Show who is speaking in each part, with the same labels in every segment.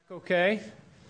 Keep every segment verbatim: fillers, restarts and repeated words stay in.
Speaker 1: Okay.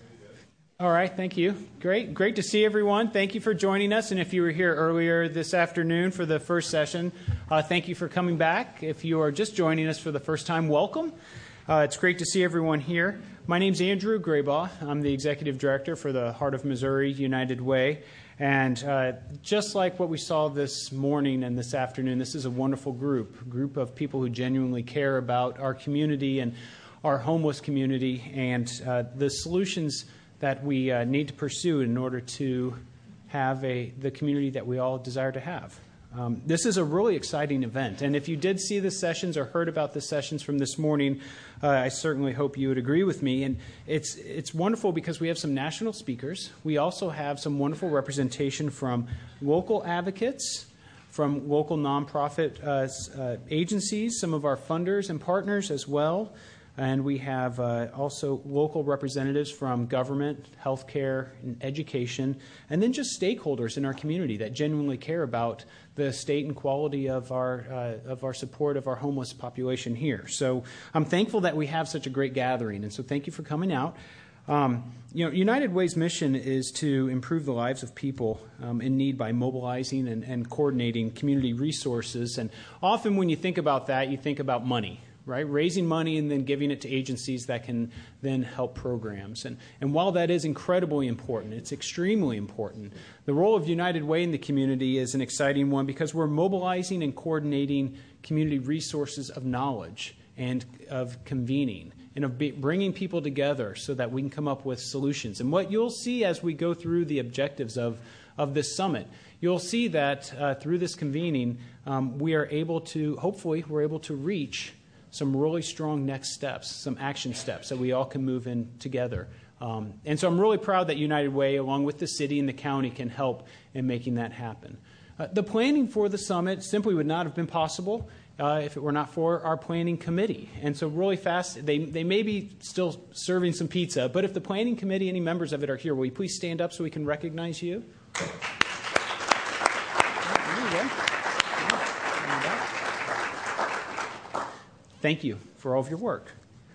Speaker 1: All right, thank you. Great, great to see everyone. Thank you for joining us. And if you were here earlier this afternoon for the first session, uh, thank you for coming back. If you are just joining us for the first time, welcome. Uh, it's great to see everyone here. My name's Andrew Graybaugh. I'm the Executive Director for the Heart of Missouri United Way. And uh, just like what we saw this morning and this afternoon, this is a wonderful group, a group of people who genuinely care about our community and our homeless community and uh, the solutions that we uh, need to pursue in order to have a the community that we all desire to have. Um, this is a really exciting event, and if you did see the sessions or heard about the sessions from this morning, uh, I certainly hope you would agree with me. And it's it's wonderful because we have some national speakers. We also have some wonderful representation from local advocates, from local nonprofit uh, uh, agencies, some of our funders and partners as well. And we have uh, also local representatives from government, healthcare, and education, and then just stakeholders in our community that genuinely care about the state and quality of our uh, of our support of our homeless population here. So I'm thankful that we have such a great gathering, and so thank you for coming out. Um, you know, United Way's mission is to improve the lives of people um, in need by mobilizing and, and coordinating community resources. And often when you think about that, you think about money. Right, raising money and then giving it to agencies that can then help programs. And, and while that is incredibly important, it's extremely important, the role of United Way in the community is an exciting one because we're mobilizing and coordinating community resources of knowledge and of convening and of be, bringing people together so that we can come up with solutions. And what you'll see as we go through the objectives of, of this summit, you'll see that uh, through this convening, um, we are able to, hopefully, we're able to reach some really strong next steps, some action steps that we all can move in together. Um, and so I'm really proud that United Way, along with the city and the county, can help in making that happen. Uh, the planning for the summit simply would not have been possible uh, if it were not for our planning committee. And so really fast, they, they may be still serving some pizza, but if the planning committee, any members of it are here, will you please stand up so we can recognize you? There you go. Thank you for all of your work.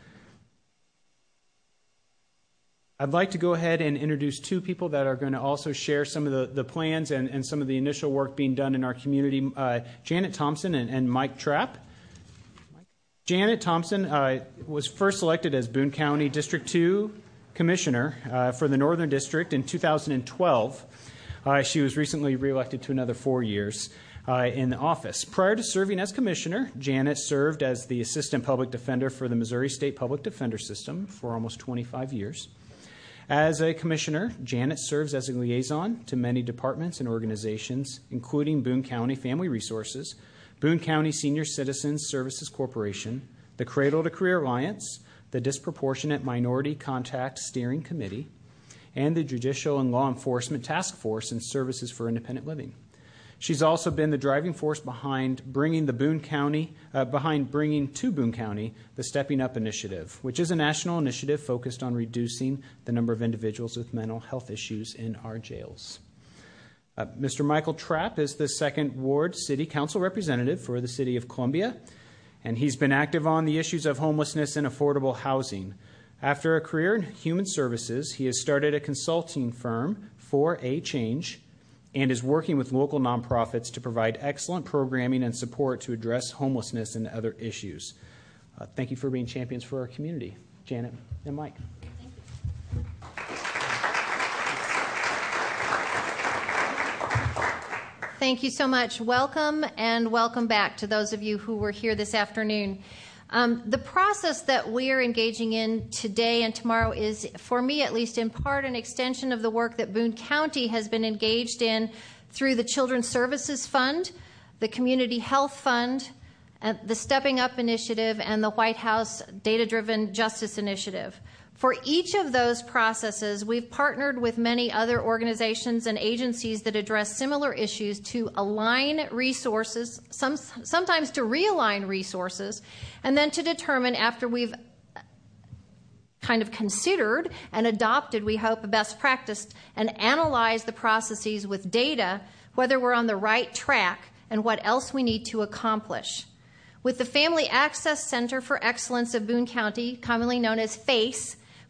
Speaker 1: I'd like to go ahead and introduce two people that are going to also share some of the, the plans and, and some of the initial work being done in our community, uh, Janet Thompson and, and Mike Trapp. Janet Thompson uh, was first elected as Boone County District two Commissioner uh, for the Northern District in two thousand twelve. Uh, she was recently reelected to another four years. Uh, in the office. Prior to serving as commissioner, Janet served as the assistant public defender for the Missouri State Public Defender System for almost twenty-five years. As a commissioner, Janet serves as a liaison to many departments and organizations, including Boone County Family Resources, Boone County Senior Citizens Services Corporation, the Cradle to Career Alliance, the Disproportionate Minority Contact Steering Committee, and the Judicial and Law Enforcement Task Force and Services for Independent Living. She's also been the driving force behind bringing the Boone County, uh, behind bringing to Boone County the Stepping Up Initiative, which is a national initiative focused on reducing the number of individuals with mental health issues in our jails. Uh, Mister Michael Trapp is the Second Ward City Council representative for the City of Columbia, and he's been active on the issues of homelessness and affordable housing. After a career in human services, he has started a consulting firm, For a Change, and is working with local nonprofits to provide excellent programming and support to address homelessness and other issues. Uh, thank you for being champions for our community, Janet and Mike.
Speaker 2: Thank you so much. Welcome, and welcome back to those of you who were here this afternoon. Um, the process that we are engaging in today and tomorrow is, for me at least, in part an extension of the work that Boone County has been engaged in through the Children's Services Fund, the Community Health Fund, uh, the Stepping Up Initiative, and the White House Data-Driven Justice Initiative. For each of those processes, we've partnered with many other organizations and agencies that address similar issues to align resources, some, sometimes to realign resources, and then to determine, after we've kind of considered and adopted, we hope, a best practice, and analyzed the processes with data, whether we're on the right track and what else we need to accomplish. With the Family Access Center for Excellence of Boone County, commonly known as FACE,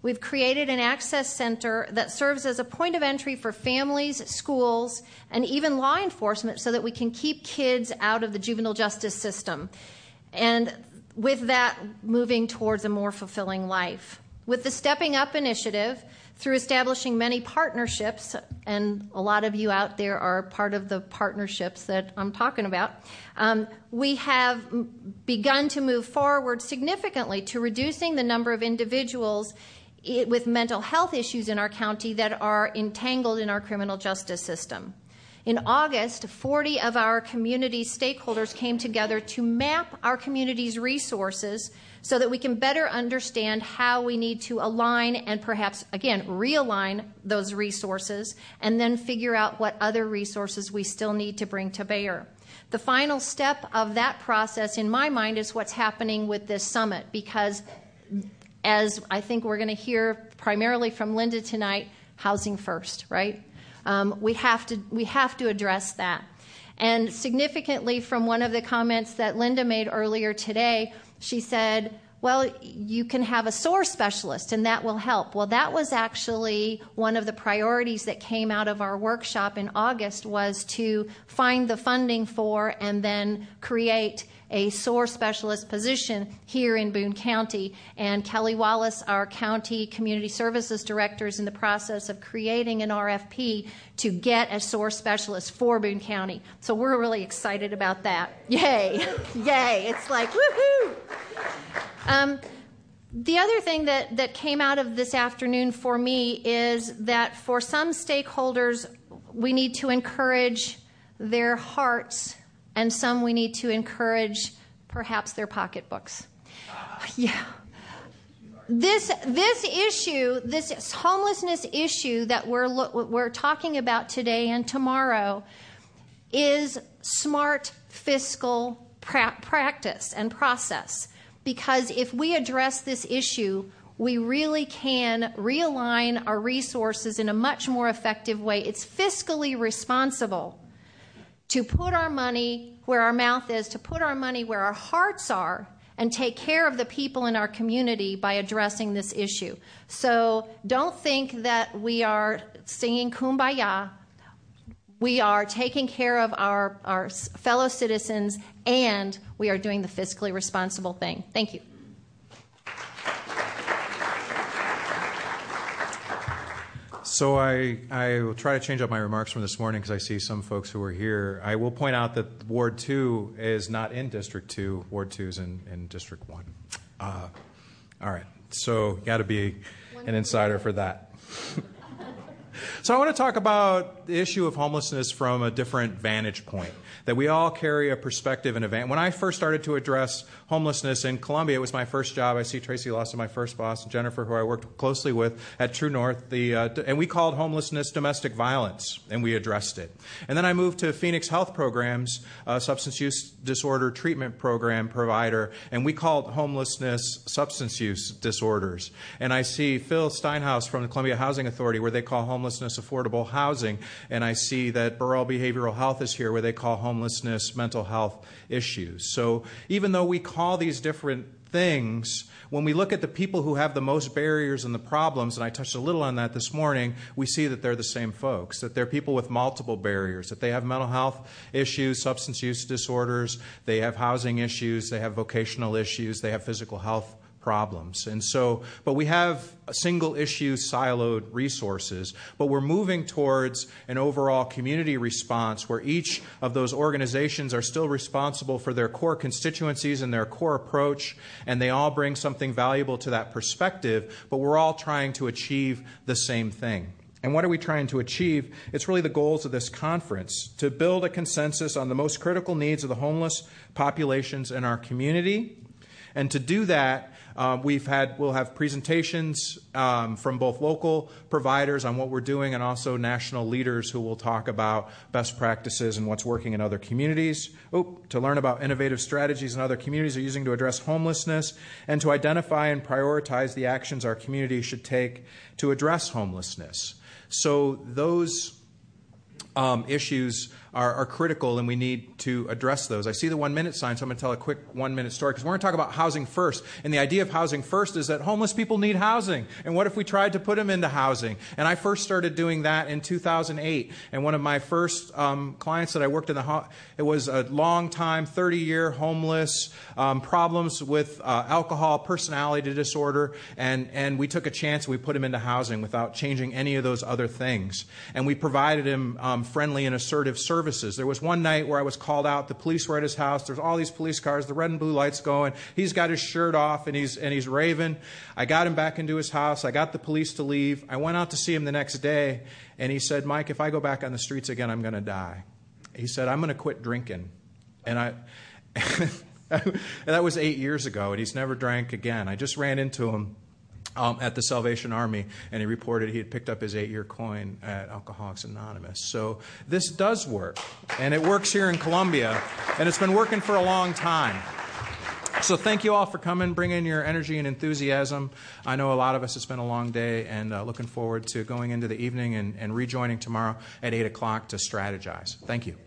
Speaker 2: We've created an access center that serves as a point of entry for families, schools, and even law enforcement so that we can keep kids out of the juvenile justice system. And with that, moving towards a more fulfilling life. With the Stepping Up initiative, through establishing many partnerships, and a lot of you out there are part of the partnerships that I'm talking about, um, we have begun to move forward significantly to reducing the number of individuals with mental health issues in our county that are entangled in our criminal justice system. In August, forty of our community stakeholders came together to map our community's resources so that we can better understand how we need to align and perhaps, again, realign those resources and then figure out what other resources we still need to bring to bear. The final step of that process, in my mind, is what's happening with this summit, because as I think we're going to hear primarily from Linda tonight, housing first, right? Um, we have to we have to address that. And significantly, from one of the comments that Linda made earlier today, she said, well, you can have a S O A R specialist and that will help. Well, that was actually one of the priorities that came out of our workshop in August, was to find the funding for and then create a S O A R specialist position here in Boone County. And Kelly Wallace, our county community services director, is in the process of creating an R F P to get a S O A R specialist for Boone County. So we're really excited about that. Yay. Yay. It's like, woohoo. Um, the other thing that, that came out of this afternoon for me is that for some stakeholders, we need to encourage their hearts, and some we need to encourage perhaps their pocketbooks. Yeah. This this issue, this homelessness issue that we're lo- we're talking about today and tomorrow, is smart fiscal pra- practice and process. Because if we address this issue, we really can realign our resources in a much more effective way. It's fiscally responsible to put our money where our mouth is, to put our money where our hearts are, and take care of the people in our community by addressing this issue. So don't think that we are singing Kumbaya. We are taking care of our, our fellow citizens, and we are doing the fiscally responsible thing. Thank you.
Speaker 3: So I, I will try to change up my remarks from this morning because I see some folks who are here. I will point out that Ward two is not in District two. Ward two is in, in District one. Uh, all right. So you got to be an insider for that. So I want to talk about the issue of homelessness from a different vantage point, that we all carry a perspective and a van. When I first started to address homelessness in Columbia, it was my first job. I see Tracy Lawson, my first boss, and Jennifer, who I worked closely with at True North. The, uh, and we called homelessness domestic violence, and we addressed it. And then I moved to Phoenix Health Programs, a substance use disorder treatment program provider, and we called homelessness substance use disorders. And I see Phil Steinhaus from the Columbia Housing Authority, where they call homelessness affordable housing. And I see that Burrell Behavioral Health is here, where they call homelessness mental health issues. So even though we call these different things, when we look at the people who have the most barriers and the problems, and I touched a little on that this morning, we see that they're the same folks, that they're people with multiple barriers, that they have mental health issues, substance use disorders, they have housing issues, they have vocational issues, they have physical health problems. And so, but we have single issue siloed resources, but we're moving towards an overall community response where each of those organizations are still responsible for their core constituencies and their core approach, and they all bring something valuable to that perspective, but we're all trying to achieve the same thing. And what are we trying to achieve? It's really the goals of this conference, to build a consensus on the most critical needs of the homeless populations in our community. And to do that, Um, we've had, we'll have presentations um, from both local providers on what we're doing and also national leaders who will talk about best practices and what's working in other communities. Oh, to learn about innovative strategies in other communities are using to address homelessness, and to identify and prioritize the actions our community should take to address homelessness. So those Um, issues are, are critical, and we need to address those. I see the one-minute sign, so I'm going to tell a quick one-minute story, because we're going to talk about housing first. And the idea of housing first is that homeless people need housing. And what if we tried to put them into housing? And I first started doing that in two thousand eight. And one of my first um, clients that I worked in the ho- it was a long-time, thirty-year homeless, um, problems with uh, alcohol, personality disorder, and, and we took a chance and we put him into housing without changing any of those other things. And we provided him um, friendly and assertive services. There was one night where I was called out. The police were at his house. There's all these police cars, the red and blue lights going. He's got his shirt off and he's and he's raving. I got him back into his house. I got the police to leave. I went out to see him the next day, and he said, "Mike, if I go back on the streets again, I'm going to die." He said, "I'm going to quit drinking." And I that was eight years ago, and he's never drank again. I just ran into him Um, at the Salvation Army, and he reported he had picked up his eight-year coin at Alcoholics Anonymous. So this does work, and it works here in Columbia, and it's been working for a long time. So thank you all for coming, bringing your energy and enthusiasm. I know a lot of us, it's been a long day, and uh, looking forward to going into the evening and, and rejoining tomorrow at eight o'clock to strategize. Thank you.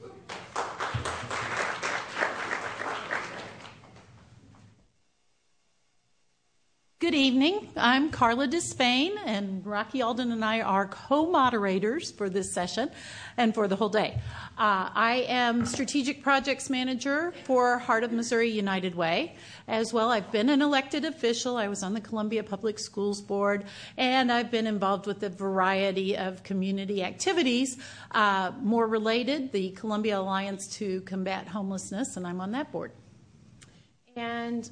Speaker 4: Good evening. I'm Carla Despain, and Rocky Alden and I are co-moderators for this session and for the whole day. Uh, I am Strategic Projects Manager for Heart of Missouri United Way. As well, I've been an elected official. I was on the Columbia Public Schools Board, and I've been involved with a variety of community activities. Uh, more related, the Columbia Alliance to Combat Homelessness, and I'm on that board.
Speaker 5: And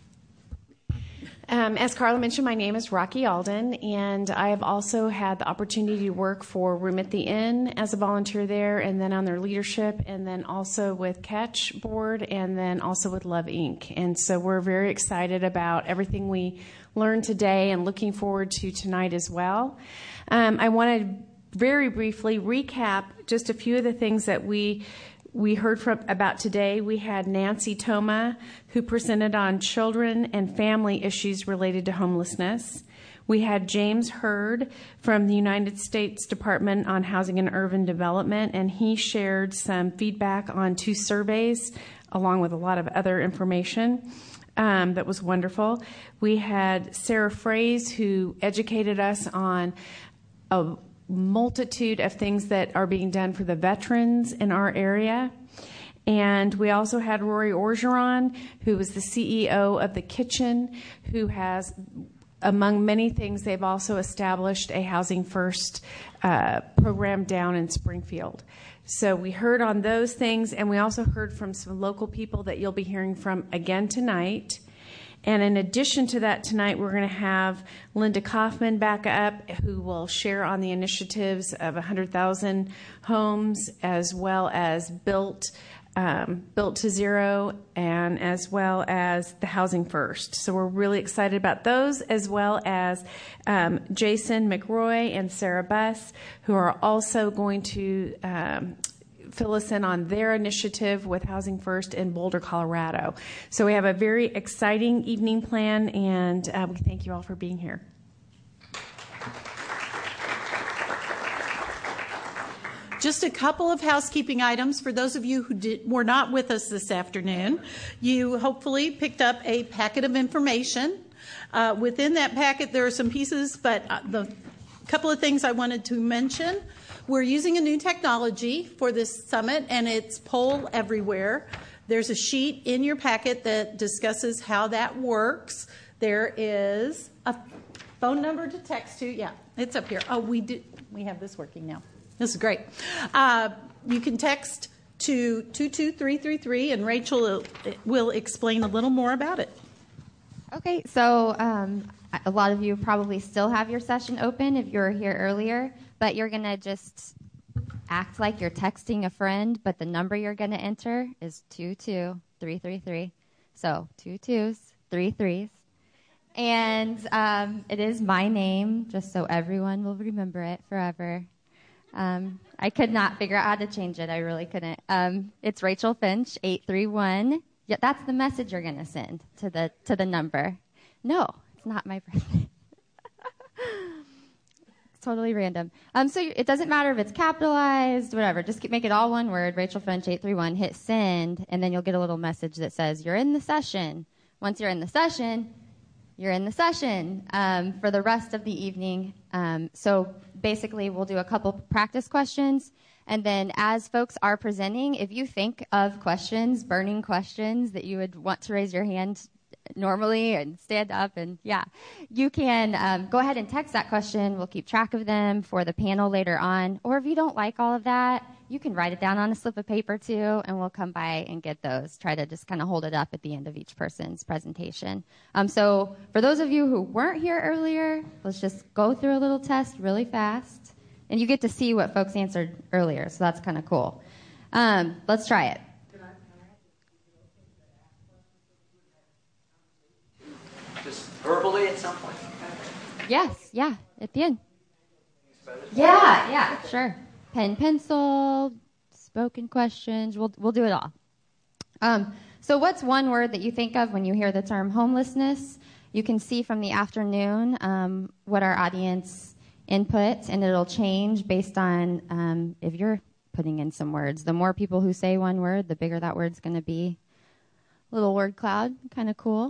Speaker 5: Um, as Carla mentioned, my name is Rocky Alden, and I have also had the opportunity to work for Room at the Inn as a volunteer there, and then on their leadership, and then also with Catch Board, and then also with Love Incorporated. And so we're very excited about everything we learned today and looking forward to tonight as well. Um, I want to very briefly recap just a few of the things that we We heard from about today. We had Nancy Toma, who presented on children and family issues related to homelessness. We had James Hurd from the United States Department on Housing and Urban Development, and he shared some feedback on two surveys, along with a lot of other information. Um, that was wonderful. We had Sarah Fraze, who educated us on a multitude of things that are being done for the veterans in our area. And we also had Rory Orgeron, who was the C E O of The Kitchen, who has, among many things, they've also established a Housing First uh, program down in Springfield. So we heard on those things, and we also heard from some local people that you'll be hearing from again tonight. And in addition to that, tonight we're going to have Linda Kaufman back up, who will share on the initiatives of one hundred thousand homes, as well as Built, um, Built to Zero, and as well as the Housing First. So we're really excited about those, as well as um, Jason McRoy and Sarah Buss, who are also going to um, fill us in on their initiative with Housing First in Boulder, Colorado. So we have a very exciting evening plan, and uh, we thank you all for being here.
Speaker 4: Just a couple of housekeeping items for those of you who did, were not with us this afternoon. You hopefully picked up a packet of information. Uh, within that packet, there are some pieces, but uh, the couple of things I wanted to mention. We're using a new technology for this summit, and it's Poll Everywhere. There's a sheet in your packet that discusses how that works. There is a phone number to text to. Yeah, it's up here. Oh, we do. We have this working now. This is great. Uh, you can text to two two three three three, and Rachel will, will explain a little more about it.
Speaker 6: Okay, so um, a lot of you probably still have your session open if you were here earlier. But you're going to just act like you're texting a friend, but the number you're going to enter is two two three three three. So two twos, three threes. And um, it is my name, just so everyone will remember it forever. Um, I could not figure out how to change it. I really couldn't. Um, it's Rachel Finch, eight three one. Yeah, that's the message you're going to send to the to the number. No, it's not my birthday. totally random. Um, so it doesn't matter if it's capitalized, whatever. Just make it all one word, Rachel French eight three one, hit send, and then you'll get a little message that says you're in the session. Once you're in the session, you're in the session um, for the rest of the evening. Um, so basically, we'll do a couple practice questions. And then as folks are presenting, if you think of questions, burning questions that you would want to raise your hand normally and stand up and yeah, you can um, go ahead and text that question. We'll keep track of them for the panel later on. Or if you don't like all of that, you can write it down on a slip of paper too, and we'll come by and get those. Try to just kind of hold it up at the end of each person's presentation. Um, so for those of you who weren't here earlier, let's just go through a little test really fast. And you get to see what folks answered earlier, so that's kind of cool. Um, let's try it.
Speaker 7: Just verbally at some point?
Speaker 6: Yes, yeah, at the end. Yeah, yeah, sure. Pen, pencil, spoken questions, we'll we'll do it all. Um, so what's one word that you think of when you hear the term homelessness? You can see from the afternoon um, what our audience input, and it'll change based on um, if you're putting in some words. The more people who say one word, the bigger that word's going to be. Little word cloud, kind of cool.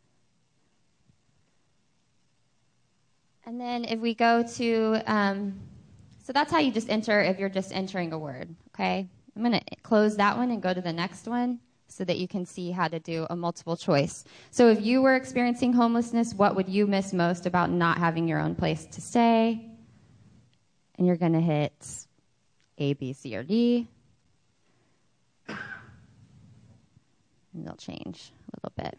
Speaker 6: And then if we go to, um, so that's how you just enter if you're just entering a word, okay? I'm going to close that one and go to the next one so that you can see how to do a multiple choice. So if you were experiencing homelessness, what would you miss most about not having your own place to stay? And you're going to hit A, B, C, or D. And they'll change a little bit.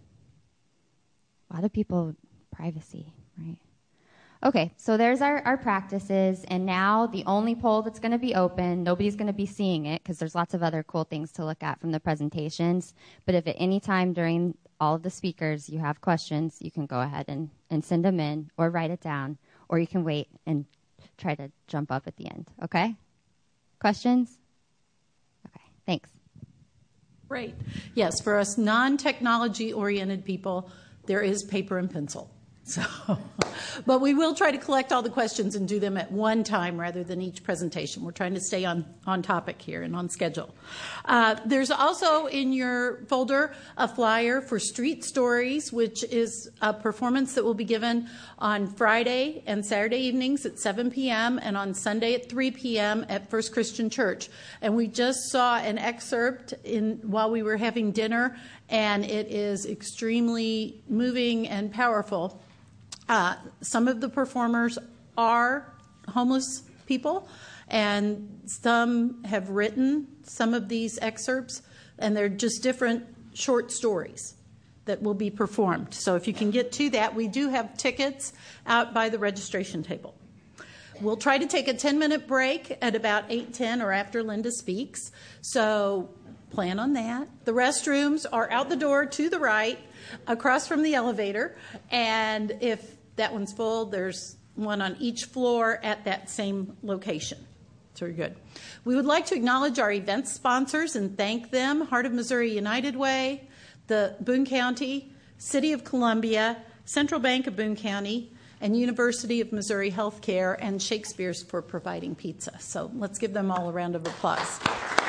Speaker 6: A lot of people, privacy, right? Okay, so there's our, our practices, and now the only poll that's going to be open, nobody's going to be seeing it because there's lots of other cool things to look at from the presentations, but if at any time during all of the speakers you have questions, you can go ahead and, and send them in or write it down, or you can wait and try to jump up at the end, okay? Questions? Okay, thanks.
Speaker 4: Great. Yes, for us non-technology oriented people, there is paper and pencil. So, but we will try to collect all the questions and do them at one time rather than each presentation. We're trying to stay on, on topic here and on schedule. Uh, there's also in your folder a flyer for Street Stories, which is a performance that will be given on Friday and Saturday evenings at seven p.m. and on Sunday at three p.m. at First Christian Church. And we just saw an excerpt in while we were having dinner, and it is extremely moving and powerful. Uh, some of the performers are homeless people, and some have written some of these excerpts, and they're just different short stories that will be performed. So if you can get to that, we do have tickets out by the registration table. We'll try to take a ten-minute break at about eight ten or after Linda speaks, so plan on that. The restrooms are out the door to the right, across from the elevator, and if that one's full, there's one on each floor at that same location. So we're good. We would like to acknowledge our event sponsors and thank them: Heart of Missouri United Way, the Boone County, City of Columbia, Central Bank of Boone County, and University of Missouri Healthcare, and Shakespeare's for providing pizza. So let's give them all a round of applause.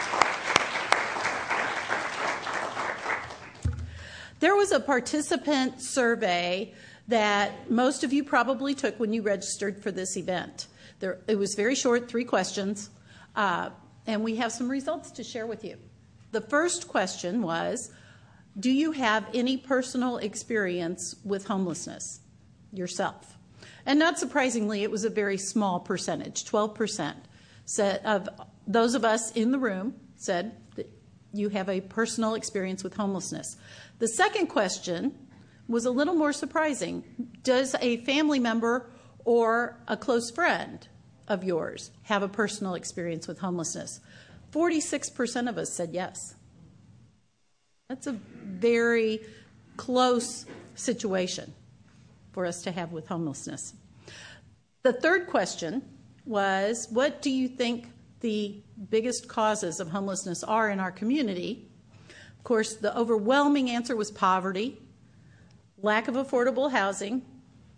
Speaker 4: There was a participant survey that most of you probably took when you registered for this event. There, it was very short, three questions, uh, and we have some results to share with you. The first question was, do you have any personal experience with homelessness yourself? And not surprisingly, it was a very small percentage, twelve percent said of those of us in the room said that you have a personal experience with homelessness. The second question was a little more surprising. Does a family member or a close friend of yours have a personal experience with homelessness? forty-six percent of us said yes. That's a very close situation for us to have with homelessness. The third question was, what do you think the biggest causes of homelessness are in our community? Of course, the overwhelming answer was poverty, lack of affordable housing,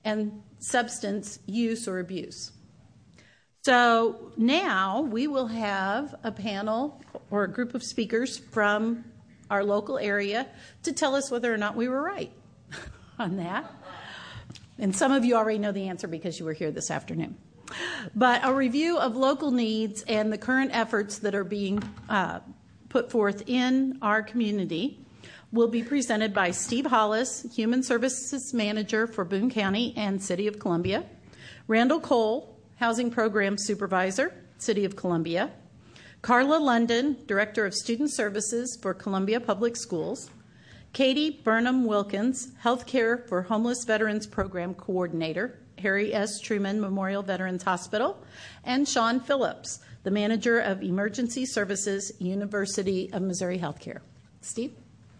Speaker 4: and substance use or abuse. So now we will have a panel or a group of speakers from our local area to tell us whether or not we were right on that. And some of you already know the answer because you were here this afternoon. But a review of local needs and the current efforts that are being uh, put forth in our community will be presented by Steve Hollis, Human Services Manager for Boone County and City of Columbia, Randall Cole, Housing Program Supervisor, City of Columbia, Carla London, Director of Student Services for Columbia Public Schools, Katie Burnham Wilkins, Healthcare for Homeless Veterans Program Coordinator, Harry S. Truman Memorial Veterans Hospital, and Sean Phillips, the Manager of Emergency Services, University of Missouri Healthcare. Steve?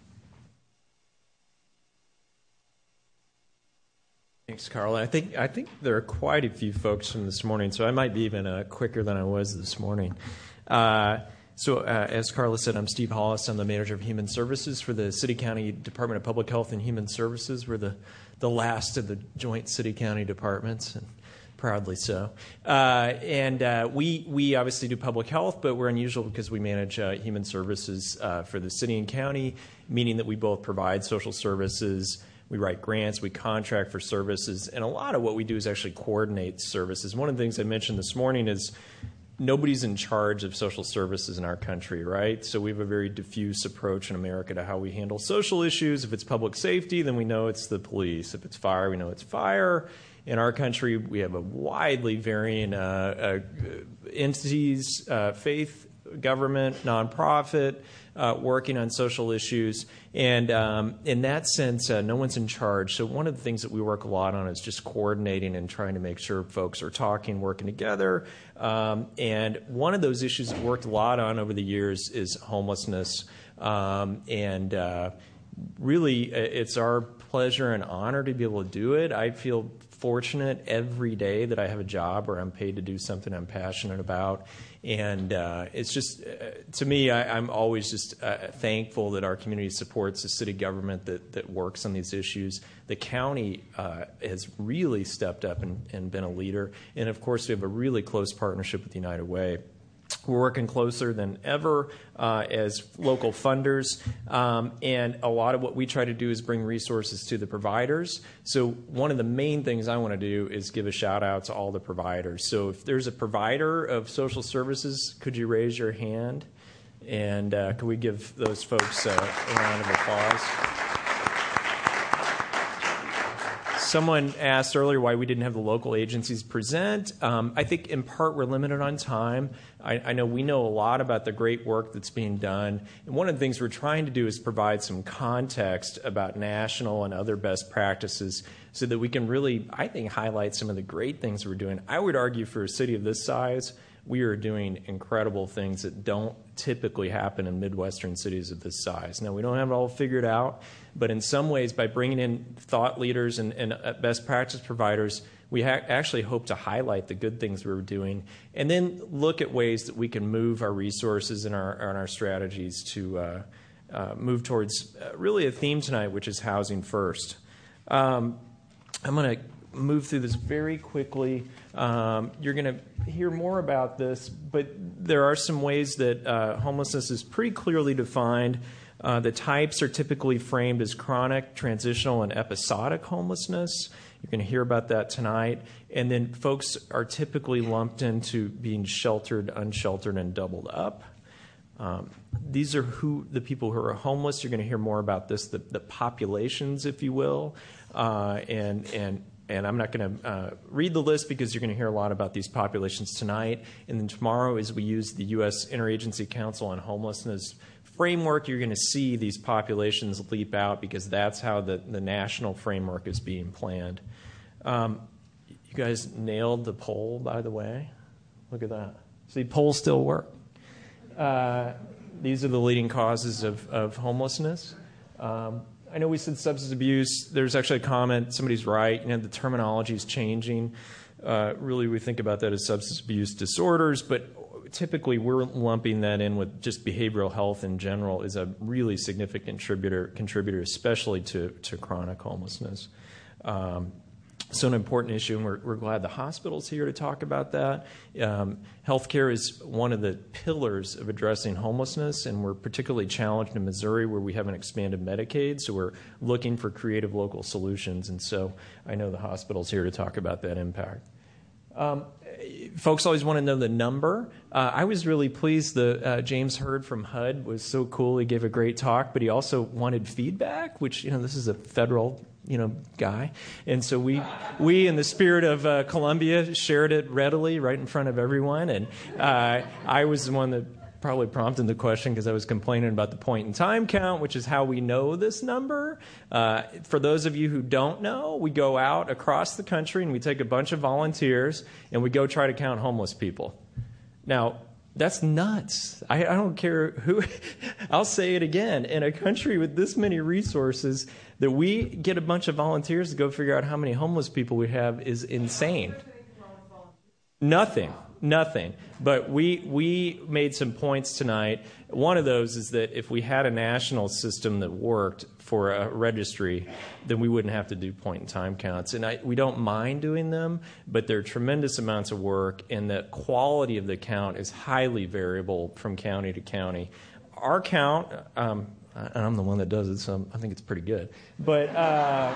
Speaker 8: Thanks, Carla. I think I think there are quite a few folks from this morning, so I might be even uh, quicker than I was this morning. Uh, so, uh, as Carla said, I'm Steve Hollis. I'm the Manager of Human Services for the City County Department of Public Health and Human Services. We're the, the last of the joint city-county departments, and proudly so. Uh, and uh, we we obviously do public health, but we're unusual because we manage uh, human services uh, for the city and county, meaning that we both provide social services. We write grants, we contract for services, and a lot of what we do is actually coordinate services. One of the things I mentioned this morning is nobody's in charge of social services in our country, right? So we have a very diffuse approach in America to how we handle social issues. If it's public safety, then we know it's the police. If it's fire, we know it's fire. In our country, we have a widely varying uh, uh, entities, uh, faith, government, nonprofit, uh, working on social issues. And um, in that sense, uh, no one's in charge. So one of the things that we work a lot on is just coordinating and trying to make sure folks are talking, working together. Um, and one of those issues we've worked a lot on over the years is homelessness. Um, and uh, really, it's our pleasure and honor to be able to do it. I feel fortunate every day that I have a job where I'm paid to do something I'm passionate about. And uh, it's just, uh, to me, I, I'm always just uh, thankful that our community supports the city government that, that works on these issues. The county uh, has really stepped up and, and been a leader. And, of course, we have a really close partnership with United Way. We're working closer than ever uh, as local funders, um, and a lot of what we try to do is bring resources to the providers. So one of the main things I want to do is give a shout out to all the providers. So if there's a provider of social services, could you raise your hand? And uh, could we give those folks uh, a round of applause? Someone asked earlier why we didn't have the local agencies present. Um, I think in part we're limited on time. I, I know we know a lot about the great work that's being done. And one of the things we're trying to do is provide some context about national and other best practices so that we can really, I think, highlight some of the great things we're doing. I would argue for a city of this size, we are doing incredible things that don't typically happen in Midwestern cities of this size. Now, we don't have it all figured out, but in some ways, by bringing in thought leaders and, and best practice providers, we ha- actually hope to highlight the good things we're doing and then look at ways that we can move our resources and our, and our strategies to uh, uh, move towards uh, really a theme tonight, which is housing first. Um, I'm going to move through this very quickly. Um, you're going to hear more about this, but there are some ways that uh, homelessness is pretty clearly defined. Uh, the types are typically framed as chronic, transitional, and episodic homelessness. You're going to hear about that tonight. And then folks are typically lumped into being sheltered, unsheltered, and doubled up. Um, these are who the people who are homeless. You're going to hear more about this, the, the populations, if you will, uh, and and And I'm not going to uh, read the list because you're going to hear a lot about these populations tonight. And then tomorrow, as we use the U S Interagency Council on Homelessness framework, you're going to see these populations leap out because that's how the, the national framework is being planned. Um, you guys nailed the poll, by the way. Look at that. See, polls still work. Uh, these are the leading causes of, of homelessness. Um, I know we said substance abuse. There's actually a comment. Somebody's right. You know, the terminology is changing. Uh, really, we think about that as substance abuse disorders, but typically we're lumping that in with just behavioral health in general is a really significant contributor, contributor especially to, to chronic homelessness. Um, So an important issue, and we're, we're glad the hospital's here to talk about that. Um, healthcare is one of the pillars of addressing homelessness, and we're particularly challenged in Missouri where we haven't expanded Medicaid, so we're looking for creative local solutions. And so I know the hospital's here to talk about that impact. Um, folks always want to know the number. Uh, I was really pleased that uh, James Hurd from H U D was so cool. He gave a great talk, but he also wanted feedback, which, you know, this is a federal, you know, guy. And so we, we in the spirit of uh, Columbia, shared it readily right in front of everyone. And uh, I was the one that probably prompted the question because I was complaining about the point in time count, which is how we know this number. Uh, for those of you who don't know, we go out across the country and we take a bunch of volunteers and we go try to count homeless people. Now, that's nuts. I, I don't care who. I'll say it again. In a country with this many resources, that we get a bunch of volunteers to go figure out how many homeless people we have is insane. Nothing. Nothing. But we we made some points tonight. One of those is that if we had a national system that worked for a registry, then we wouldn't have to do point-in-time counts. And I, we don't mind doing them, but they're tremendous amounts of work, and the quality of the count is highly variable from county to county. Our count, um, and I'm the one that does it, so I think it's pretty good. But uh,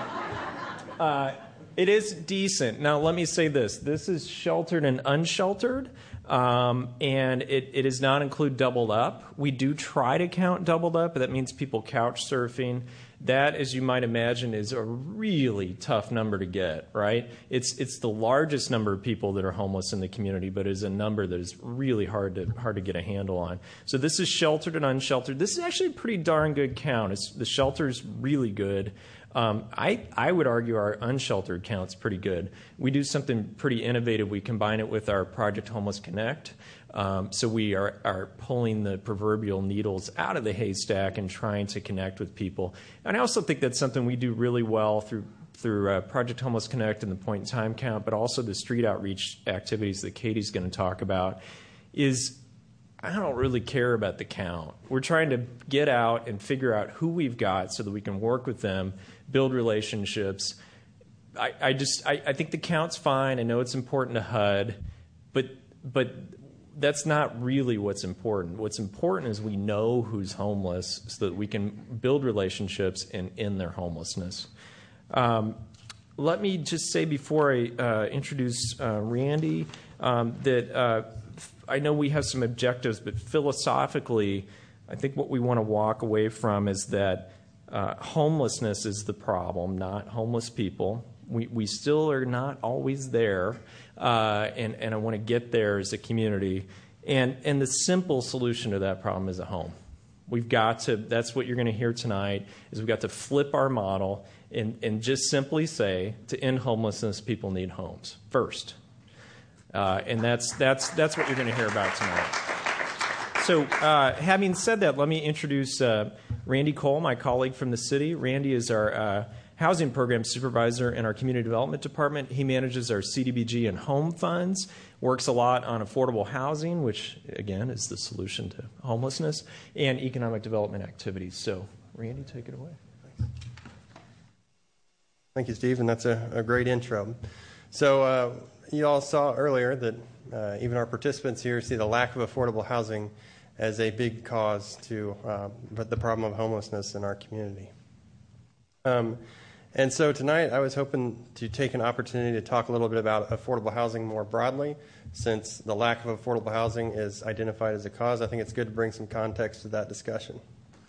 Speaker 8: uh, it is decent. Now, let me say this. This is sheltered and unsheltered, um, and it, it does not include doubled up. We do try to count doubled up, but that means people couch surfing. That, as you might imagine, is a really tough number to get, right? It's it's the largest number of people that are homeless in the community, but is a number that is really hard to hard to get a handle on. So this is sheltered and unsheltered. This is actually a pretty darn good count. It's, the shelter's really good. Um, I, I would argue our unsheltered count's pretty good. We do something pretty innovative. We combine it with our Project Homeless Connect. Um, so we are, are pulling the proverbial needles out of the haystack and trying to connect with people. And I also think that's something we do really well through through uh, Project Homeless Connect and the point in time count, but also the street outreach activities that Katie's going to talk about, is I don't really care about the count. We're trying to get out and figure out who we've got so that we can work with them, build relationships. I, I just I, I think the count's fine. I know it's important to H U D, but but that's not really what's important. What's important is we know who's homeless so that we can build relationships and end their homelessness. Um, let me just say before I uh, introduce uh, Randy um, that uh, I know we have some objectives, but philosophically, I think what we want to walk away from is that uh, homelessness is the problem, not homeless people. We we still are not always there, uh, and, and I want to get there as a community. And and the simple solution to that problem is a home. We've got to, that's what you're going to hear tonight, is we've got to flip our model and, and just simply say, to end homelessness, people need homes first. Uh, and that's that's that's what you're going to hear about tonight. So uh, having said that, let me introduce uh, Randy Cole, my colleague from the city. Randy is our uh, housing program supervisor in our community development department. He manages our C D B G and home funds, works a lot on affordable housing, which, again, is the solution to homelessness, and economic development activities. So, Randy, take it away.
Speaker 9: Thanks. Thank you, Steve, and that's a, a great intro. So uh, you all saw earlier that uh, even our participants here see the lack of affordable housing as a big cause to uh, the problem of homelessness in our community. Um, and so tonight I was hoping to take an opportunity to talk a little bit about affordable housing more broadly, since the lack of affordable housing is identified as a cause. I think it's good to bring some context to that discussion.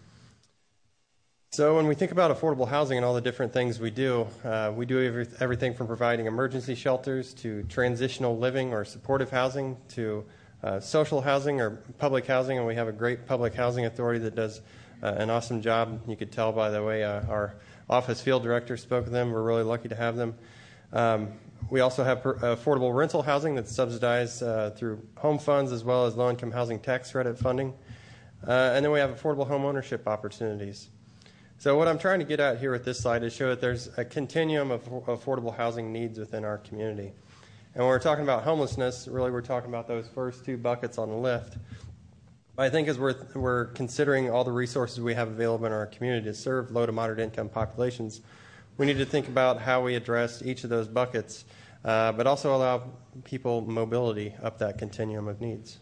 Speaker 9: So when we think about affordable housing and all the different things we do, uh, we do every, everything from providing emergency shelters to transitional living or supportive housing to uh, social housing or public housing, and we have a great public housing authority that does uh, an awesome job. You could tell by the way uh, our office field director spoke with them. We're really lucky to have them. Um, we also have per, uh, affordable rental housing that's subsidized uh, through home funds as well as low-income housing tax credit funding. Uh, and then we have affordable home ownership opportunities. So what I'm trying to get at here with this slide is show that there's a continuum of affordable housing needs within our community. And when we're talking about homelessness, really we're talking about those first two buckets on the left. But I think as we're, we're considering all the resources we have available in our community to serve low to moderate income populations, we need to think about how we address each of those buckets, uh, but also allow people mobility up that continuum of needs.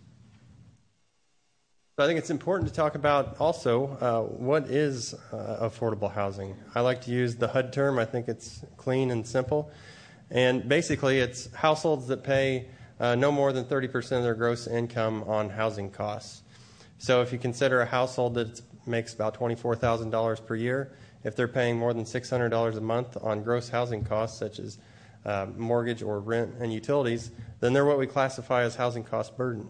Speaker 9: So I think it's important to talk about also uh, what is uh, affordable housing. I like to use the H U D term. I think it's clean and simple. And basically, it's households that pay uh, no more than thirty percent of their gross income on housing costs. So if you consider a household that makes about twenty-four thousand dollars per year, if they're paying more than six hundred dollars a month on gross housing costs, such as uh, mortgage or rent and utilities, then they're what we classify as housing cost burden.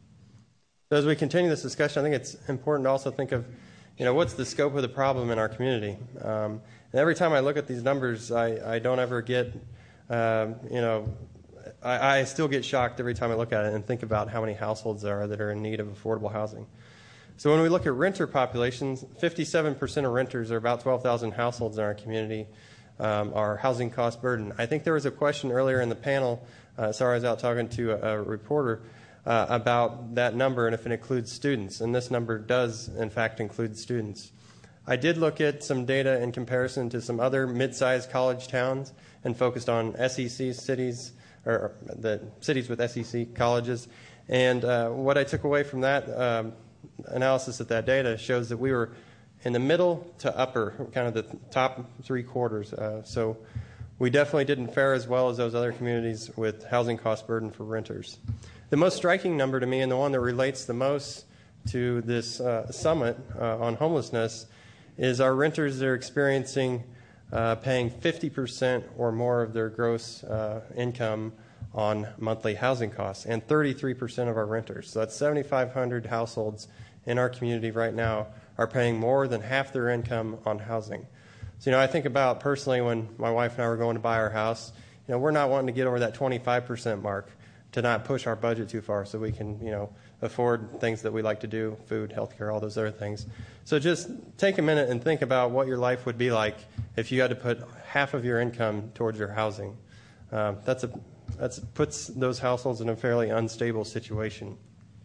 Speaker 9: So as we continue this discussion, I think it's important to also think of, you know, what's the scope of the problem in our community? Um, and every time I look at these numbers, I, I don't ever get, um, you know, I, I still get shocked every time I look at it and think about how many households there are that are in need of affordable housing. So when we look at renter populations, fifty-seven percent of renters, or about twelve thousand households in our community, um, are housing cost burden. I think there was a question earlier in the panel, uh, sorry I was out talking to a, a reporter, Uh, about that number and if it includes students, and this number does in fact include students. I did look at some data in comparison to some other mid-sized college towns and focused on S E C cities, or the cities with S E C colleges, and uh, what I took away from that um, analysis of that data shows that we were in the middle to upper, kind of the top three quarters, uh, so we definitely didn't fare as well as those other communities with housing cost burden for renters. The most striking number to me, and the one that relates the most to this uh, summit uh, on homelessness, is our renters that are experiencing uh, paying fifty percent or more of their gross uh, income on monthly housing costs, and thirty-three percent of our renters. So that's seventy-five hundred households in our community right now are paying more than half their income on housing. So, you know, I think about personally when my wife and I were going to buy our house, you know, we're not wanting to get over that twenty-five percent mark to not push our budget too far so we can, you know, afford things that we like to do, food, healthcare, all those other things. So just take a minute and think about what your life would be like if you had to put half of your income towards your housing. Um, that's a that's puts those households in a fairly unstable situation.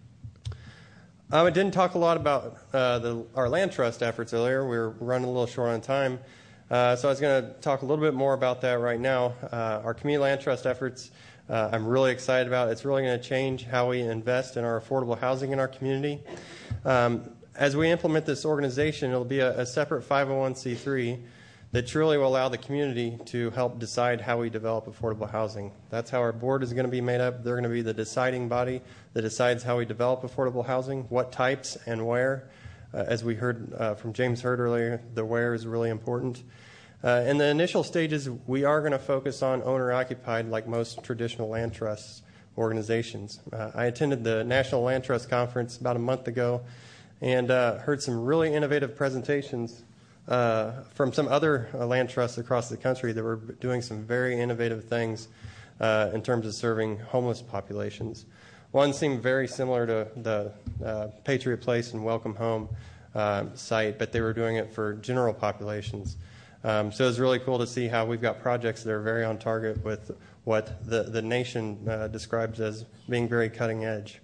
Speaker 9: Um, I didn't talk a lot about uh, the, our land trust efforts earlier. We were running a little short on time. Uh, so I was going to talk a little bit more about that right now. Uh, our community land trust efforts, uh, I'm really excited about. It's really going to change how we invest in our affordable housing in our community. Um, as we implement this organization, it'll be a, a separate five oh one c three that truly will allow the community to help decide how we develop affordable housing. That's how our board is going to be made up. They're going to be the deciding body that decides how we develop affordable housing, what types and where. Uh, as we heard uh, from James Hurd earlier, the where is really important. Uh, in the initial stages, we are going to focus on owner-occupied like most traditional land trust organizations. Uh, I attended the National Land Trust Conference about a month ago and uh, heard some really innovative presentations uh, from some other uh, land trusts across the country that were doing some very innovative things uh, in terms of serving homeless populations. One seemed very similar to the uh, Patriot Place and Welcome Home uh, site, but they were doing it for general populations. Um, so it's really cool to see how we've got projects that are very on target with what the, the nation uh, describes as being very cutting edge.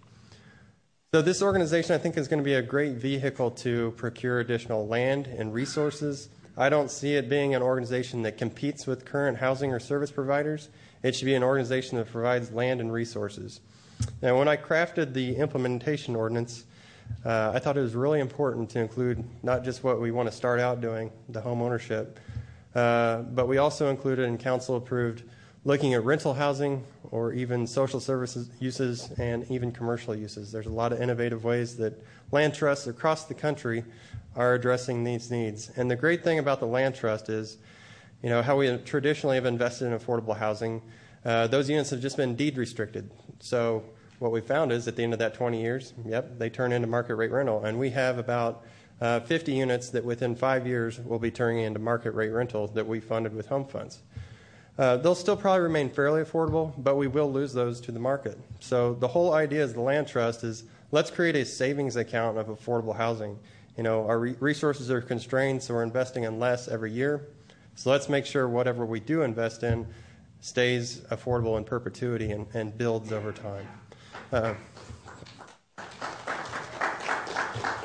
Speaker 9: So this organization, I think, is going to be a great vehicle to procure additional land and resources. I don't see it being an organization that competes with current housing or service providers. It should be an organization that provides land and resources. Now, when I crafted the implementation ordinance, uh, I thought it was really important to include not just what we want to start out doing, the home ownership, uh, but we also included and council approved looking at rental housing or even social services uses and even commercial uses. There's a lot of innovative ways that land trusts across the country are addressing these needs. And the great thing about the land trust is, you know, how we traditionally have invested in affordable housing. Uh, those units have just been deed restricted. So what we found is at the end of that twenty years, yep, they turn into market rate rental. And we have about uh, fifty units that within five years will be turning into market rate rental that we funded with home funds. Uh, they'll still probably remain fairly affordable, but we will lose those to the market. So the whole idea of the land trust is let's create a savings account of affordable housing. You know, our re- resources are constrained, so we're investing in less every year. So let's make sure whatever we do invest in stays affordable in perpetuity and, and builds over time. Uh,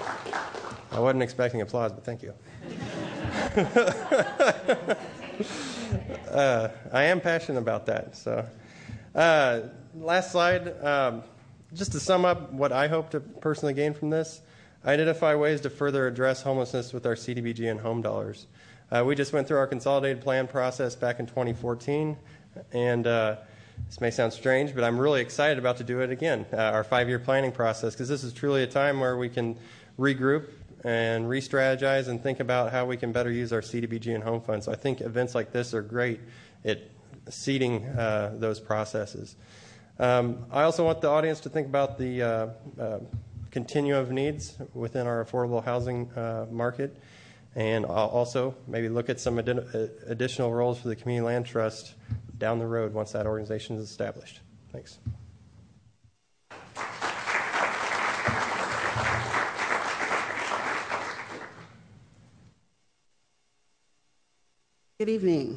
Speaker 9: I wasn't expecting applause, but thank you. uh, I am passionate about that. So, uh, last slide. Um, just to sum up what I hope to personally gain from this, identify ways to further address homelessness with our C D B G and home dollars. Uh, we just went through our consolidated plan process back in twenty fourteen, and uh, this may sound strange, but I'm really excited about to do it again, uh, our five-year planning process, because this is truly a time where we can regroup and re-strategize and think about how we can better use our C D B G and home funds. So I think events like this are great at seeding uh, those processes. Um, I also want the audience to think about the uh, uh, continuum of needs within our affordable housing uh, market, and I'll also maybe look at some adi- additional roles for the Community Land Trust down the road once that organization is established. Thanks.
Speaker 10: Good evening.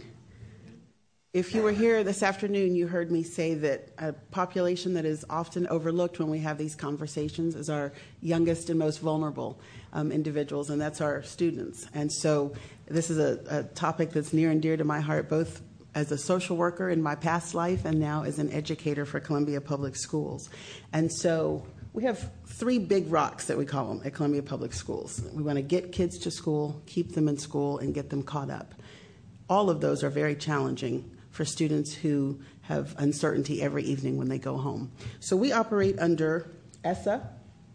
Speaker 10: If you were here this afternoon, you heard me say that a population that is often overlooked when we have these conversations is our youngest and most vulnerable um, individuals, and that's our students. And so this is a, a topic that's near and dear to my heart, both as a social worker in my past life and now as an educator for Columbia Public Schools. And so we have three big rocks that we call them at Columbia Public Schools. We want to get kids to school, keep them in school, and get them caught up. All of those are very challenging for students who have uncertainty every evening when they go home. So we operate under E S S A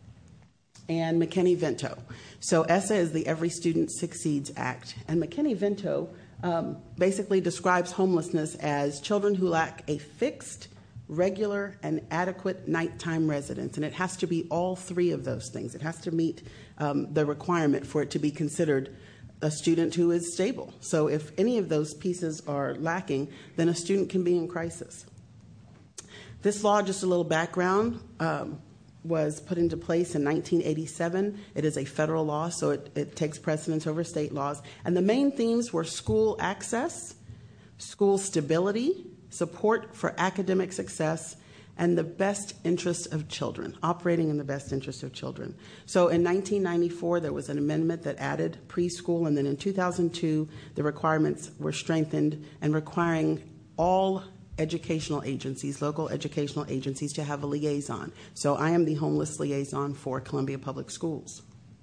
Speaker 10: and McKinney-Vento. So E S S A is the Every Student Succeeds Act, and McKinney-Vento um, basically describes homelessness as children who lack a fixed, regular, and adequate nighttime residence. And it has to be all three of those things. It has to meet um, the requirement for it to be considered a student who is stable. So if any of those pieces are lacking, then a student can be in crisis. This law, just a little background, um, was put into place in nineteen eighty-seven. It is a federal law, so it, it takes precedence over state laws. And the main themes were school access, school stability, support for academic success, and the best interest of children, operating in the best interest of children. So in nineteen ninety-four, there was an amendment that added preschool, and then in two thousand two, the requirements were strengthened and requiring all educational agencies, local educational agencies, to have a liaison. So I am the homeless liaison for Columbia Public Schools.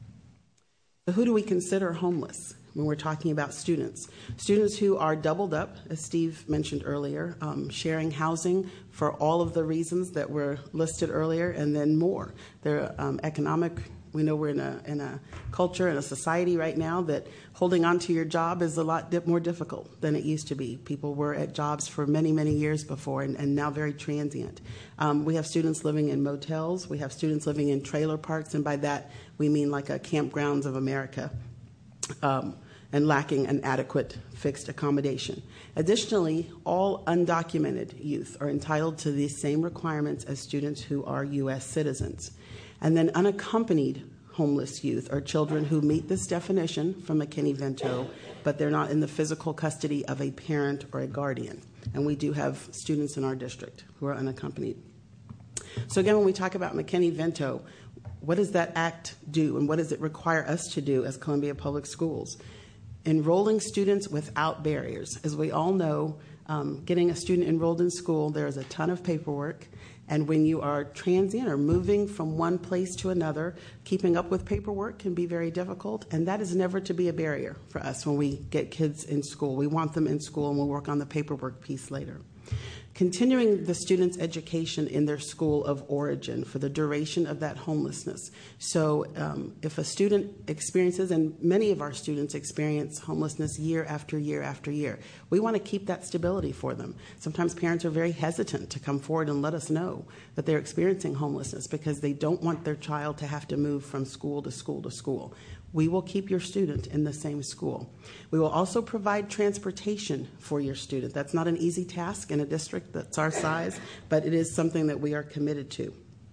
Speaker 10: So who do we consider homeless when we're talking about students? Students who are doubled up, as Steve mentioned earlier, um, sharing housing for all of the reasons that were listed earlier, and then more. They're um, economic. We know we're in a, in a culture and a society right now that holding on to your job is a lot di- more difficult than it used to be. People were at jobs for many, many years before, and, and now very transient. Um, we have students living in motels. We have students living in trailer parks, and by that we mean like a Campgrounds of America. Um, and lacking an adequate fixed accommodation. Additionally, all undocumented youth are entitled to the same requirements as students who are U S citizens. And then unaccompanied homeless youth are children who meet this definition from McKinney-Vento, but they're not in the physical custody of a parent or a guardian. And we do have students in our district who are unaccompanied. So again, when we talk about McKinney-Vento, what does that act do, and what does it require us to do as Columbia Public Schools? Enrolling students without barriers. As we all know, um, getting a student enrolled in school, there is a ton of paperwork. And when you are transient or moving from one place to another, keeping up with paperwork can be very difficult. And that is never to be a barrier for us when we get kids in school. We want them in school, and we'll work on the paperwork piece later. Continuing the student's education in their school of origin for the duration of that homelessness. So um, if a student experiences, and many of our students experience homelessness year after year after year, we want to keep that stability for them. Sometimes parents are very hesitant to come forward and let us know that they're experiencing homelessness because they don't want their child to have to move from school to school to school. We will keep your student in the same school. We will also provide transportation for your student. That's not an easy task in a district that's our size, but it is something that we are committed to.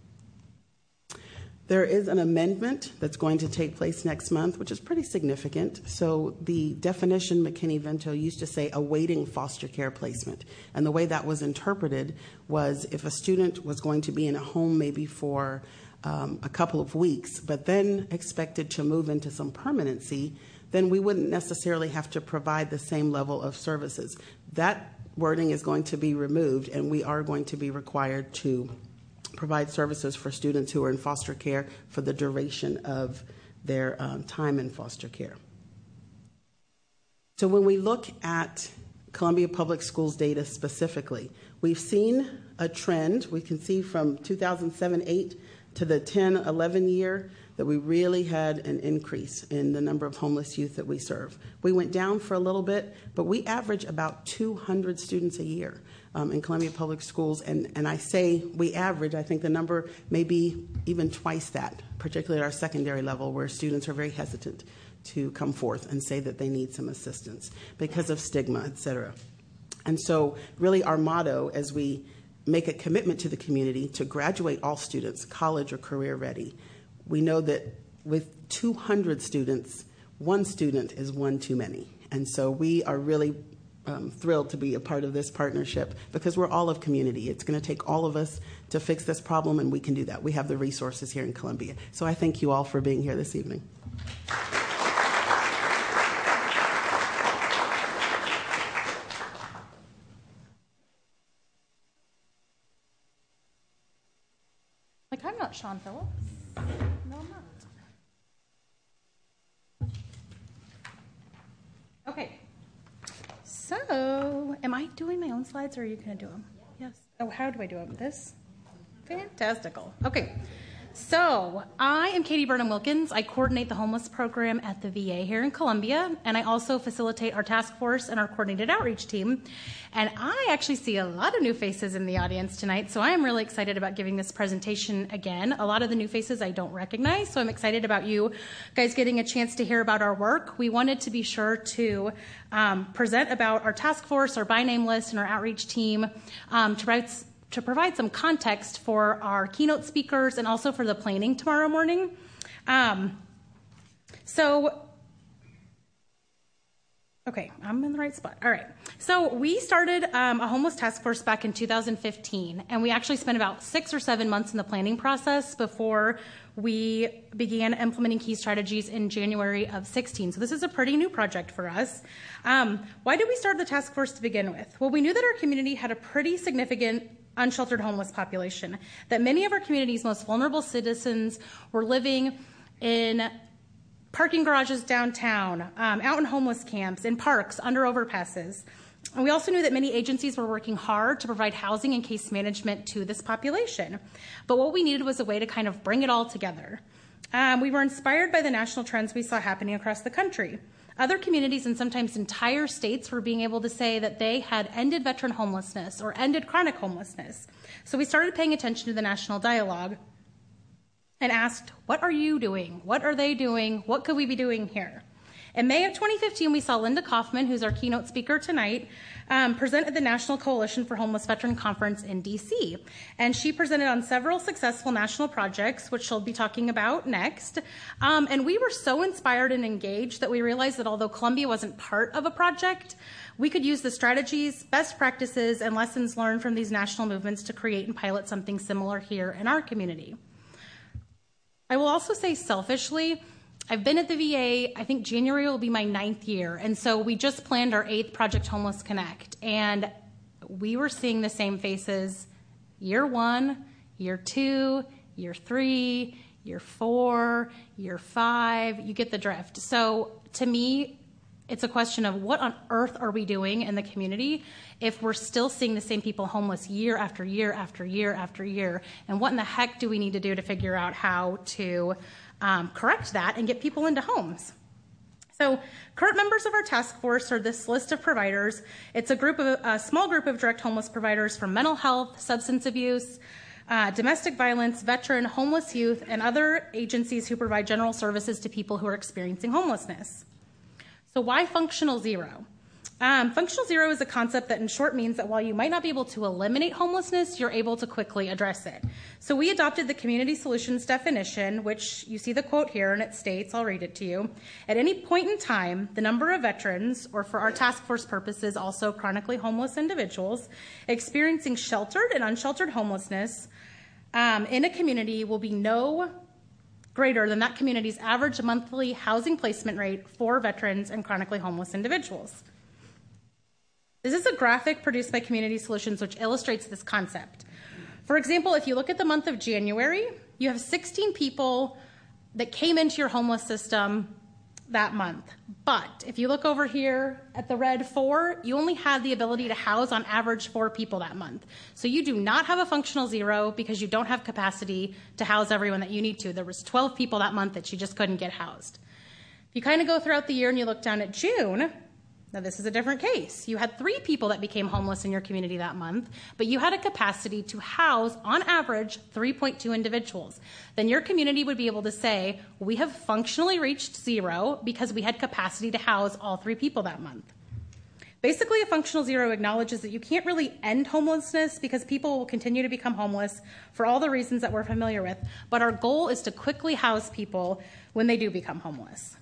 Speaker 10: There is an amendment that's going to take place next month, which is pretty significant. So the definition McKinney-Vento used to say awaiting foster care placement. And the way that was interpreted was if a student was going to be in a home maybe for Um, a couple of weeks, but then expected to move into some permanency, then we wouldn't necessarily have to provide the same level of services. That wording is going to be removed, and we are going to be required to provide services for students who are in foster care for the duration of their um, time in foster care. So when we look at Columbia Public Schools data specifically, we've seen a trend. We can see from two thousand seven eight to the ten eleven year that we really had an increase in the number of homeless youth that we serve. We went down for a little bit, but we average about two hundred students a year um, in Columbia Public Schools. And, and I say we average, I think the number may be even twice that, particularly at our secondary level where students are very hesitant to come forth and say that they need some assistance because of stigma, et cetera. And so really our motto as we make a commitment to the community to graduate all students, college or career ready, we know that with two hundred students, one student is one too many. And so we are really um, thrilled to be a part of this partnership because we're all of community. It's going to take all of us to fix this problem, and we can do that. We have the resources here in Columbia. So I thank you all for being here this evening.
Speaker 11: Like, I'm not Sean Phillips. No, I'm not. Okay. So, am I doing my own slides, or are you going to do them? Yes. Oh, how do I do them? This? Fantastical. Okay. So, I am Katie Burnham Wilkins. I coordinate the homeless program at the V A here in Columbia, and I also facilitate our task force and our coordinated outreach team. And I actually see a lot of new faces in the audience tonight, so I am really excited about giving this presentation again. A lot of the new faces I don't recognize, so I'm excited about you guys getting a chance to hear about our work. We wanted to be sure to um, present about our task force, our by name list, and our outreach team um, to provide to provide some context for our keynote speakers and also for the planning tomorrow morning. Um, so, okay, I'm in the right spot. All right. So we started um, a homeless task force back in two thousand fifteen, and we actually spent about six or seven months in the planning process before we began implementing key strategies in January of sixteen. So this is a pretty new project for us. Um, why did we start the task force to begin with? Well, we knew that our community had a pretty significant unsheltered homeless population, that many of our community's most vulnerable citizens were living in parking garages downtown, um, out in homeless camps, in parks, under overpasses. And we also knew that many agencies were working hard to provide housing and case management to this population. But what we needed was a way to kind of bring it all together. Um, we were inspired by the national trends we saw happening across the country. Other communities and sometimes entire states were being able to say that they had ended veteran homelessness or ended chronic homelessness. So we started paying attention to the national dialogue and asked, what are you doing? What are they doing? What could we be doing here? In May of twenty fifteen, we saw Linda Kaufman, who's our keynote speaker tonight, um, present at the National Coalition for Homeless Veteran Conference in D C. And she presented on several successful national projects, which she'll be talking about next. Um, and we were so inspired and engaged that we realized that although Columbia wasn't part of a project, we could use the strategies, best practices, and lessons learned from these national movements to create and pilot something similar here in our community. I will also say selfishly, I've been at the V A, I think January will be my ninth year, and so we just planned our eighth Project Homeless Connect, and we were seeing the same faces year one, year two, year three, year four, year five, you get the drift. So to me, it's a question of what on earth are we doing in the community if we're still seeing the same people homeless year after year after year after year, and what in the heck do we need to do to figure out how to Um, correct that and get people into homes. So current members of our task force are this list of providers. It's a group of a small group of direct homeless providers from mental health, substance abuse, uh, domestic violence, veteran, homeless youth, and other agencies who provide general services to people who are experiencing homelessness. So why functional zero? Um, functional zero is a concept that in short means that while you might not be able to eliminate homelessness, you're able to quickly address it. So we adopted the community solutions definition, which you see the quote here, and it states, I'll read it to you. At any point in time, the number of veterans, or for our task force purposes, also chronically homeless individuals, experiencing sheltered and unsheltered homelessness um, in a community will be no greater than that community's average monthly housing placement rate for veterans and chronically homeless individuals. This is a graphic produced by Community Solutions which illustrates this concept. For example, if you look at the month of January, you have sixteen people that came into your homeless system that month. But if you look over here at the red four, you only had the ability to house on average four people that month. So you do not have a functional zero because you don't have capacity to house everyone that you need to. There was twelve people that month that you just couldn't get housed. If you kind of go throughout the year and you look down at June, now this is a different case. You had three people that became homeless in your community that month, but you had a capacity to house, on average, three point two individuals. Then your community would be able to say, we have functionally reached zero because we had capacity to house all three people that month. Basically, a functional zero acknowledges that you can't really end homelessness because people will continue to become homeless for all the reasons that we're familiar with, but our goal is to quickly house people when they do become homeless.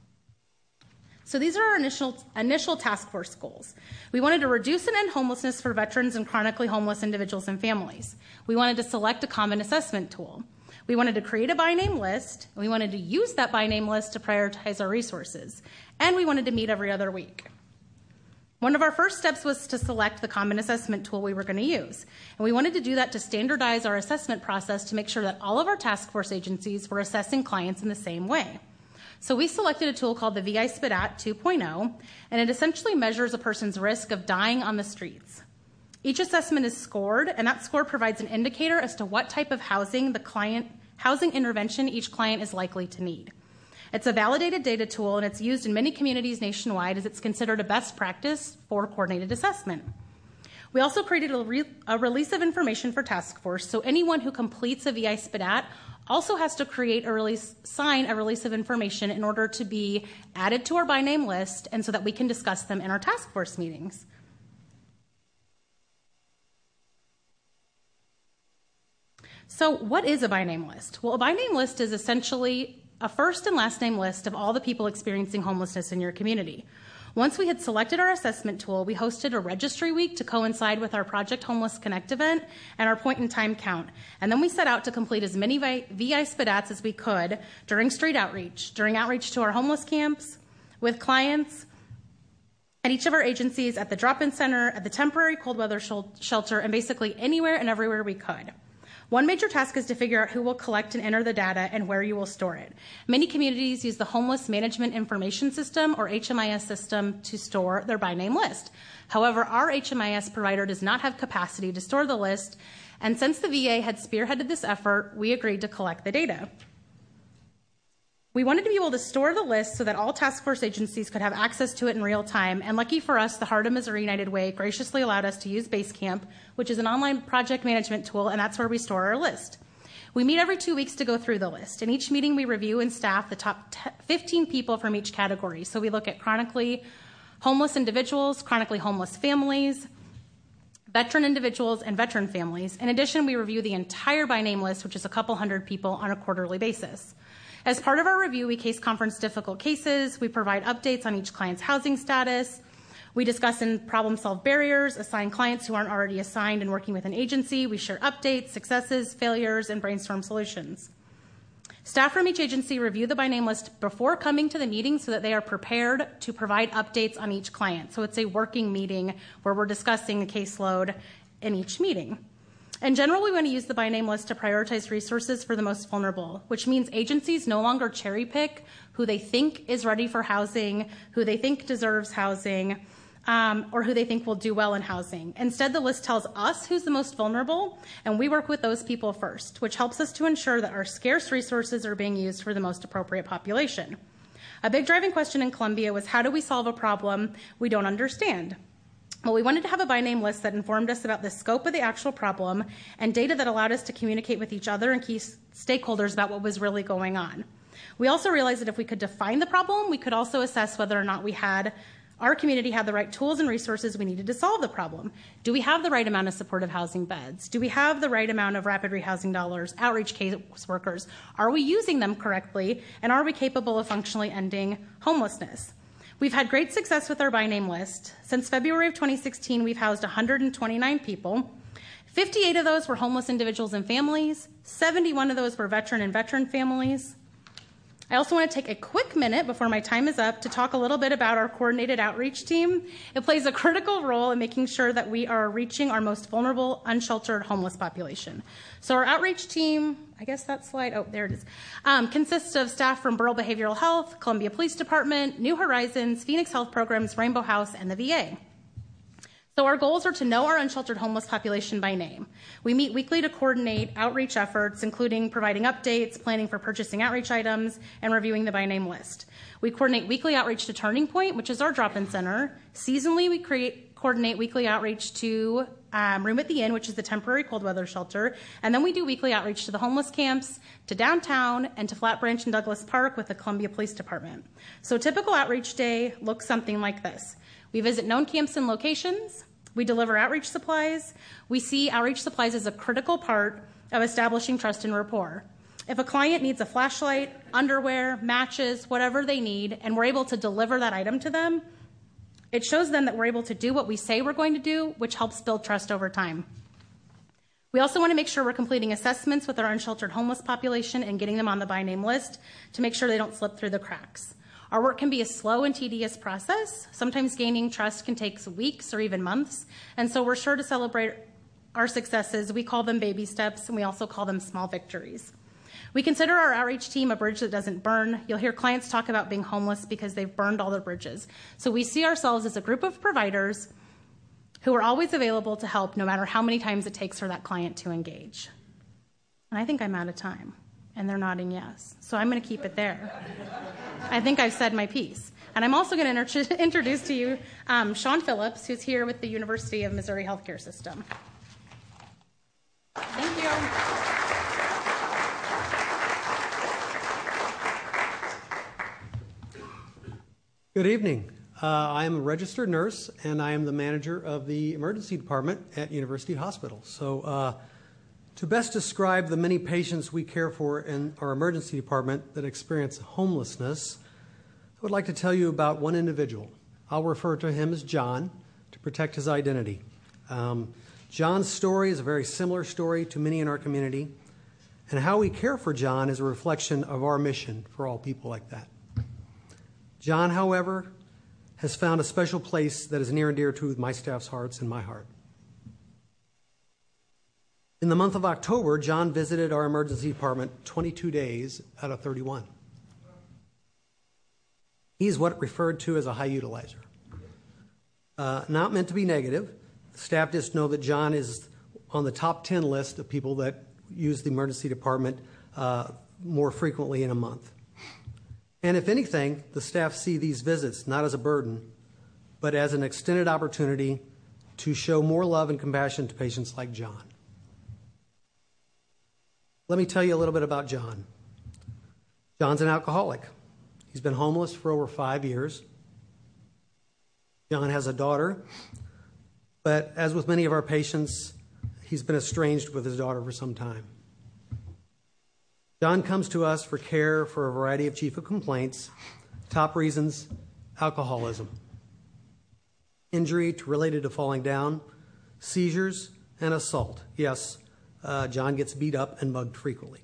Speaker 11: So these are our initial, initial task force goals. We wanted to reduce and end homelessness for veterans and chronically homeless individuals and families. We wanted to select a common assessment tool. We wanted to create a by name list, and we wanted to use that by name list to prioritize our resources. And we wanted to meet every other week. One of our first steps was to select the common assessment tool we were going to use. And we wanted to do that to standardize our assessment process to make sure that all of our task force agencies were assessing clients in the same way. So we selected a tool called the V I S P D A T two point oh, and it essentially measures a person's risk of dying on the streets. Each assessment is scored, and that score provides an indicator as to what type of housing the client, housing intervention each client is likely to need. It's a validated data tool, and it's used in many communities nationwide as it's considered a best practice for coordinated assessment. We also created a, re- a release of information for task force, so anyone who completes a V I S P D A T also has to create a release, sign a release of information in order to be added to our by name list and so that we can discuss them in our task force meetings. So what is a by name list? Well, a by name list is essentially a first and last name list of all the people experiencing homelessness in your community. Once we had selected our assessment tool, we hosted a registry week to coincide with our Project Homeless Connect event and our point in time count. And then we set out to complete as many V I S P D A Ts as we could during street outreach, during outreach to our homeless camps, with clients, at each of our agencies, at the drop-in center, at the temporary cold weather shelter, and basically anywhere and everywhere we could. One major task is to figure out who will collect and enter the data and where you will store it. Many communities use the Homeless Management Information System, or H M I S system, to store their by name list. However, our H M I S provider does not have capacity to store the list, and since the V A had spearheaded this effort, we agreed to collect the data. We wanted to be able to store the list so that all task force agencies could have access to it in real time, and lucky for us, the Heart of Missouri United Way graciously allowed us to use Basecamp, which is an online project management tool, and that's where we store our list. We meet every two weeks to go through the list. In each meeting, we review and staff the top fifteen people from each category. So we look at chronically homeless individuals, chronically homeless families, veteran individuals, and veteran families. In addition, we review the entire by name list, which is a couple hundred people, on a quarterly basis. As part of our review, we case conference difficult cases, we provide updates on each client's housing status, we discuss and problem-solve barriers, assign clients who aren't already assigned and working with an agency, we share updates, successes, failures, and brainstorm solutions. Staff from each agency review the by name list before coming to the meeting so that they are prepared to provide updates on each client. So it's a working meeting where we're discussing the caseload in each meeting. In general, we want to use the by name list to prioritize resources for the most vulnerable, which means agencies no longer cherry pick who they think is ready for housing, who they think deserves housing, um, or who they think will do well in housing. Instead, the list tells us who's the most vulnerable, and we work with those people first, which helps us to ensure that our scarce resources are being used for the most appropriate population. A big driving question in Columbia was, how do we solve a problem we don't understand? Well, we wanted to have a by name list that informed us about the scope of the actual problem and data that allowed us to communicate with each other and key stakeholders about what was really going on. We also realized that if we could define the problem, we could also assess whether or not we had, our community had the right tools and resources we needed to solve the problem. Do we have the right amount of supportive housing beds? Do we have the right amount of rapid rehousing dollars, outreach caseworkers? Are we using them correctly? And are we capable of functionally ending homelessness? We've had great success with our by name list. Since February of twenty sixteen, we've housed one hundred twenty-nine people. fifty-eight of those were homeless individuals and families. seventy-one of those were veteran and veteran families. I also want to take a quick minute before my time is up to talk a little bit about our coordinated outreach team. It plays a critical role in making sure that we are reaching our most vulnerable, unsheltered homeless population. So our outreach team, I guess that slide, oh, there it is, um, consists of staff from Burrell Behavioral Health, Columbia Police Department, New Horizons, Phoenix Health Programs, Rainbow House, and the V A. So our goals are to know our unsheltered homeless population by name. We meet weekly to coordinate outreach efforts, including providing updates, planning for purchasing outreach items, and reviewing the by name list. We coordinate weekly outreach to Turning Point, which is our drop-in center. Seasonally, we create, coordinate weekly outreach to um, Room at the Inn, which is the temporary cold weather shelter. And then we do weekly outreach to the homeless camps, to downtown, and to Flat Branch and Douglas Park with the Columbia Police Department. So a typical outreach day looks something like this. We visit known camps and locations. We deliver outreach supplies. We see outreach supplies as a critical part of establishing trust and rapport. If a client needs a flashlight, underwear, matches, whatever they need, and we're able to deliver that item to them, it shows them that we're able to do what we say we're going to do, which helps build trust over time. We also want to make sure we're completing assessments with our unsheltered homeless population and getting them on the by name list to make sure they don't slip through the cracks. Our work can be a slow and tedious process. Sometimes gaining trust can take weeks or even months, and so we're sure to celebrate our successes. We call them baby steps, and we also call them small victories. We consider our outreach team a bridge that doesn't burn. You'll hear clients talk about being homeless because they've burned all their bridges. So we see ourselves as a group of providers who are always available to help no matter how many times it takes for that client to engage. And I think I'm out of time, and they're nodding yes. So I'm going to keep it there. I think I've said my piece. And I'm also going to inter- introduce to you um, Sean Phillips, who's here with the University of Missouri Healthcare System. Thank you.
Speaker 12: Good evening. Uh, I am a registered nurse, and I am the manager of the emergency department at University Hospital. So uh, to best describe the many patients we care for in our emergency department that experience homelessness, I would like to tell you about one individual. I'll refer to him as John to protect his identity. Um, John's story is a very similar story to many in our community, and how we care for John is a reflection of our mission for all people like that. John, however, has found a special place that is near and dear to my staff's hearts and my heart. In the month of October, John visited our emergency department twenty-two days out of thirty-one. He's what referred to as a high utilizer. Uh, not meant to be negative. The staff just know that John is on the top ten list of people that use the emergency department uh, more frequently in a month. And if anything, the staff see these visits not as a burden, but as an extended opportunity to show more love and compassion to patients like John. Let me tell you a little bit about John. John's an alcoholic. He's been homeless for over five years. John has a daughter, but as with many of our patients, he's been estranged with his daughter for some time. John comes to us for care for a variety of chief of complaints. Top reasons: alcoholism, injury to, related to falling down, seizures, and assault. Yes, uh, John gets beat up and mugged frequently.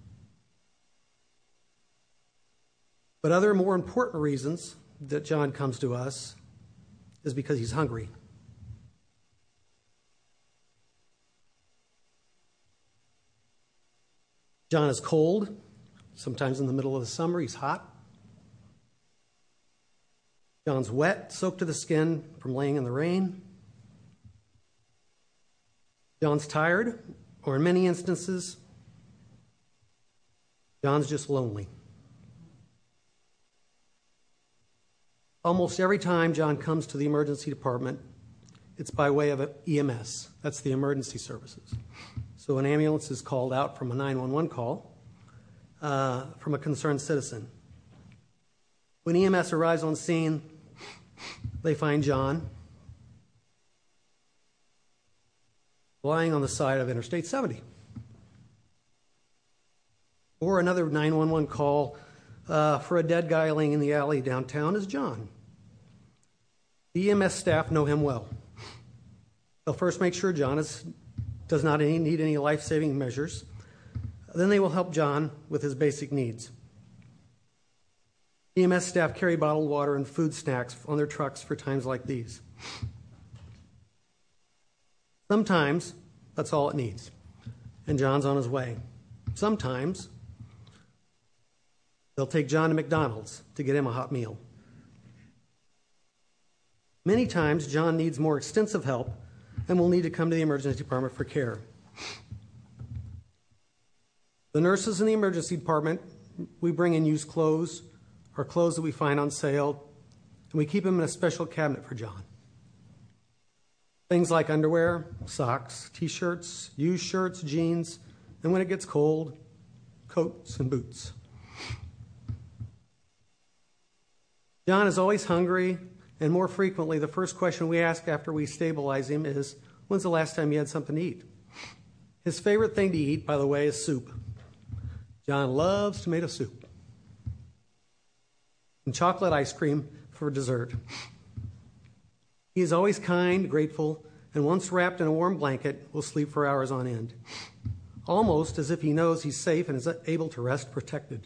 Speaker 12: But other more important reasons that John comes to us is because he's hungry. John is cold. Sometimes in the middle of the summer, he's hot. John's wet, soaked to the skin from laying in the rain. John's tired, or in many instances, John's just lonely. Almost every time John comes to the emergency department, it's by way of E M S. That's the emergency services. So an ambulance is called out from a nine one one call uh, from a concerned citizen. When E M S arrives on scene, they find John lying on the side of Interstate seventy. Or another nine one one call uh, for a dead guy laying in the alley downtown is John. The E M S staff know him well. They'll first make sure John is, does not any, need any life-saving measures. Then they will help John with his basic needs. E M S staff carry bottled water and food snacks on their trucks for times like these. Sometimes that's all it needs, and John's on his way. Sometimes they'll take John to McDonald's to get him a hot meal. Many times, John needs more extensive help and will need to come to the emergency department for care. The nurses in the emergency department, we bring in used clothes or clothes that we find on sale, and we keep them in a special cabinet for John. Things like underwear, socks, T-shirts, used shirts, jeans, and when it gets cold, coats and boots. John is always hungry, and more frequently, the first question we ask after we stabilize him is, when's the last time you had something to eat? His favorite thing to eat, by the way, is soup. John loves tomato soup. And chocolate ice cream for dessert. He is always kind, grateful, and once wrapped in a warm blanket, will sleep for hours on end, almost as if he knows he's safe and is able to rest protected.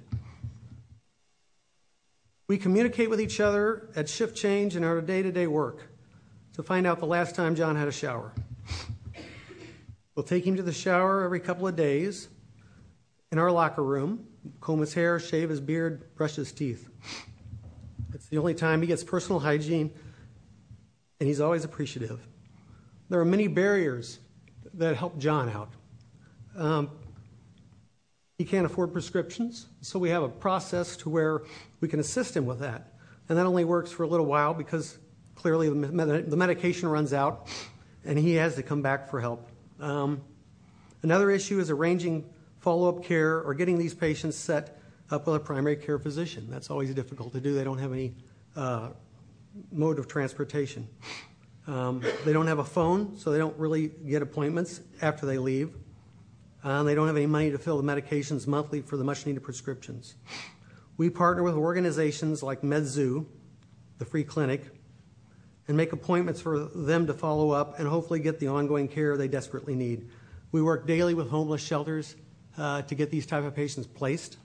Speaker 12: We communicate with each other at shift change and our day-to-day work to find out the last time John had a shower. We'll take him to the shower every couple of days in our locker room, comb his hair, shave his beard, brush his teeth. It's the only time he gets personal hygiene, and he's always appreciative. There are many barriers that help John out. Um, he can't afford prescriptions, so we have a process to where we can assist him with that. And that only works for a little while because clearly the, med- the medication runs out, and he has to come back for help. Um, another issue is arranging follow-up care or getting these patients set up with a primary care physician. That's always difficult to do. They don't have any uh, mode of transportation. Um, they don't have a phone, so they don't really get appointments after they leave. Uh, they don't have any money to fill the medications monthly for the much-needed prescriptions. We partner with organizations like MedZoo, the free clinic, and make appointments for them to follow up and hopefully get the ongoing care they desperately need. We work daily with homeless shelters uh, to get these type of patients placed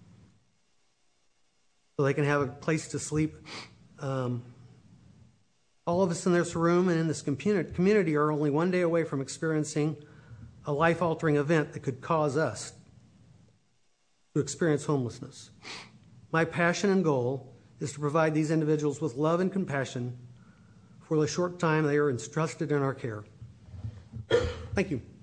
Speaker 12: so they can have a place to sleep. Um, all of us in this room and in this community are only one day away from experiencing a life-altering event that could cause us to experience homelessness. My passion and goal is to provide these individuals with love and compassion for the short time they are entrusted in our care. Thank you.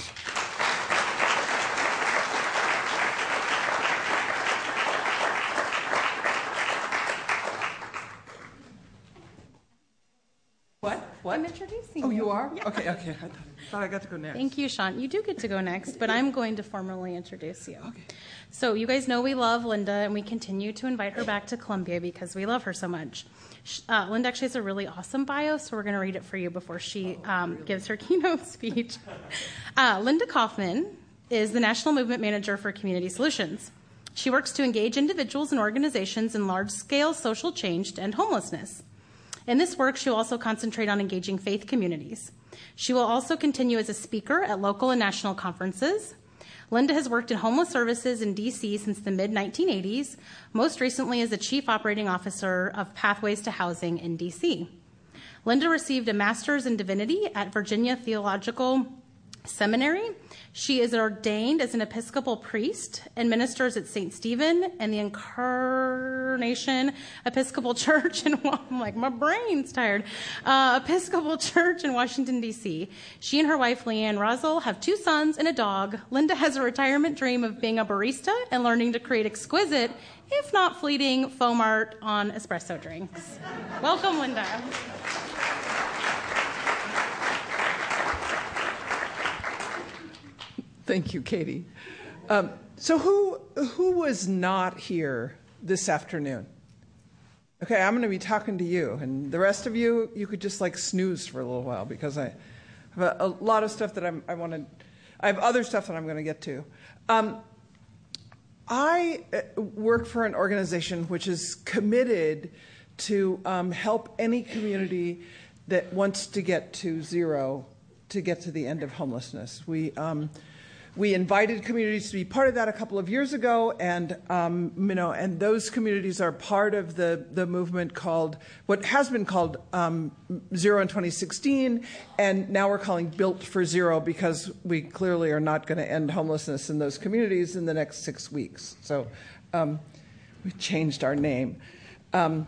Speaker 13: What? What?
Speaker 11: I'm introducing
Speaker 13: Oh,
Speaker 11: you.
Speaker 13: you are?
Speaker 11: Yeah.
Speaker 13: Okay, okay. I thought, thought I got to go next.
Speaker 11: Thank you, Sean. You do get to go next, but I'm going to formally introduce you. Okay. So you guys know we love Linda, and we continue to invite her back to Columbia because we love her so much. Uh, Linda actually has a really awesome bio, so we're going to read it for you before she um, gives her keynote speech. Uh, Linda Kaufman is the National Movement Manager for Community Solutions. She works to engage individuals and organizations in large-scale social change to end homelessness. In this work, she will also concentrate on engaging faith communities. She will also continue as a speaker at local and national conferences. Linda has worked in homeless services in D C since the mid nineteen eighties, most recently as the Chief Operating Officer of Pathways to Housing in D C. Linda received a master's in divinity at Virginia Theological Seminary. She is ordained as an Episcopal priest and ministers at Saint Stephen and the Incarnation Episcopal Church in, I'm like, my brain's tired, uh, Episcopal Church in Washington, D C. She and her wife, Leanne Russell, have two sons and a dog. Linda has a retirement dream of being a barista and learning to create exquisite, if not fleeting, foam art on espresso drinks. Welcome, Linda.
Speaker 13: Thank you, Katie. Um, so who who was not here this afternoon? Okay, I'm going to be talking to you, and the rest of you, you could just like snooze for a little while because I have a, a lot of stuff that I'm, I want to. I have other stuff that I'm going to get to. Um, I work for an organization which is committed to um, help any community that wants to get to zero, to get to the end of homelessness. We. Um, we invited communities to be part of that a couple of years ago, and um, you know, and those communities are part of the the movement called what has been called um, Zero in twenty sixteen, and now we're calling Built for Zero because we clearly are not going to end homelessness in those communities in the next six weeks. So um, we changed our name, um,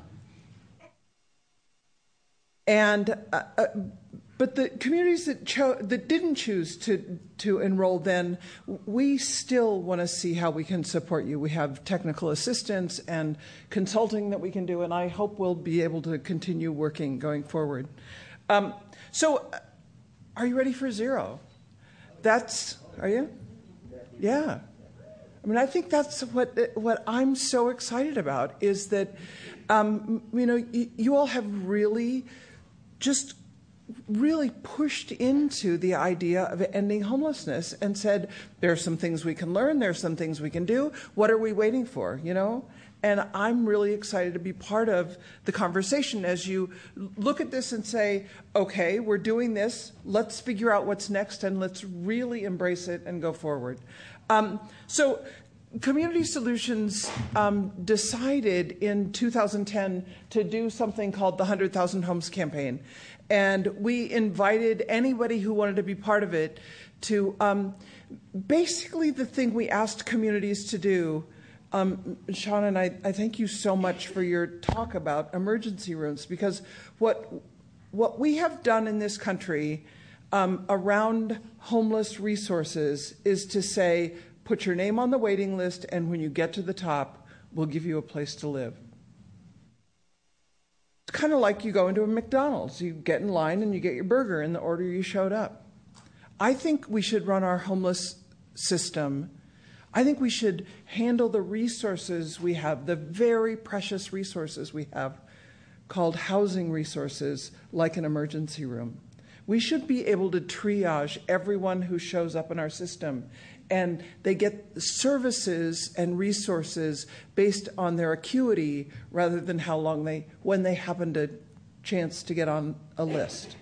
Speaker 13: and. Uh, uh, But the communities that cho- that didn't choose to to enroll then, we still want to see how we can support you. We have technical assistance and consulting that we can do, and I hope we'll be able to continue working going forward. Um, so, are you ready for zero? That's, are you? Yeah. I mean, I think that's what what I'm so excited about is that, um, you know, y- you all have really just really pushed into the idea of ending homelessness and said, there are some things we can learn, there are some things we can do. What are we waiting for, you know? And I'm really excited to be part of the conversation as you look at this and say, okay, we're doing this, let's figure out what's next and let's really embrace it and go forward. Um, so Community Solutions um, decided in two thousand ten to do something called the one hundred thousand Homes Campaign. And we invited anybody who wanted to be part of it to um, basically the thing we asked communities to do. Um, Sean and I, I thank you so much for your talk about emergency rooms, because what what we have done in this country um, around homeless resources is to say, put your name on the waiting list, and when you get to the top, we'll give you a place to live. It's kind of like you go into a McDonald's. You get in line and you get your burger in the order you showed up. I think we should run our homeless system. I think we should handle the resources we have, the very precious resources we have, called housing resources, like an emergency room. We should be able to triage everyone who shows up in our system, and they get services and resources based on their acuity rather than how long they, when they happen to chance to get on a list.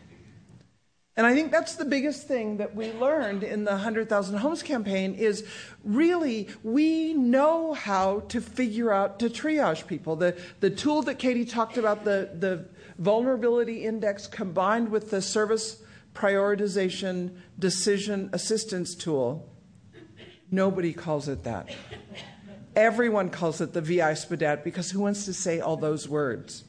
Speaker 13: And I think that's the biggest thing that we learned in the one hundred thousand Homes campaign is really we know how to figure out to triage people. The, the tool that Katie talked about, the, the vulnerability index combined with the service prioritization decision assistance tool, nobody calls it that. Everyone calls it the V I S P D A T because who wants to say all those words?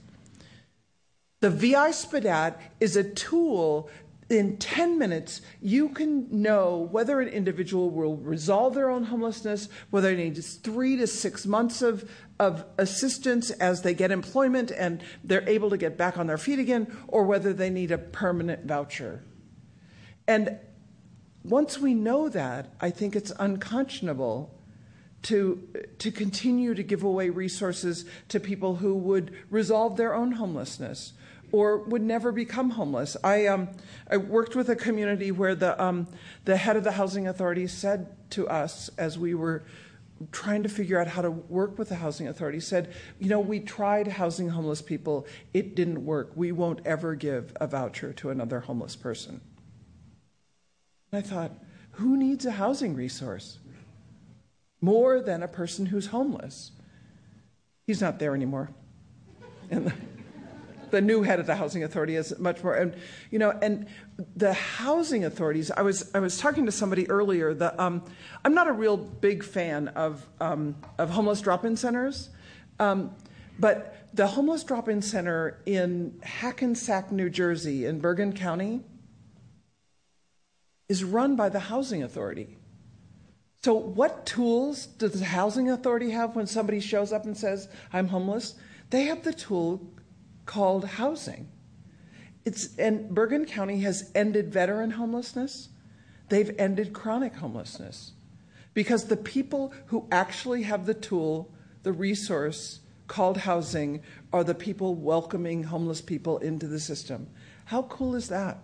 Speaker 13: The V I S P D A T is a tool. In ten minutes, you can know whether an individual will resolve their own homelessness, whether they need three to six months of, of assistance as they get employment and they're able to get back on their feet again, or whether they need a permanent voucher. And once we know that, I think it's unconscionable to, to continue to give away resources to people who would resolve their own homelessness or would never become homeless. I um, I worked with a community where the um, the head of the housing authority said to us as we were trying to figure out how to work with the housing authority, said, you know, we tried housing homeless people. It didn't work. We won't ever give a voucher to another homeless person. And I thought, who needs a housing resource more than a person who's homeless? He's not there anymore. And the, The new head of the housing authority is much more, and you know, and the housing authorities. I was I was talking to somebody earlier. The um, I'm not a real big fan of um, of homeless drop-in centers, um, but the homeless drop-in center in Hackensack, New Jersey, in Bergen County, is run by the housing authority. So, what tools does the housing authority have when somebody shows up and says, "I'm homeless"? They have the tool called housing. It's and Bergen County has ended veteran homelessness. They've ended chronic homelessness because the people who actually have the tool, the resource called housing, are the people welcoming homeless people into the system. How cool is that?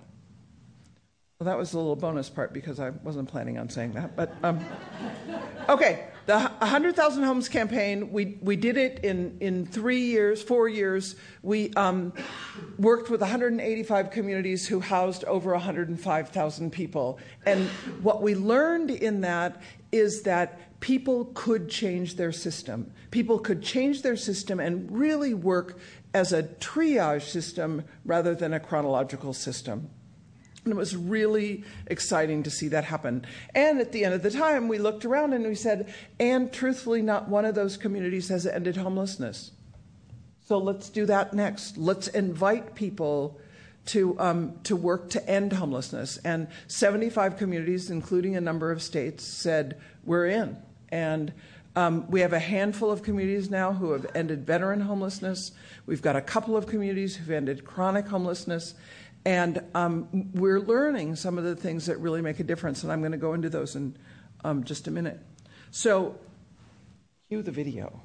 Speaker 13: Well, that was a little bonus part because I wasn't planning on saying that. But um, okay, the one hundred thousand Homes campaign, we, we did it in, in three years, four years. We um, worked with one hundred eighty-five communities who housed over one hundred five thousand people. And what we learned in that is that people could change their system. People could change their system and really work as a triage system rather than a chronological system. And it was really exciting to see that happen. And at the end of the time, we looked around and we said, and truthfully, not one of those communities has ended homelessness. So let's do that next. Let's invite people to um, to work to end homelessness. And seventy-five communities, including a number of states, said, we're in. And um, we have a handful of communities now who have ended veteran homelessness. We've got a couple of communities who've ended chronic homelessness. And um, we're learning some of the things that really make a difference, and I'm going to go into those in um, just a minute. So, cue the video.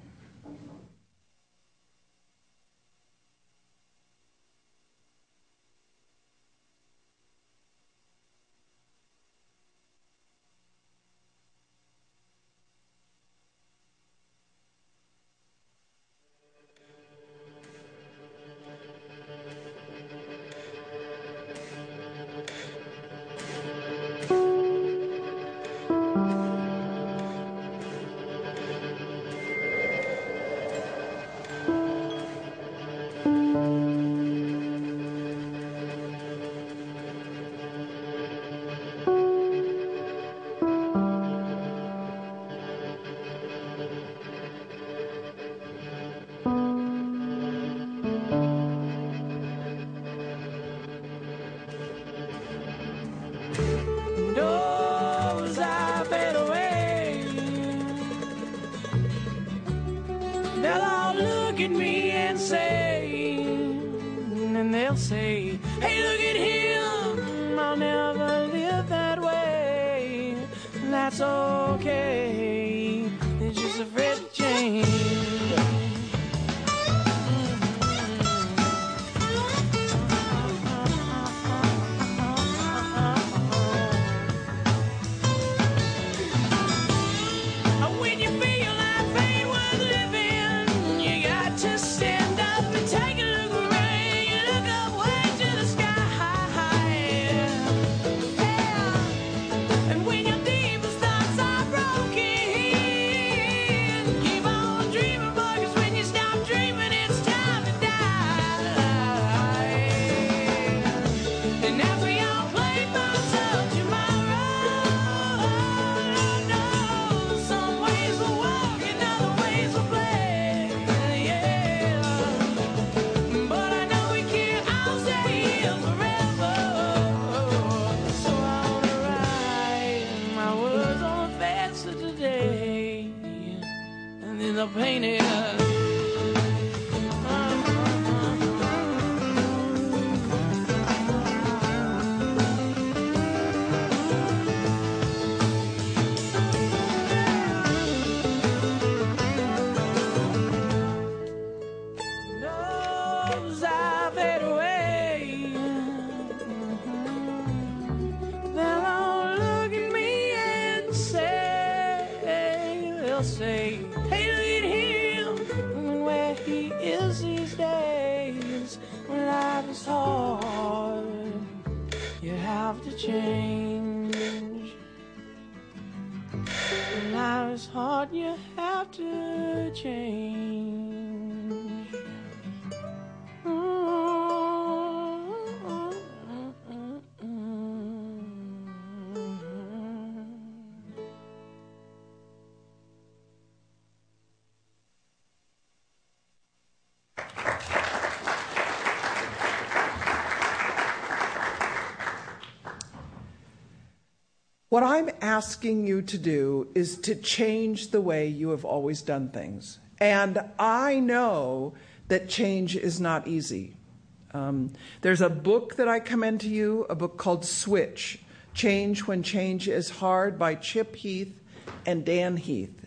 Speaker 13: What I'm asking you to do is to change the way you have always done things. And I know that change is not easy. Um, there's a book that I commend to you, a book called Switch, Change When Change is Hard by Chip Heath and Dan Heath.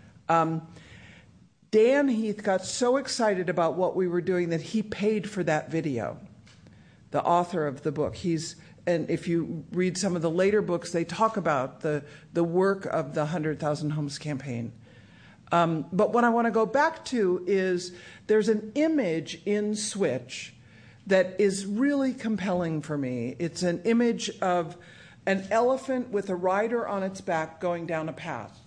Speaker 13: Um, Dan Heath got so excited about what we were doing that he paid for that video, the author of the book. He's and if you read some of the later books, they talk about the, the work of the one hundred thousand Homes campaign. Um, but what I want to go back to is there's an image in Switch that is really compelling for me. It's an image of an elephant with a rider on its back going down a path.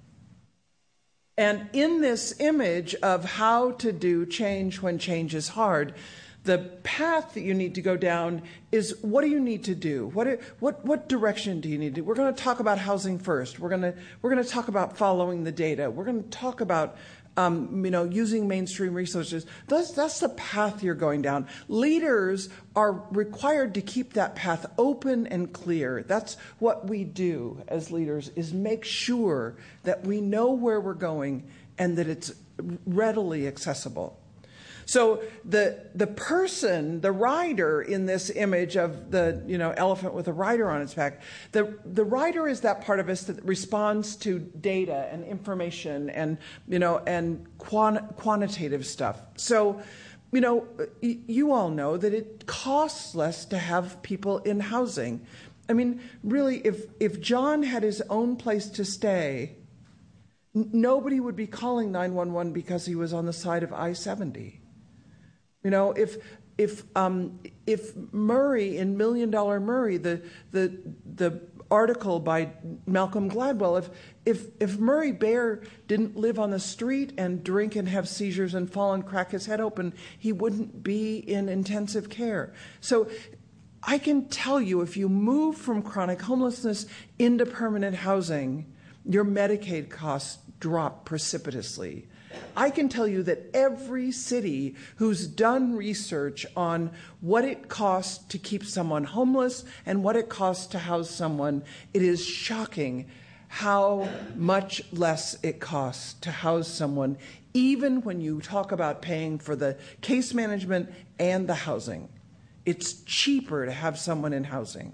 Speaker 13: And in this image of how to do change when change is hard, the path that you need to go down is, what do you need to do? What what what direction do you need to do? We're going to talk about housing first. We're going to we're going to talk about following the data. We're going to talk about um, you know using mainstream resources. That's that's the path you're going down. Leaders are required to keep that path open and clear. That's what we do as leaders, is make sure that we know where we're going and that it's readily accessible. So the the person, the rider in this image of the you know elephant with a rider on its back, the the rider is that part of us that responds to data and information and you know and quant- quantitative stuff. So, you know, y- you all know that it costs less to have people in housing. I mean, really, if if John had his own place to stay, n- nobody would be calling nine one one because he was on the side of I seventy. You know, if if um, if Murray in Million Dollar Murray, the the the article by Malcolm Gladwell, if if if Murray Bear didn't live on the street and drink and have seizures and fall and crack his head open, he wouldn't be in intensive care. So I can tell you, if you move from chronic homelessness into permanent housing, your Medicaid costs drop precipitously. I can tell you that every city who's done research on what it costs to keep someone homeless and what it costs to house someone, it is shocking how much less it costs to house someone, even when you talk about paying for the case management and the housing. It's cheaper to have someone in housing.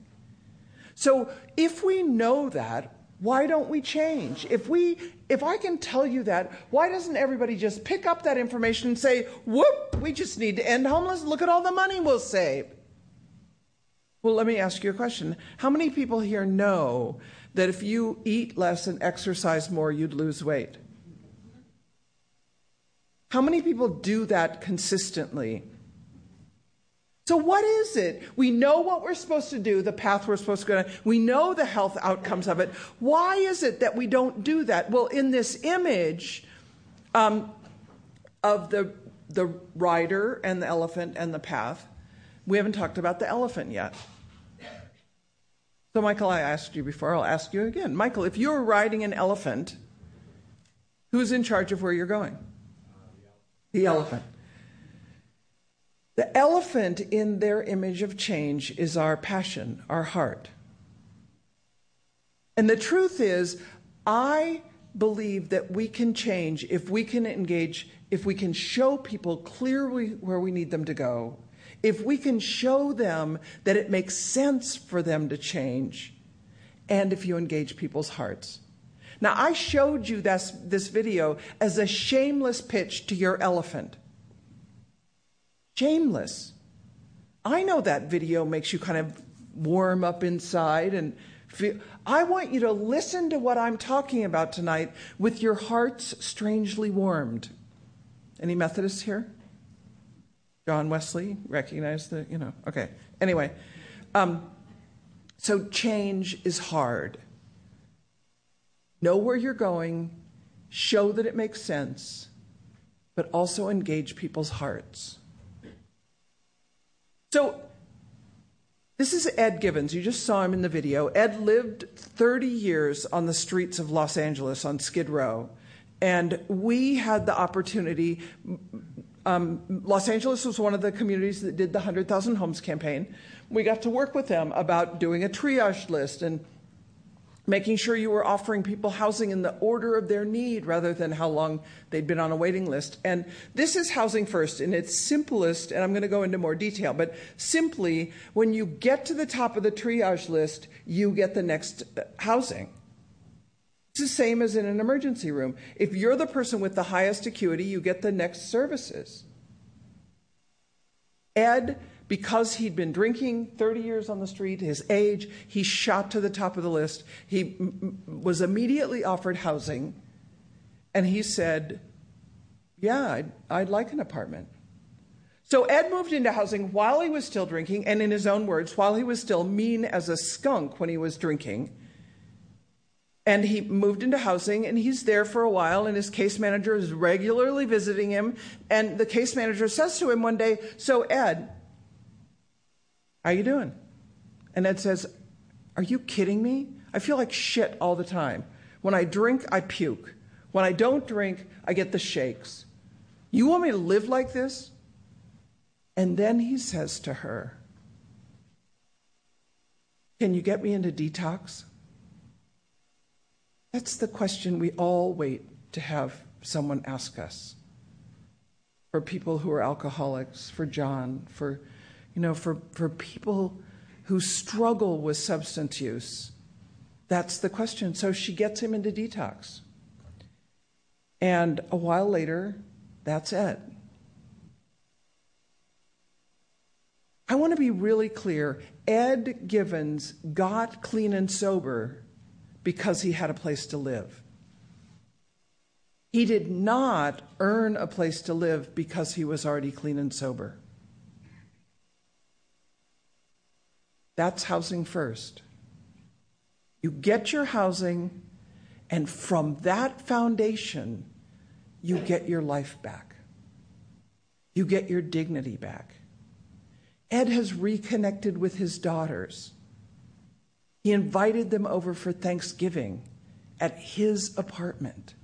Speaker 13: So if we know that, why don't we change? If we, if I can tell you that, why doesn't everybody just pick up that information and say, whoop, we just need to end homelessness. Look at all the money we'll save. Well, let me ask you a question. How many people here know that if you eat less and exercise more, you'd lose weight? How many people do that consistently? So what is it? We know what we're supposed to do, the path we're supposed to go down. We know the health outcomes of it. Why is it that we don't do that? Well, in this image um, of the, the rider and the elephant and the path, we haven't talked about the elephant yet. So, Michael, I asked you before. I'll ask you again. Michael, if you're riding an elephant, who's in charge of where you're going? The elephant. The elephant in their image of change is our passion, our heart. And the truth is, I believe that we can change if we can engage, if we can show people clearly where we need them to go, if we can show them that it makes sense for them to change, and if you engage people's hearts. Now, I showed you this, this video as a shameless pitch to your elephant. Shameless. I know that video makes you kind of warm up inside and feel. I want you to listen to what I'm talking about tonight with your hearts strangely warmed. Any Methodists here? John Wesley, recognize the, you know, okay. Anyway, um, so change is hard. Know where you're going, show that it makes sense, but also engage people's hearts. So this is Ed Gibbons. You just saw him in the video. Ed lived thirty years on the streets of Los Angeles on Skid Row. And we had the opportunity. Um, Los Angeles was one of the communities that did the one hundred thousand Homes campaign. We got to work with them about doing a triage list and making sure you were offering people housing in the order of their need rather than how long they'd been on a waiting list. And this is Housing First in its simplest, and I'm going to go into more detail, but simply, when you get to the top of the triage list, you get the next housing. It's the same as in an emergency room. If you're the person with the highest acuity, you get the next services. Ed Because he'd been drinking thirty years on the street, his age, he shot to the top of the list. He m- was immediately offered housing, and he said, yeah, I'd, I'd like an apartment. So Ed moved into housing while he was still drinking, and in his own words, while he was still mean as a skunk when he was drinking. And he moved into housing, and he's there for a while, and his case manager is regularly visiting him. And the case manager says to him one day, so Ed, how you doing? And Ed says, are you kidding me? I feel like shit all the time. When I drink, I puke. When I don't drink, I get the shakes. You want me to live like this? And then he says to her, can you get me into detox? That's the question we all wait to have someone ask us. For people who are alcoholics, for John, for You know, for, for people who struggle with substance use, that's the question. So she gets him into detox. And a while later, that's Ed. I want to be really clear. Ed Givens got clean and sober because he had a place to live. He did not earn a place to live because he was already clean and sober. That's housing first. You get your housing, and from that foundation, you get your life back. You get your dignity back. Ed has reconnected with his daughters. He invited them over for Thanksgiving at his apartment.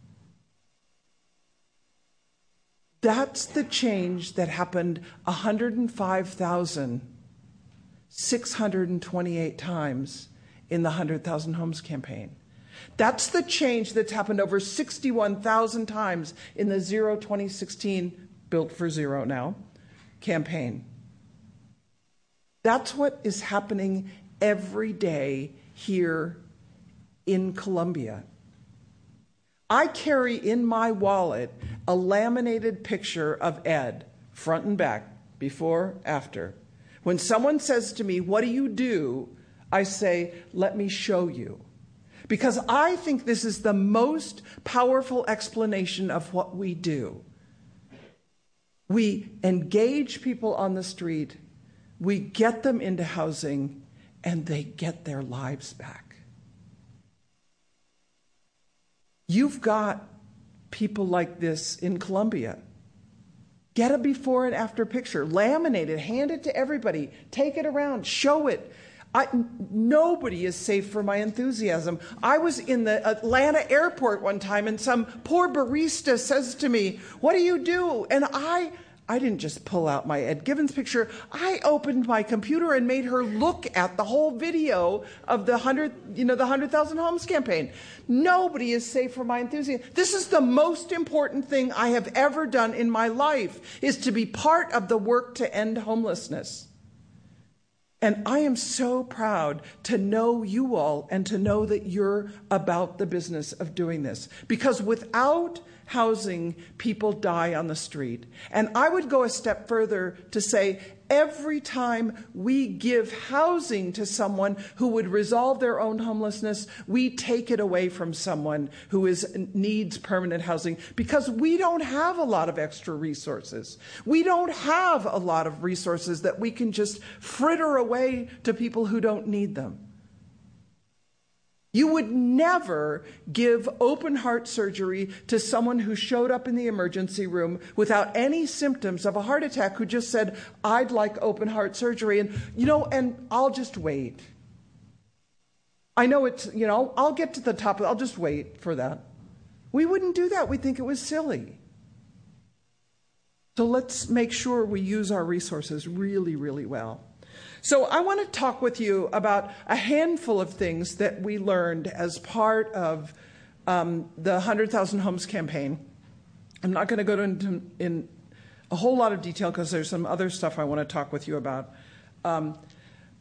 Speaker 13: That's the change that happened one hundred five thousand six hundred twenty-eight times in the one hundred thousand Homes campaign. That's the change that's happened over sixty-one thousand times in the Zero twenty sixteen, Built for Zero now, campaign. That's what is happening every day here in Columbia. I carry in my wallet a laminated picture of Ed, front and back, before, after. When someone says to me, what do you do? I say, let me show you. Because I think this is the most powerful explanation of what we do. We engage people on the street, we get them into housing, and they get their lives back. You've got people like this in Columbia. Get a before and after picture, laminate it, hand it to everybody, take it around, show it. I, nobody is safe for my enthusiasm. I was in the Atlanta airport one time, and some poor barista says to me, what do you do? And I, I didn't just pull out my Ed Givens picture. I opened my computer and made her look at the whole video of the hundred, you know, the hundred thousand homes campaign. Nobody is safe for my enthusiasm. This is the most important thing I have ever done in my life, is to be part of the work to end homelessness. And I am so proud to know you all and to know that you're about the business of doing this. Because without housing, people die on the street. And I would go a step further to say, every time we give housing to someone who would resolve their own homelessness, we take it away from someone who is, needs permanent housing, because we don't have a lot of extra resources. We don't have a lot of resources that we can just fritter away to people who don't need them. You would never give open heart surgery to someone who showed up in the emergency room without any symptoms of a heart attack, who just said, I'd like open heart surgery, and, you know, and I'll just wait. I know it's, you know, I'll get to the top, I'll just wait for that. We wouldn't do that. We'd think it was silly. So let's make sure we use our resources really, really well. So I want to talk with you about a handful of things that we learned as part of um, the one hundred thousand Homes campaign. I'm not going to go into in a whole lot of detail because there's some other stuff I want to talk with you about. Um,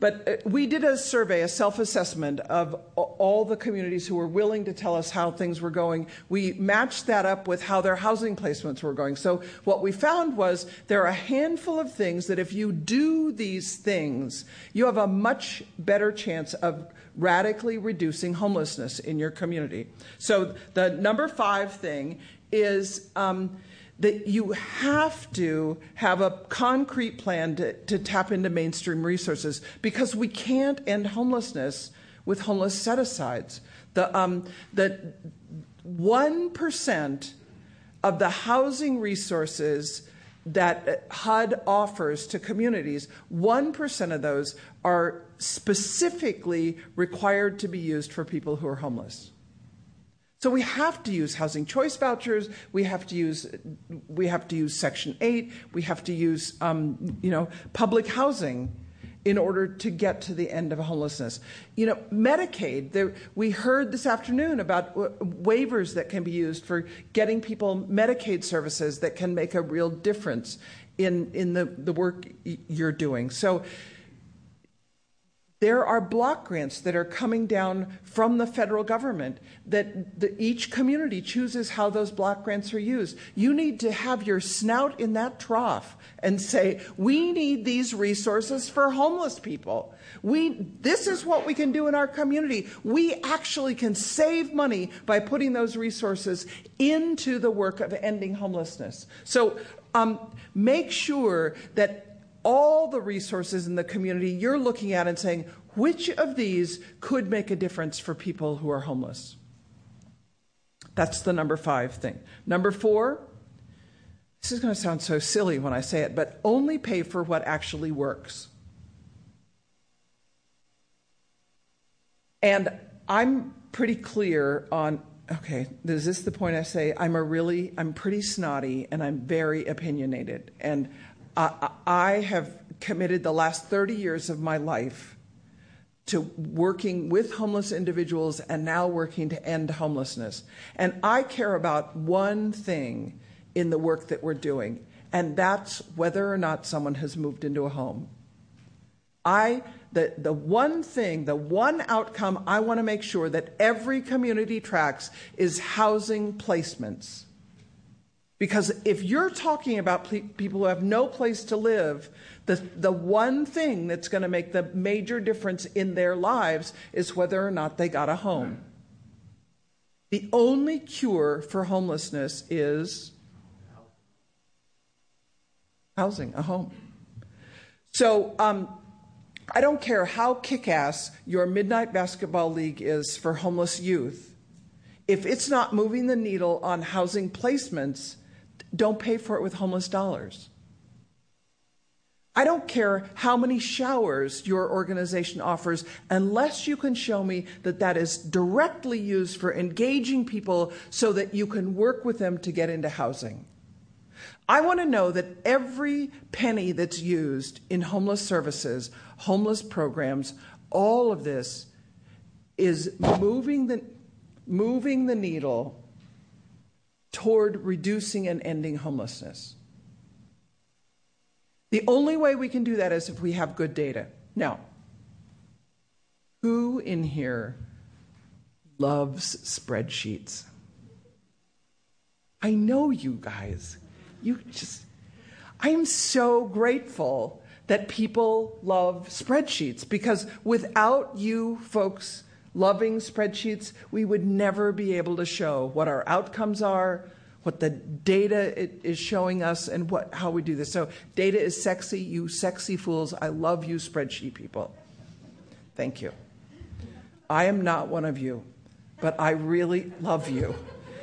Speaker 13: but uh, we did a survey, a self-assessment of all the communities who were willing to tell us how things were going. We matched that up with how their housing placements were going. So what we found was there are a handful of things that if you do these things, you have a much better chance of radically reducing homelessness in your community. So the number five thing is um, that you have to have a concrete plan to, to tap into mainstream resources, because we can't end homelessness with homeless set-asides. The, um, the one percent of the housing resources that H U D offers to communities, one percent of those are specifically required to be used for people who are homeless. So we have to use housing choice vouchers. We have to use we have to use Section eight. We have to use um, you know public housing in order to get to the end of homelessness. You know, Medicaid. There, we heard this afternoon about w- waivers that can be used for getting people Medicaid services that can make a real difference in in the the work y- you're doing. So. There are block grants that are coming down from the federal government that the, each community chooses how those block grants are used. You need to have your snout in that trough and say, we need these resources for homeless people. We, this is what we can do in our community. We actually can save money by putting those resources into the work of ending homelessness. So um, make sure that all the resources in the community you're looking at and saying, which of these could make a difference for people who are homeless? That's the number five thing. Number four, this is going to sound so silly when I say it, but only pay for what actually works. And I'm pretty clear on, okay, is this the point I say? I'm a really, I'm pretty snotty and I'm very opinionated. And I, I have committed the last thirty years of my life to working with homeless individuals and now working to end homelessness. And I care about one thing in the work that we're doing, and that's whether or not someone has moved into a home. I, the, the one thing, the one outcome I want to make sure that every community tracks is housing placements. Because if you're talking about ple- people who have no place to live, the, the one thing that's going to make the major difference in their lives is whether or not they got a home. The only cure for homelessness is housing, a home. So um, I don't care how kick-ass your Midnight Basketball League is for homeless youth. If it's not moving the needle on housing placements, don't pay for it with homeless dollars. I don't care how many showers your organization offers unless you can show me that that is directly used for engaging people so that you can work with them to get into housing. I want to know that every penny that's used in homeless services, homeless programs, all of this is moving the, moving the needle toward reducing and ending homelessness. The only way we can do that is if we have good data. Now, who in here loves spreadsheets? I know you guys. You just, I am so grateful that people love spreadsheets, because without you folks loving spreadsheets, we would never be able to show what our outcomes are, what the data is showing us, and what how we do this. So data is sexy, you sexy fools. I love you spreadsheet people. Thank you. I am not one of you, but I really love you.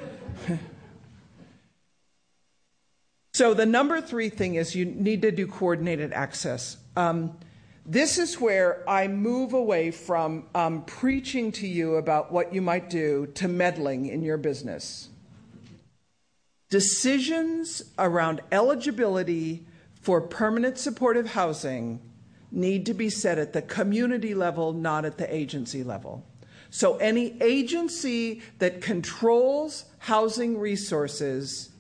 Speaker 13: So the number three thing is you need to do coordinated access. Um, this is where I move away from um, preaching to you about what you might do to meddling in your business. Decisions around eligibility for permanent supportive housing need to be set at the community level, not at the agency level. So any agency that controls housing resources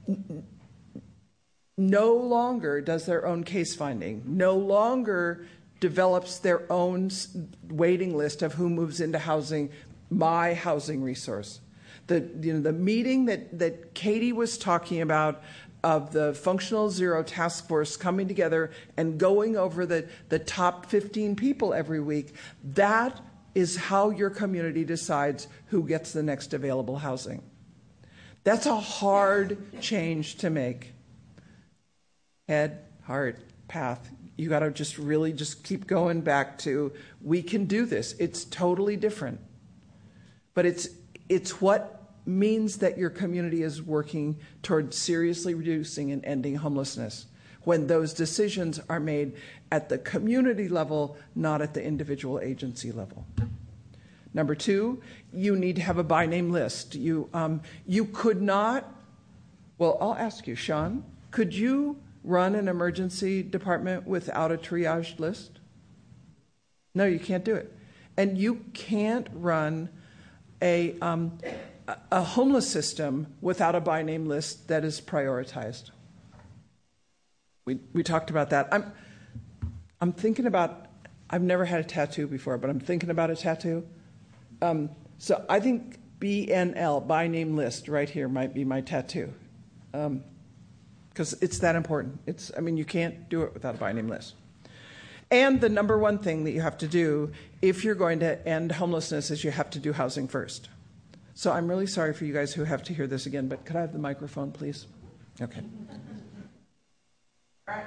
Speaker 13: no longer does their own case finding, no longer develops their own waiting list of who moves into housing, my housing resource. The, you know, the meeting that, that Katie was talking about of the Functional Zero Task Force coming together and going over the, the top fifteen people every week, that is how your community decides who gets the next available housing. That's a hard change to make. Head, heart, path. You got to just really just keep going back to, we can do this. It's totally different. But it's it's what means that your community is working toward seriously reducing and ending homelessness when those decisions are made at the community level, not at the individual agency level. Number two, you need to have a by name list. You, um, you could not, well, I'll ask you, Sean, could you run an emergency department without a triage list? No, you can't do it. And you can't run a, um, a homeless system without a by name list that is prioritized. We, we talked about that. I'm, I'm thinking about, I've never had a tattoo before, but I'm thinking about a tattoo. Um, so I think B N L, by name list, right here might be my tattoo. Um, because it's that important. It's, I mean, you can't do it without a by name list. And the number one thing that you have to do if you're going to end homelessness is you have to do housing first. So I'm really sorry for you guys who have to hear this again, but could I have the microphone, please? Okay. All right.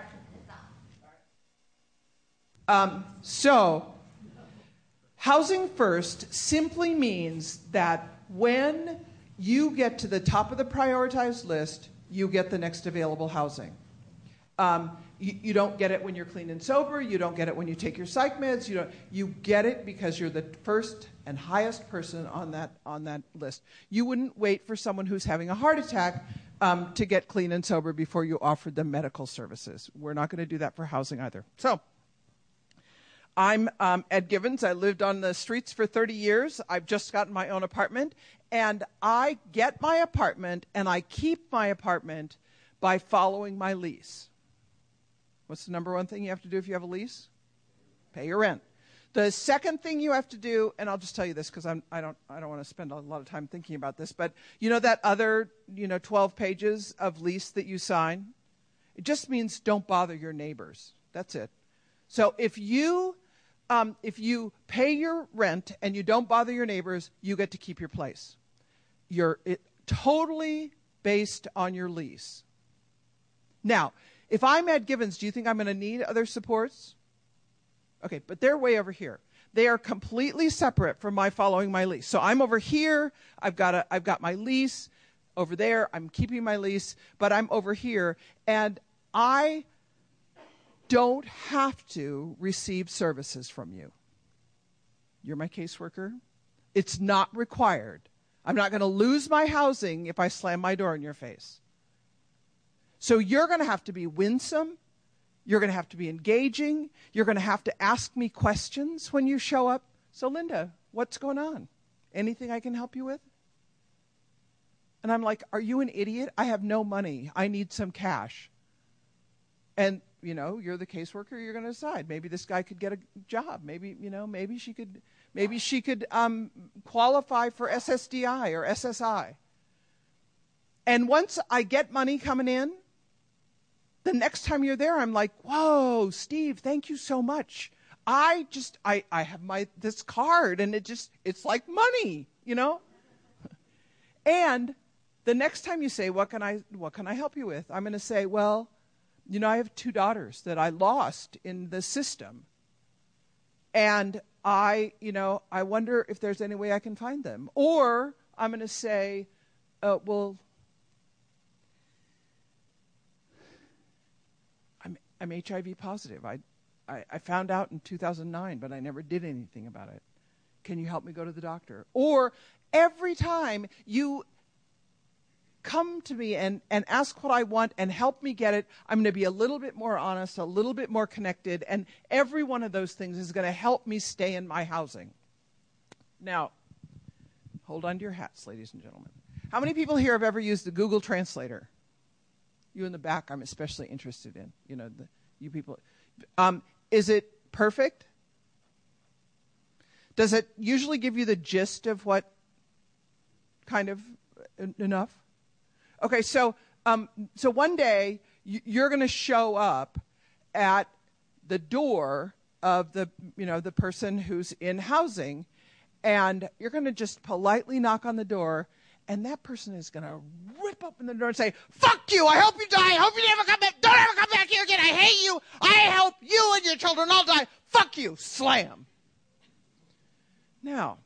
Speaker 13: Um, so housing first simply means that when you get to the top of the prioritized list, you get the next available housing. Um, you, you don't get it when you're clean and sober. You don't get it when you take your psych meds. You don't. You get it because you're the first and highest person on that on that list. You wouldn't wait for someone who's having a heart attack um, to get clean and sober before you offered them medical services. We're not going to do that for housing either. So, I'm um, Ed Givens. I lived on the streets for thirty years. I've just gotten my own apartment. And I get my apartment and I keep my apartment by following my lease. What's the number one thing you have to do if you have a lease? Pay your rent. The second thing you have to do, and I'll just tell you this because I'm I don't I don't want to spend a lot of time thinking about this, but you know that other, you know, twelve pages of lease that you sign? It just means don't bother your neighbors. That's it. So if you um, if you pay your rent and you don't bother your neighbors, you get to keep your place. You're it, totally based on your lease. Now, if I'm Ed Givens, do you think I'm going to need other supports? Okay, but they're way over here. They are completely separate from my following my lease. So I'm over here. I've got a, I've got my lease over there. I'm keeping my lease, but I'm over here, and I don't have to receive services from you. You're my caseworker. It's not required. I'm not going to lose my housing if I slam my door in your face. So you're going to have to be winsome. You're going to have to be engaging. You're going to have to ask me questions when you show up. So, Linda, what's going on? Anything I can help you with? And I'm like, are you an idiot? I have no money. I need some cash. And, you know, you're the caseworker. You're going to decide. Maybe this guy could get a job. Maybe, you know, maybe she could... Maybe she could um, qualify for S S D I or S S I. And once I get money coming in, the next time you're there, I'm like, whoa, Steve, thank you so much. I just, I, I have my this card, and it just, it's like money, you know? And the next time you say, what can I, what can I help you with? I'm going to say, well, you know, I have two daughters that I lost in the system. And I, you know, I wonder if there's any way I can find them. Or I'm going to say, uh, well, I'm I'm H I V positive. I, I I found out in two thousand nine, but I never did anything about it. Can you help me go to the doctor? Or every time you come to me and, and ask what I want and help me get it, I'm going to be a little bit more honest, a little bit more connected, and every one of those things is going to help me stay in my housing. Now, hold on to your hats, ladies and gentlemen. How many people here have ever used the Google Translator? You in the back, I'm especially interested in. You know, the, you people. Um, is it perfect? Does it usually give you the gist of what kind of enough? Okay, so um, so one day you're going to show up at the door of the you know the person who's in housing, and you're going to just politely knock on the door, and that person is going to rip open the door and say, "Fuck you! I hope you die! I hope you never come back! Don't ever come back here again! I hate you! I hope you and your children all die! Fuck you!" Slam. Now,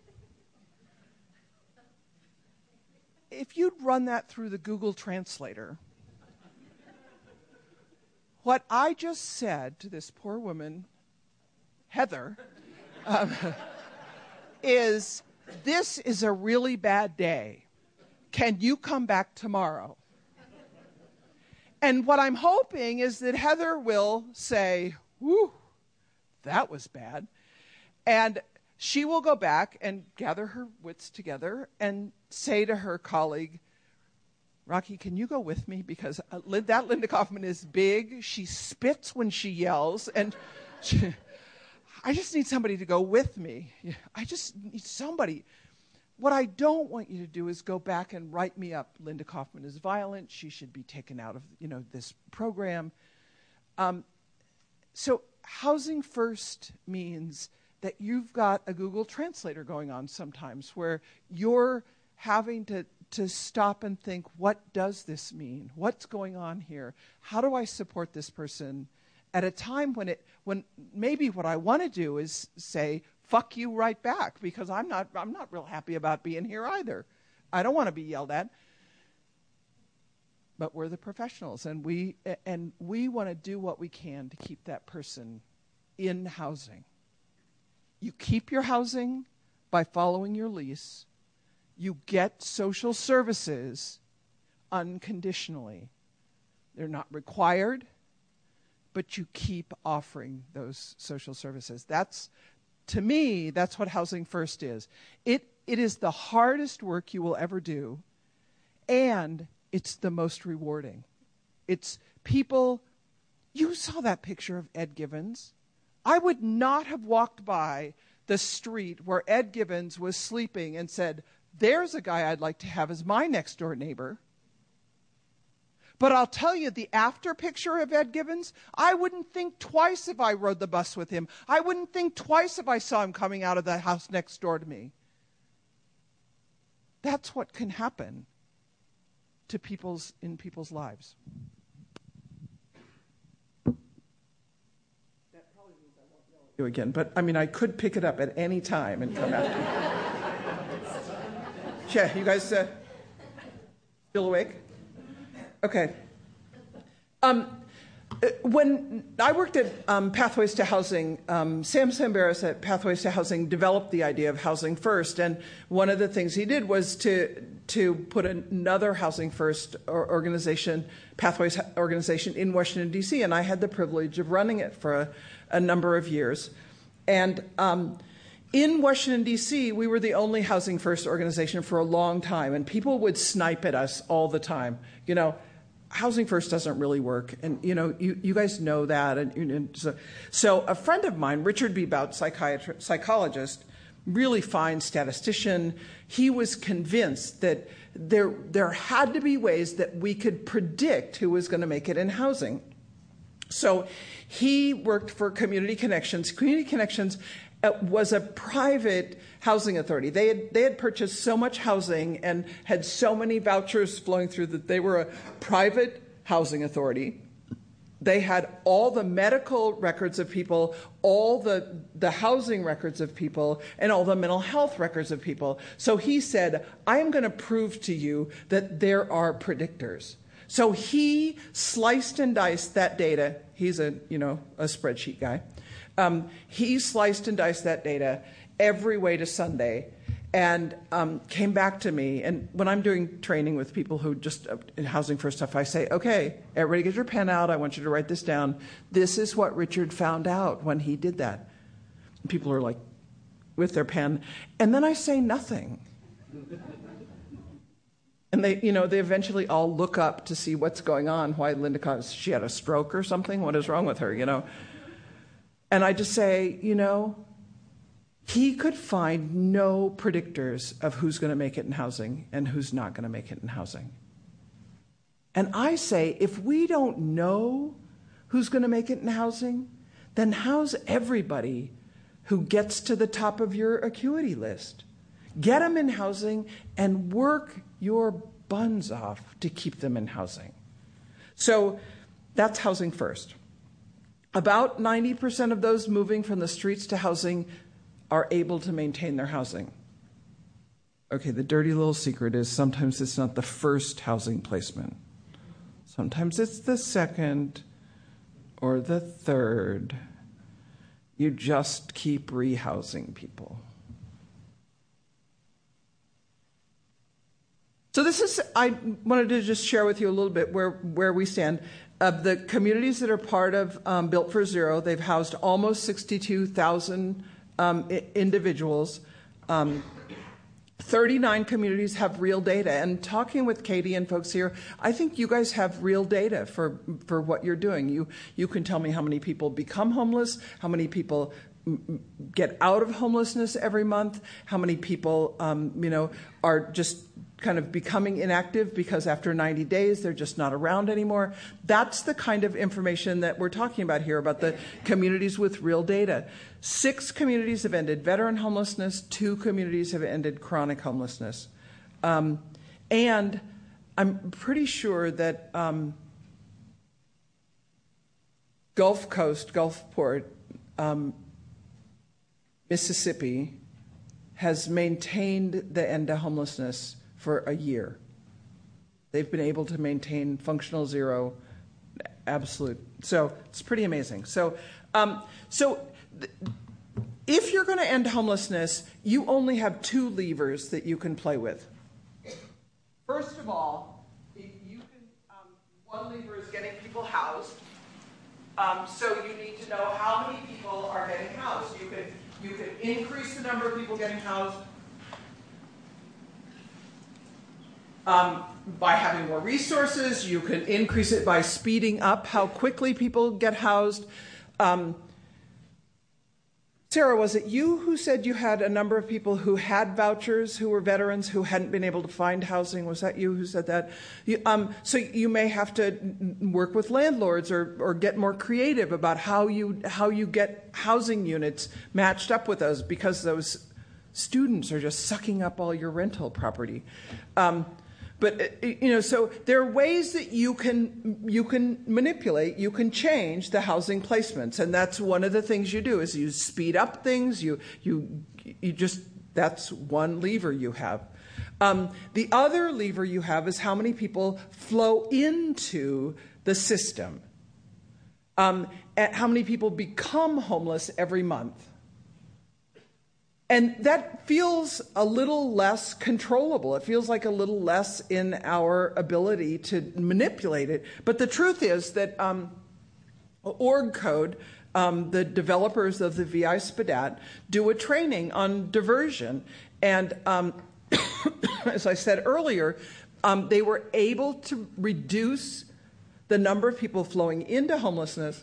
Speaker 13: if you'd run that through the Google Translator, what I just said to this poor woman, Heather, um, is, "This is a really bad day. Can you come back tomorrow?" And what I'm hoping is that Heather will say, "Whew, that was bad." And she will go back and gather her wits together and say to her colleague, "Rocky, can you go with me? Because uh, that Linda Kaufman is big. She spits when she yells. And she, I just need somebody to go with me. I just need somebody. What I don't want you to do is go back and write me up. Linda Kaufman is violent. She should be taken out of you know this program." Um, so housing first means that you've got a Google Translator going on sometimes where you're having to, to stop and think, what does this mean? What's going on here? How do I support this person at a time when it when maybe what I want to do is say, fuck you right back, because I'm not I'm not real happy about being here either. I don't want to be yelled at. But we're the professionals, and we and we want to do what we can to keep that person in housing. You keep your housing by following your lease. You get social services unconditionally. They're not required, but you keep offering those social services. That's, to me, that's what Housing First is. It it is the hardest work you will ever do, and it's the most rewarding. It's people, you saw that picture of Ed Givens. I would not have walked by the street where Ed Givens was sleeping and said, "There's a guy I'd like to have as my next door neighbor." But I'll tell you, the after picture of Ed Givens, I wouldn't think twice if I rode the bus with him. I wouldn't think twice if I saw him coming out of the house next door to me. That's what can happen to people's in people's lives. You again, but I mean, I could pick it up at any time and come after you. Yeah, you guys uh, still awake? Okay. Um, when I worked at um, Pathways to Housing, um, Sam Sambaris at Pathways to Housing developed the idea of Housing First, and one of the things he did was to to put another Housing First organization, Pathways organization, in Washington, D C, and I had the privilege of running it for a, a number of years. And um, in Washington, D C, we were the only Housing First organization for a long time, and people would snipe at us all the time. You know, Housing First doesn't really work, and you know, you, you guys know that. And, and so, so a friend of mine, Richard B. Bout, psychiatrist, psychologist, really fine statistician, he was convinced that there there had to be ways that we could predict who was going to make it in housing. So he worked for Community Connections. Community Connections uh, was a private housing authority. They had, they had purchased so much housing and had so many vouchers flowing through that they were a private housing authority. They had all the medical records of people, all the, the housing records of people, and all the mental health records of people. So he said, I am going to prove to you that there are predictors. So he sliced and diced that data. He's a, you know, a spreadsheet guy. Um, he sliced and diced that data every way to Sunday, and um, came back to me. And when I'm doing training with people who just uh, in Housing First stuff, I say, okay, everybody get your pen out. I want you to write this down. This is what Richard found out when he did that. And people are like, with their pen. And then I say nothing. And they, you know, they eventually all look up to see what's going on. Why Linda, she had a stroke or something? What is wrong with her, you know? And I just say, you know, he could find no predictors of who's going to make it in housing and who's not going to make it in housing. And I say, if we don't know who's going to make it in housing, then how's everybody who gets to the top of your acuity list? Get them in housing and work your buns off to keep them in housing. So that's housing first. About ninety percent of those moving from the streets to housing are able to maintain their housing. Okay, the dirty little secret is sometimes it's not the first housing placement. Sometimes it's the second or the third. You just keep rehousing people. So this is, I wanted to just share with you a little bit where, where we stand. Of the communities that are part of um, Built for Zero, they've housed almost sixty-two thousand um, I- individuals. Um, thirty-nine communities have real data. And talking with Katie and folks here, I think you guys have real data for, for what you're doing. You, you can tell me how many people become homeless, how many people m- get out of homelessness every month, how many people um, you know, are just kind of becoming inactive because after ninety days they're just not around anymore. That's the kind of information that we're talking about here, about the communities with real data. Six communities have ended veteran homelessness, two communities have ended chronic homelessness. Um, and I'm pretty sure that um, Gulf Coast, Gulfport, um, Mississippi, has maintained the end to homelessness for a year. They've been able to maintain functional zero, absolute. So it's pretty amazing. So, um, so th- if you're going to end homelessness, you only have two levers that you can play with. First of all, you can. Um, one lever is getting people housed. Um, so you need to know how many people are getting housed. You can you can increase the number of people getting housed. Um, by having more resources, you can increase it by speeding up how quickly people get housed. Um, Sarah, was it you who said you had a number of people who had vouchers, who were veterans, who hadn't been able to find housing? Was that you who said that? You, um, so you may have to work with landlords or, or get more creative about how you how you get housing units matched up with those, because those students are just sucking up all your rental property. Um, But, you know, so there are ways that you can you can manipulate, you can change the housing placements. And that's one of the things you do, is you speed up things. You you you just, that's one lever you have. Um, the other lever you have is how many people flow into the system. Um, and how many people become homeless every month. And that feels a little less controllable. It feels like a little less in our ability to manipulate it. But the truth is that um, OrgCode, um, the developers of the V I SPDAT, do a training on diversion. And um, as I said earlier, um, they were able to reduce the number of people flowing into homelessness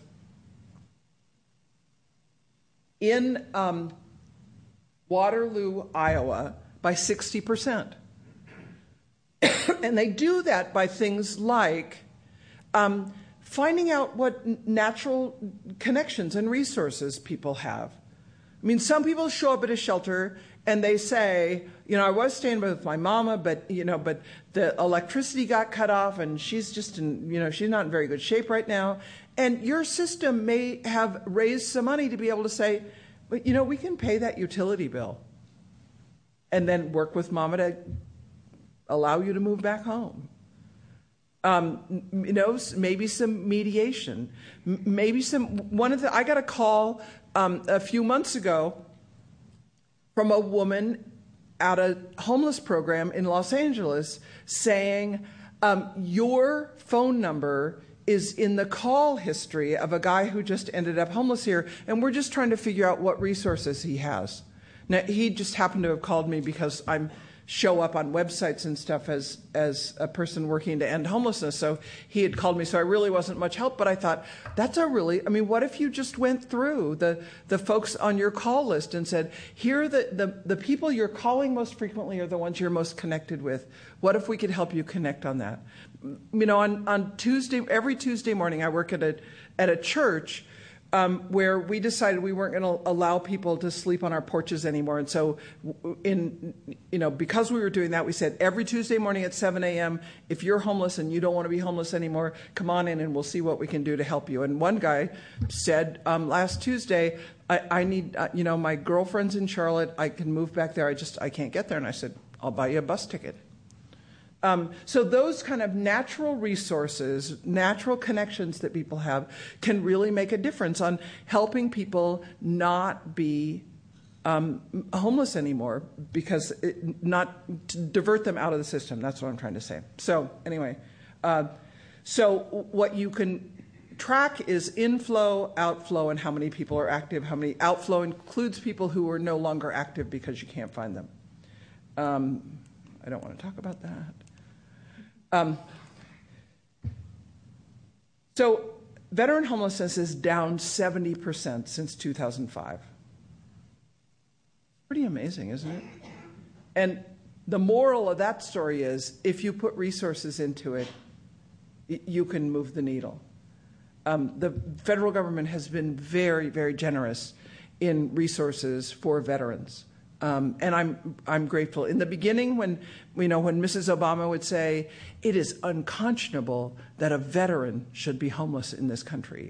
Speaker 13: in Um, Waterloo, Iowa, by sixty percent. And they do that by things like um, finding out what n- natural connections and resources people have. I mean, some people show up at a shelter and they say, you know, I was staying with my mama, but, you know, but the electricity got cut off and she's just in, you know, she's not in very good shape right now. And your system may have raised some money to be able to say, but, you know, we can pay that utility bill and then work with mama to allow you to move back home. Um, you know, maybe some mediation. Maybe some, one of the, I got a call um, a few months ago from a woman at a homeless program in Los Angeles saying, um, your phone number is in the call history of a guy who just ended up homeless here, and we're just trying to figure out what resources he has. Now, he just happened to have called me because I'm show up on websites and stuff as as a person working to end homelessness. So he had called me, so I really wasn't much help, but I thought, that's a really, I mean, what if you just went through the, the folks on your call list and said, here are the, the, the people you're calling most frequently are the ones you're most connected with. What if we could help you connect on that? You know, on, on Tuesday, every Tuesday morning, I work at a at a church Um, where we decided we weren't going to allow people to sleep on our porches anymore. And so, in you know, because we were doing that, we said every Tuesday morning at seven a.m., if you're homeless and you don't want to be homeless anymore, come on in and we'll see what we can do to help you. And one guy said um, last Tuesday, I, I need, uh, you know, my girlfriend's in Charlotte. I can move back there. I just, I can't get there. And I said, I'll buy you a bus ticket. Um, so those kind of natural resources, natural connections that people have can really make a difference on helping people not be um, homeless anymore, because it, not to divert them out of the system. That's what I'm trying to say. So anyway, uh, so what you can track is inflow, outflow, and how many people are active. How many outflow includes people who are no longer active because you can't find them. Um, I don't want to talk about that. Um, so veteran homelessness is down seventy percent since two thousand five. Pretty amazing, isn't it? And the moral of that story is, if you put resources into it, you can move the needle. Um, the federal government has been very, very generous in resources for veterans. Um, and I'm I'm grateful. In the beginning, when you know when Missus Obama would say, "It is unconscionable that a veteran should be homeless in this country,"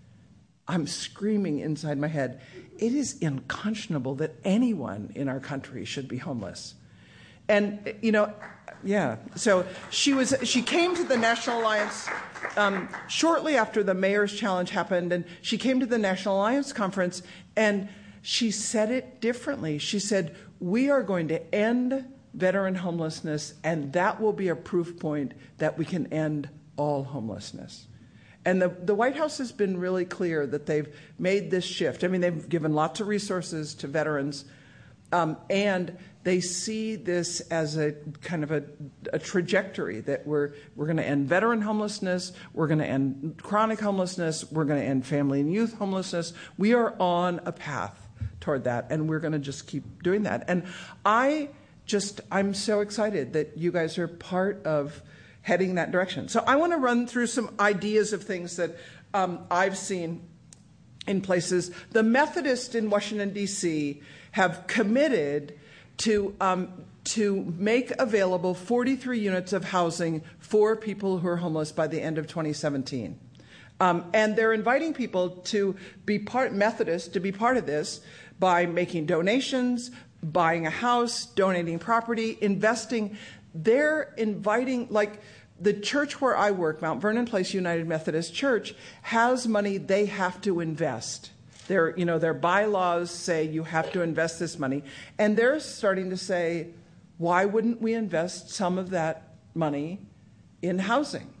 Speaker 13: I'm screaming inside my head, "It is unconscionable that anyone in our country should be homeless." And you know, yeah. So she was. She came to the National Alliance um, shortly after the Mayor's Challenge happened, and she came to the National Alliance conference and she said it differently. She said, we are going to end veteran homelessness, and that will be a proof point that we can end all homelessness. And the, the White House has been really clear that they've made this shift. I mean, they've given lots of resources to veterans, um, and they see this as a kind of a, a trajectory that we're we're going to end veteran homelessness, we're going to end chronic homelessness, we're going to end family and youth homelessness. We are on a path toward that, and we're going to just keep doing that. And I just, I'm so excited that you guys are part of heading that direction. So I want to run through some ideas of things that um, I've seen in places. The Methodists in Washington, D C have committed to um, to make available forty-three units of housing for people who are homeless by the end of twenty seventeen. Um, and they're inviting people to be part, Methodists, to be part of this by making donations, buying a house, donating property, investing. They're inviting, like the church where I work, Mount Vernon Place United Methodist Church, has money they have to invest. Their, you know, their bylaws say you have to invest this money. And they're starting to say, why wouldn't we invest some of that money in housing?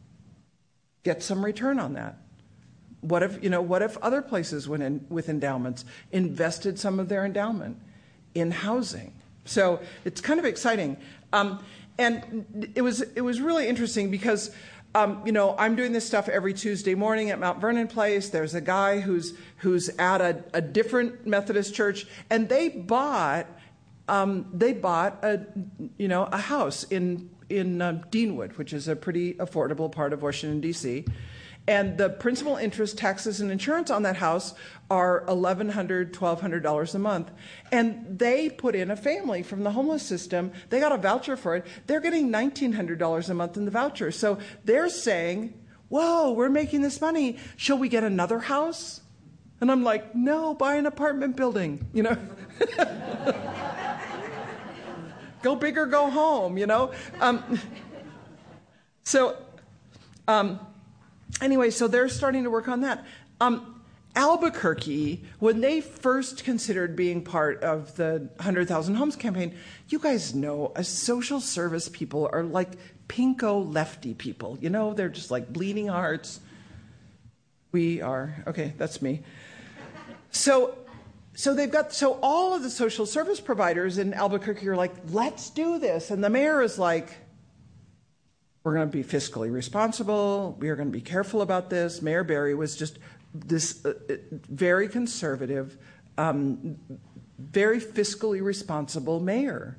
Speaker 13: Get some return on that. What if, you know, what if other places went in, with endowments invested some of their endowment in housing? So it's kind of exciting. Um, and it was it was really interesting because, um, you know, I'm doing this stuff every Tuesday morning at Mount Vernon Place. There's a guy who's who's at a, a different Methodist church, and they bought um, they bought a you know a house in in uh, Deanwood, which is a pretty affordable part of Washington, D C, and the principal, interest, taxes, and insurance on that house are eleven hundred dollars, twelve hundred dollars a month. And they put in a family from the homeless system. They got a voucher for it. They're getting nineteen hundred dollars a month in the voucher. So they're saying, whoa, we're making this money. Shall we get another house? And I'm like, no, buy an apartment building, you know. Go big or go home, you know. Um, so... Um, Anyway, so they're starting to work on that. Um, Albuquerque, when they first considered being part of the one hundred thousand Homes campaign, you guys know, as social service people are like pinko lefty people. You know, they're just like bleeding hearts. We are. Okay, that's me. So so they've got, so all of the social service providers in Albuquerque are like, let's do this. And the mayor is like, we're going to be fiscally responsible. We are going to be careful about this. Mayor Berry was just this uh, very conservative, um, very fiscally responsible mayor.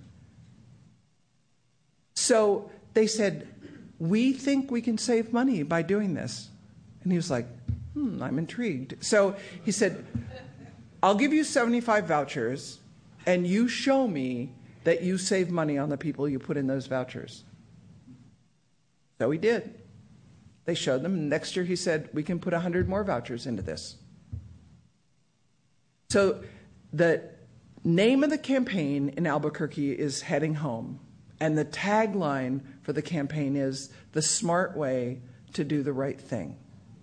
Speaker 13: So they said, we think we can save money by doing this. And he was like, hmm, I'm intrigued. So he said, I'll give you seventy-five vouchers, and you show me that you save money on the people you put in those vouchers. So he did. They showed them, and next year he said, we can put one hundred more vouchers into this. So the name of the campaign in Albuquerque is Heading Home, and the tagline for the campaign is the smart way to do the right thing.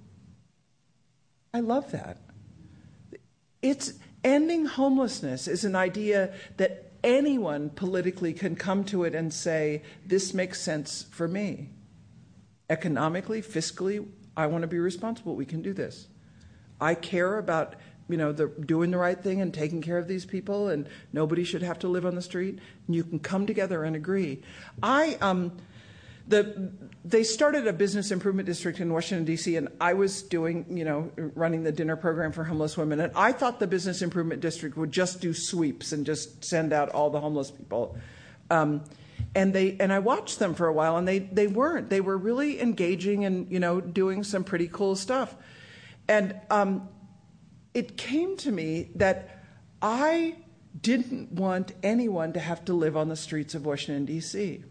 Speaker 13: I love that. It's ending homelessness is an idea that anyone politically can come to it and say, this makes sense for me. Economically, fiscally, I want to be responsible. We can do this. I care about, you know, the, doing the right thing and taking care of these people, and nobody should have to live on the street. And you can come together and agree. I, um, the, they started a business improvement district in Washington, D C, and I was doing, you know, running the dinner program for homeless women. And I thought the business improvement district would just do sweeps and just send out all the homeless people. Um, And they and I watched them for a while, and they, they weren't. They were really engaging and, you know, doing some pretty cool stuff. And um, it came to me that I didn't want anyone to have to live on the streets of Washington, D C.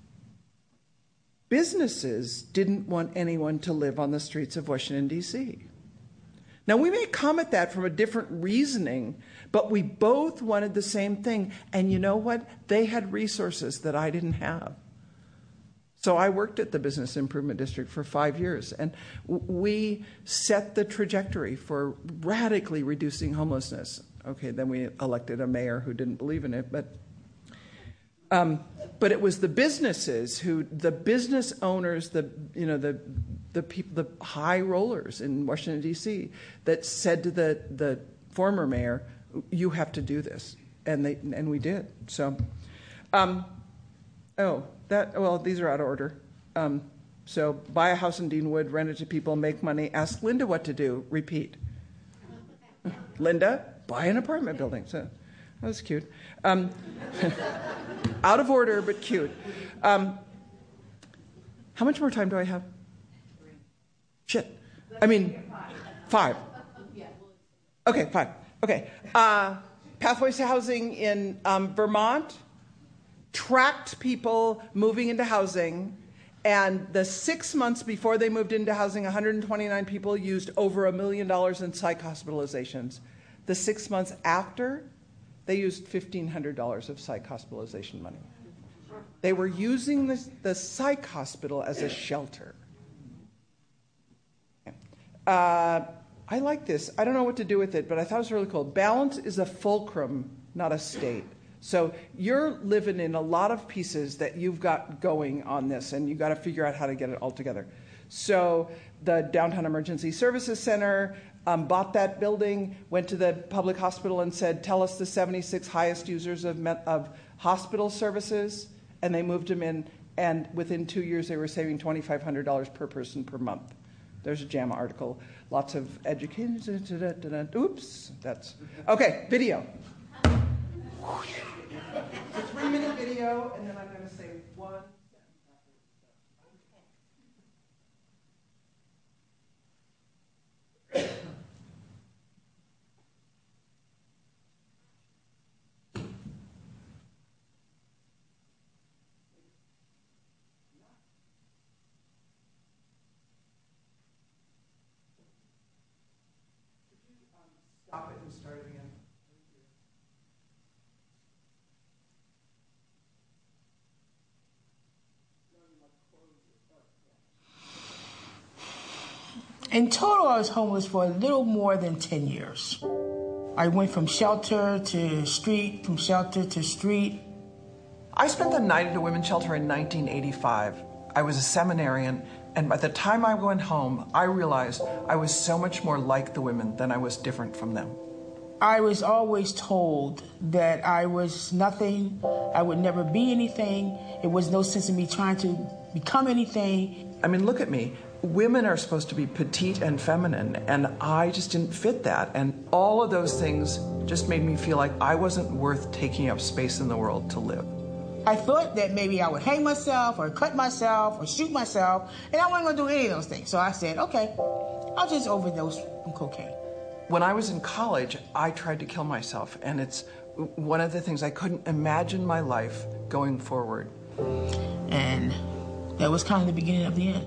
Speaker 13: Businesses didn't want anyone to live on the streets of Washington, D C. Now, we may come at that from a different reasoning, but we both wanted the same thing. And you know what? They had resources that I didn't have. So I worked at the Business Improvement District for five years, and we set the trajectory for radically reducing homelessness. Okay, then we elected a mayor who didn't believe in it, but um, but it was the businesses who, the business owners, the you know the the people, the high rollers in Washington, D C, that said to the the former mayor, you have to do this. And they and we did. So, um, oh, that, well, these are out of order. Um, so buy a house in Deanwood, rent it to people, make money, ask Linda what to do, repeat. Linda, buy an apartment building. So that was cute. Um, out of order, but cute. Um, how much more time do I have? Shit. I mean, five. Okay, five. Okay. Uh, Pathways to Housing in um, Vermont tracked people moving into housing, and the six months before they moved into housing, one hundred twenty-nine people used over a million dollars in psych hospitalizations. The six months after, they used fifteen hundred dollars of psych hospitalization money. They were using this, the psych hospital as a shelter. Uh, I like this. I don't know what to do with it, but I thought it was really cool. Balance is a fulcrum, not a state. So you're living in a lot of pieces that you've got going on this, and you've got to figure out how to get it all together. So the Downtown Emergency Services Center um, bought that building, went to the public hospital and said, tell us the seventy-six highest users of, met- of hospital services, and they moved them in, and within two years they were saving twenty-five hundred dollars per person per month. There's a JAMA article. Lots of education. Oops, that's okay. Video. It's a three-minute video, and then I'm going to say one. Stop it and start it again.
Speaker 14: In total, I was homeless for a little more than ten years. I went from shelter to street, from shelter to street.
Speaker 13: I spent the night at a women's shelter in nineteen eighty-five. I was a seminarian, and by the time I went home, I realized I was so much more like the women than I was different from them.
Speaker 14: I was always told that I was nothing, I would never be anything. It was no sense in me trying to become anything.
Speaker 13: I mean, look at me. Women are supposed to be petite and feminine, and I just didn't fit that. And all of those things just made me feel like I wasn't worth taking up space in the world to live.
Speaker 14: I thought that maybe I would hang myself or cut myself or shoot myself, and I wasn't going to do any of those things. So I said, okay, I'll just overdose on cocaine.
Speaker 13: When I was in college, I tried to kill myself, and it's one of the things I couldn't imagine my life going forward.
Speaker 14: And that was kind of the beginning of the end.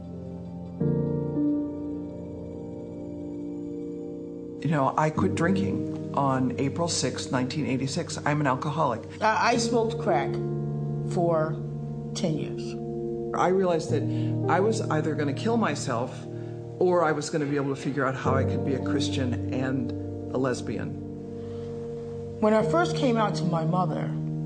Speaker 13: You know, I quit drinking on April sixth, nineteen eighty-six. I'm an alcoholic.
Speaker 14: I, I smoked crack for ten years.
Speaker 13: I realized that I was either going to kill myself or I was going to be able to figure out how I could be a Christian and a lesbian.
Speaker 14: When I first came out to my mother,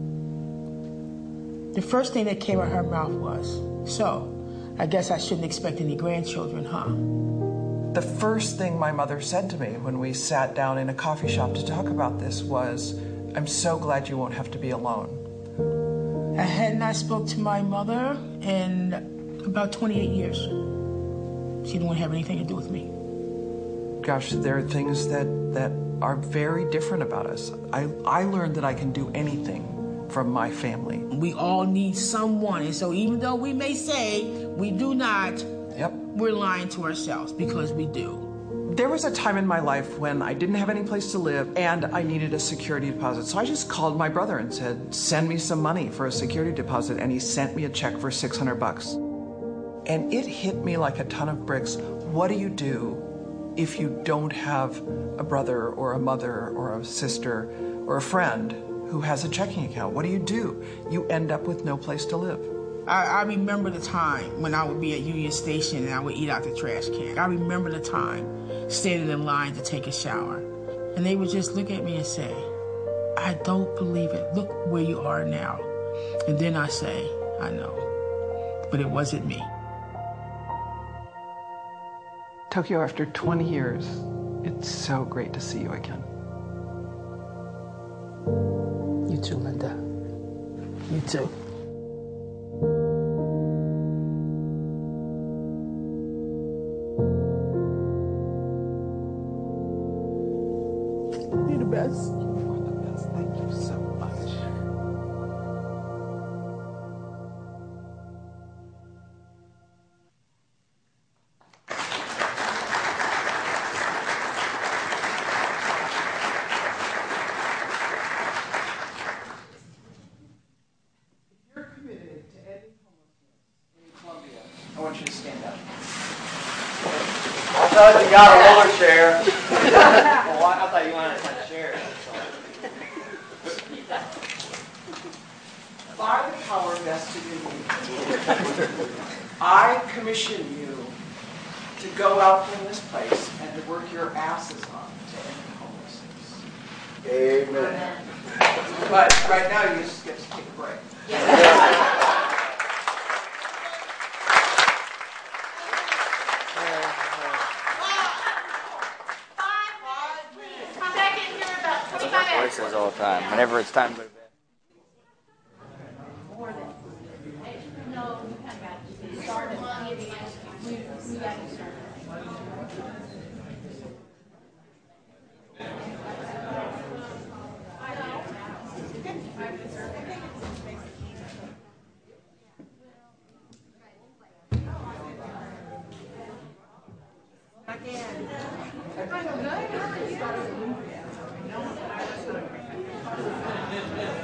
Speaker 14: the first thing that came out of her mouth was, so, I guess I shouldn't expect any grandchildren, huh?
Speaker 13: The first thing my mother said to me when we sat down in a coffee shop to talk about this was, I'm so glad you won't have to be alone.
Speaker 14: I had not spoke to my mother in about twenty-eight years. She didn't want to have anything to do with me.
Speaker 13: Gosh, there are things that, that are very different about us. I, I learned that I can do anything from my family.
Speaker 14: We all need someone, and so even though we may say we do not,
Speaker 13: yep,
Speaker 14: we're lying to ourselves because we do.
Speaker 13: There was a time in my life when I didn't have any place to live and I needed a security deposit. So I just called my brother and said, send me some money for a security deposit. And he sent me a check for six hundred bucks. And it hit me like a ton of bricks. What do you do if you don't have a brother or a mother or a sister or a friend who has a checking account? What do you do? You end up with no place to live.
Speaker 14: I, I remember the time when I would be at Union Station and I would eat out the trash can. I remember the time standing in line to take a shower. And they would just look at me and say, I don't believe it. Look where you are now. And then I say, I know. But it wasn't me.
Speaker 13: Tokyo, after twenty years, it's so great to see you again.
Speaker 14: You too, Linda. You too. You're the best.
Speaker 13: You are the best. Thank you so much.
Speaker 7: I want you to stand up. I thought you got a roller chair. Well, I thought you wanted a chair.
Speaker 13: By the power vested in me, I commission you to go out from this place and to work your asses off to end homelessness.
Speaker 7: Amen.
Speaker 13: But right now, you just get to take a break.
Speaker 7: Voices all the time. Whenever it's time to go to bed.
Speaker 14: Again.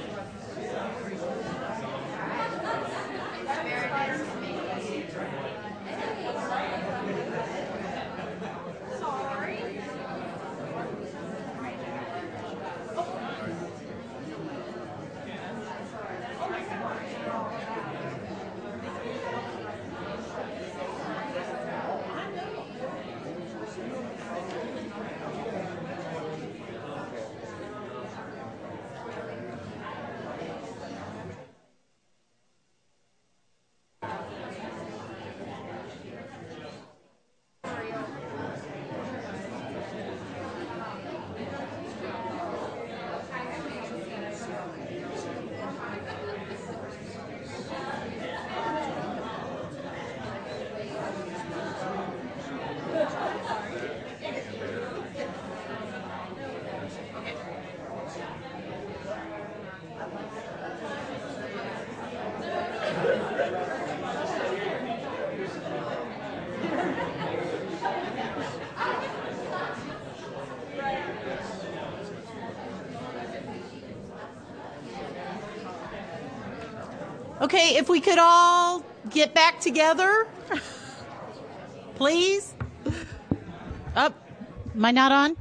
Speaker 4: Okay, if we could all get back together, please. Up. Am I not on?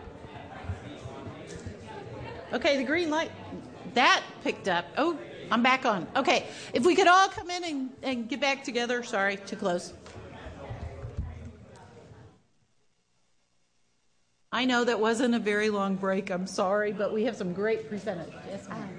Speaker 4: Okay, the green light. That picked up. Oh, I'm back on. Okay, if we could all come in and, and get back together. Sorry, too close. I know that wasn't a very long break. I'm sorry, but we have some great presenters. Yes, ma'am.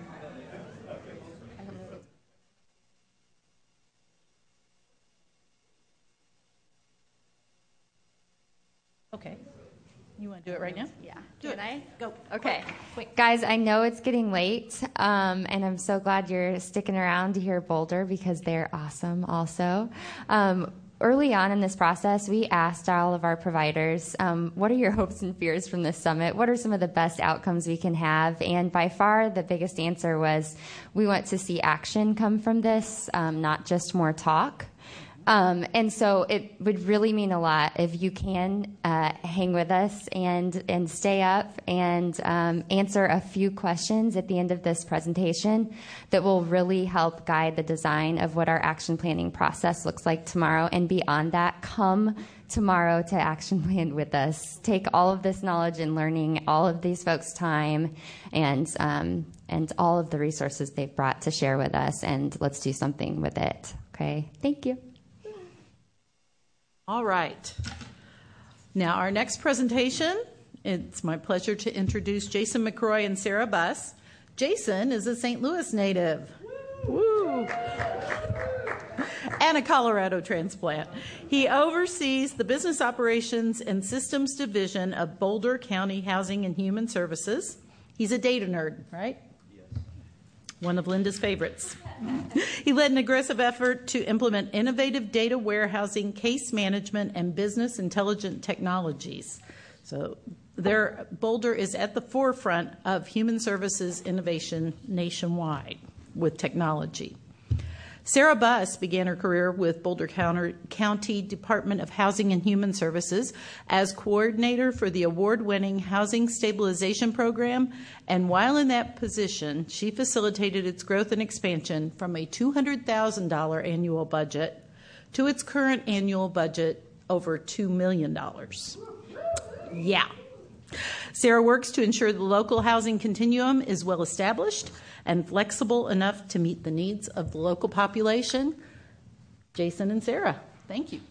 Speaker 4: Okay. You want to do it right now?
Speaker 6: Yeah.
Speaker 4: Do
Speaker 6: Can
Speaker 4: it.
Speaker 6: I?
Speaker 4: Go.
Speaker 6: Okay.
Speaker 4: Quick.
Speaker 6: Guys, I know it's getting late, um, and I'm so glad you're sticking around to hear Boulder because they're awesome also. Um, early on in this process, we asked all of our providers, um, what are your hopes and fears from this summit? What are some of the best outcomes we can have? And by far, the biggest answer was we want to see action come from this, um, not just more talk. Um, and so it would really mean a lot if you can uh, hang with us and and stay up and um, answer a few questions at the end of this presentation that will really help guide the design of what our action planning process looks like tomorrow. And beyond that, come tomorrow to action plan with us. Take all of this knowledge and learning, all of these folks' time, and um, and all of the resources they've brought to share with us, and let's do something with it. Okay, thank you.
Speaker 4: All right. Now, our next presentation, it's my pleasure to introduce Jason McCroy and Sarah Buss. Jason is a Saint Louis native. Woo! And a Colorado transplant. He oversees the Business Operations and Systems Division of Boulder County Housing and Human Services. He's a data nerd, right? One of Linda's favorites. He led an aggressive effort to implement innovative data warehousing, case management, and business intelligent technologies. So their Boulder is at the forefront of human services innovation nationwide with technology. Sarah Buss began her career with Boulder County Department of Housing and Human Services as coordinator for the award-winning Housing Stabilization Program, and while in that position, she facilitated its growth and expansion from a two hundred thousand dollars annual budget to its current annual budget over two million dollars. Yeah. Sarah works to ensure the local housing continuum is well established and flexible enough to meet the needs of the local population. Jason and Sarah, thank you.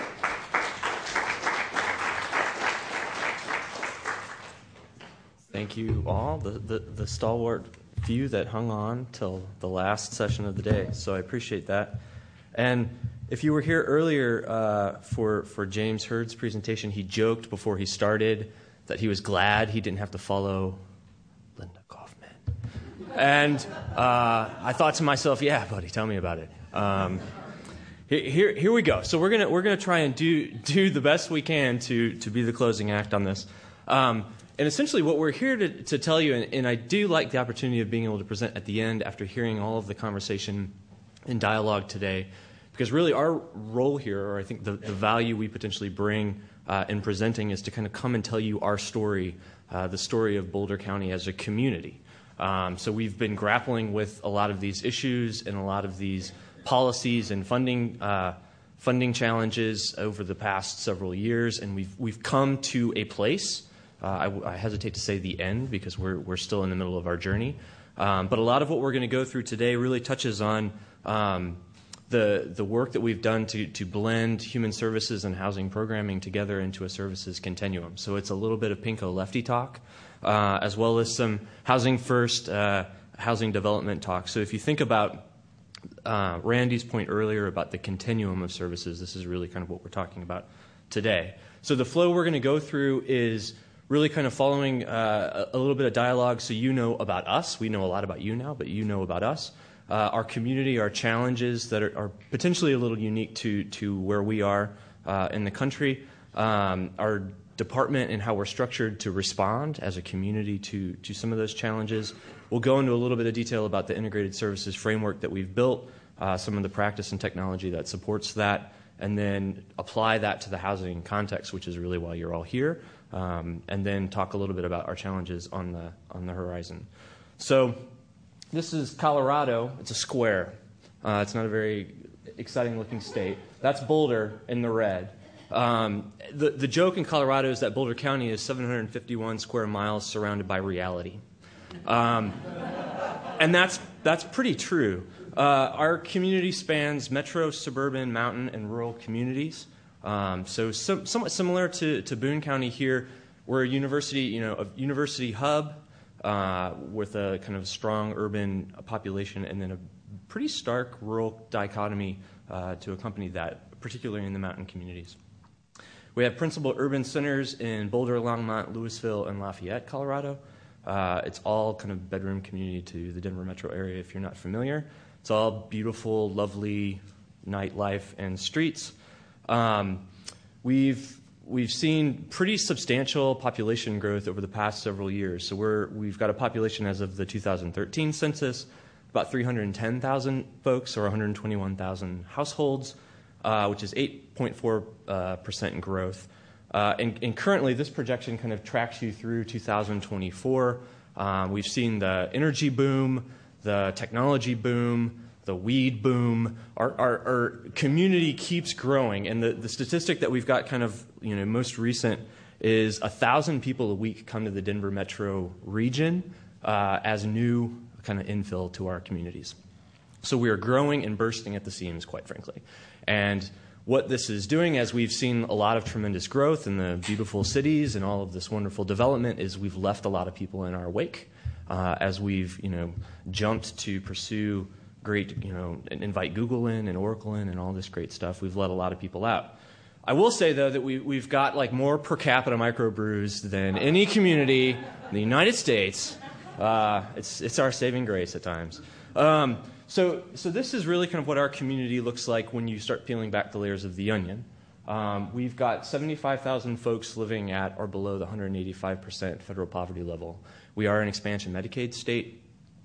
Speaker 8: Thank you all, the, the, the stalwart few that hung on till the last session of the day. So I appreciate that. And if you were here earlier uh, for, for James Hurd's presentation, he joked before he started that he was glad he didn't have to follow Linda Kaufman. And uh, I thought to myself, yeah, buddy, tell me about it. Um, here, here we go. So we're gonna we're gonna try and do do the best we can to to be the closing act on this. Um, and essentially, what we're here to, to tell you, and, and I do like the opportunity of being able to present at the end after hearing all of the conversation and dialogue today, because really our role here, or I think the, the value we potentially bring uh, in presenting, is to kind of come and tell you our story, uh, the story of Boulder County as a community.
Speaker 15: Um, so we've been grappling with a lot of these issues and a lot of these policies and funding uh, funding challenges over the past several years, and we've we've come to a place. Uh, I, I hesitate to say the end because we're we're still in the middle of our journey. Um, but a lot of what we're going to go through today really touches on um, the the work that we've done to to blend human services and housing programming together into a services continuum. So it's a little bit of Pinko Lefty talk, uh, as well as some housing first, uh, housing development talk. So if you think about uh, Randy's point earlier about the continuum of services, this is really kind of what we're talking about today. So the flow we're going to go through is really kind of following uh, a little bit of dialogue so you know about us. We know a lot about you now, but you know about us. Uh, our community, our challenges that are, are potentially a little unique to, to where we are uh, in the country, um, our department and how we're structured to respond as a community to, to some of those challenges. We'll go into a little bit of detail about the integrated services framework that we've built, uh, some of the practice and technology that supports that, and then apply that to the housing context, which is really why you're all here. Um, and then talk a little bit about our challenges on the on the horizon. So this is Colorado. It's a square. Uh, it's not a very exciting-looking state. That's Boulder in the red. Um, the, the joke in Colorado is that Boulder County is seven hundred fifty-one square miles surrounded by reality. Um, and that's, that's pretty true. Uh, our community spans metro, suburban, mountain, and rural communities. Um, so some, somewhat similar to, to Boone County here, we're a university, you know, a university hub uh, with a kind of strong urban population and then a pretty stark rural dichotomy uh, to accompany that, particularly in the mountain communities. We have principal urban centers in Boulder, Longmont, Louisville, and Lafayette, Colorado. Uh, it's all kind of bedroom community to the Denver metro area if you're not familiar. It's all beautiful, lovely nightlife and streets. Um, we've we've seen pretty substantial population growth over the past several years. So we're we've got a population as of the two thousand thirteen census, about three hundred ten thousand folks, or one hundred twenty-one thousand households, uh, which is eight point four uh, percent growth. Uh, and, and currently, this projection kind of tracks you through two thousand twenty-four. Um, we've seen the energy boom, the technology boom, the weed boom. Our, our, our community keeps growing, and the, the statistic that we've got kind of you know most recent is a thousand people a week come to the Denver metro region uh, as new kind of infill to our communities. So we are growing and bursting at the seams, quite frankly. And what this is doing, as we've seen a lot of tremendous growth in the beautiful cities and all of this wonderful development, is we've left a lot of people in our wake uh, as we've you know jumped to pursue great, you know, invite Google in and Oracle in and all this great stuff. We've let a lot of people out. I will say, though, that we, we've got like more per capita microbrews than any community in the United States. Uh, it's it's our saving grace at times. Um, so so this is really kind of what our community looks like when you start peeling back the layers of the onion. Um, we've got seventy-five thousand folks living at or below the one hundred eighty-five percent federal poverty level. We are an expansion Medicaid state,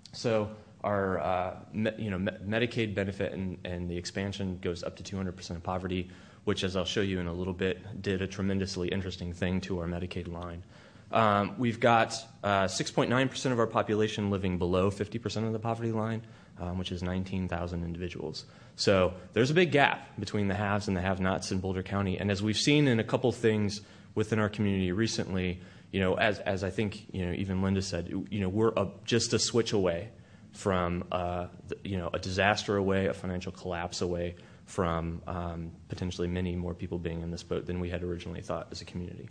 Speaker 15: so our uh, me, you know me, Medicaid benefit and, and the expansion goes up to two hundred percent of poverty, which, as I'll show you in a little bit, did a tremendously interesting thing to our Medicaid line. Um, we've got uh, six point nine percent of our population living below fifty percent of the poverty line, um, which is nineteen thousand individuals. So there's a big gap between the haves and the have-nots in Boulder County. And as we've seen in a couple things within our community recently, you know, as as I think you know even Linda said, you know, we're a, just a switch away from uh, the, you know a disaster away, a financial collapse away from um, potentially many more people being in this boat than we had originally thought as a community.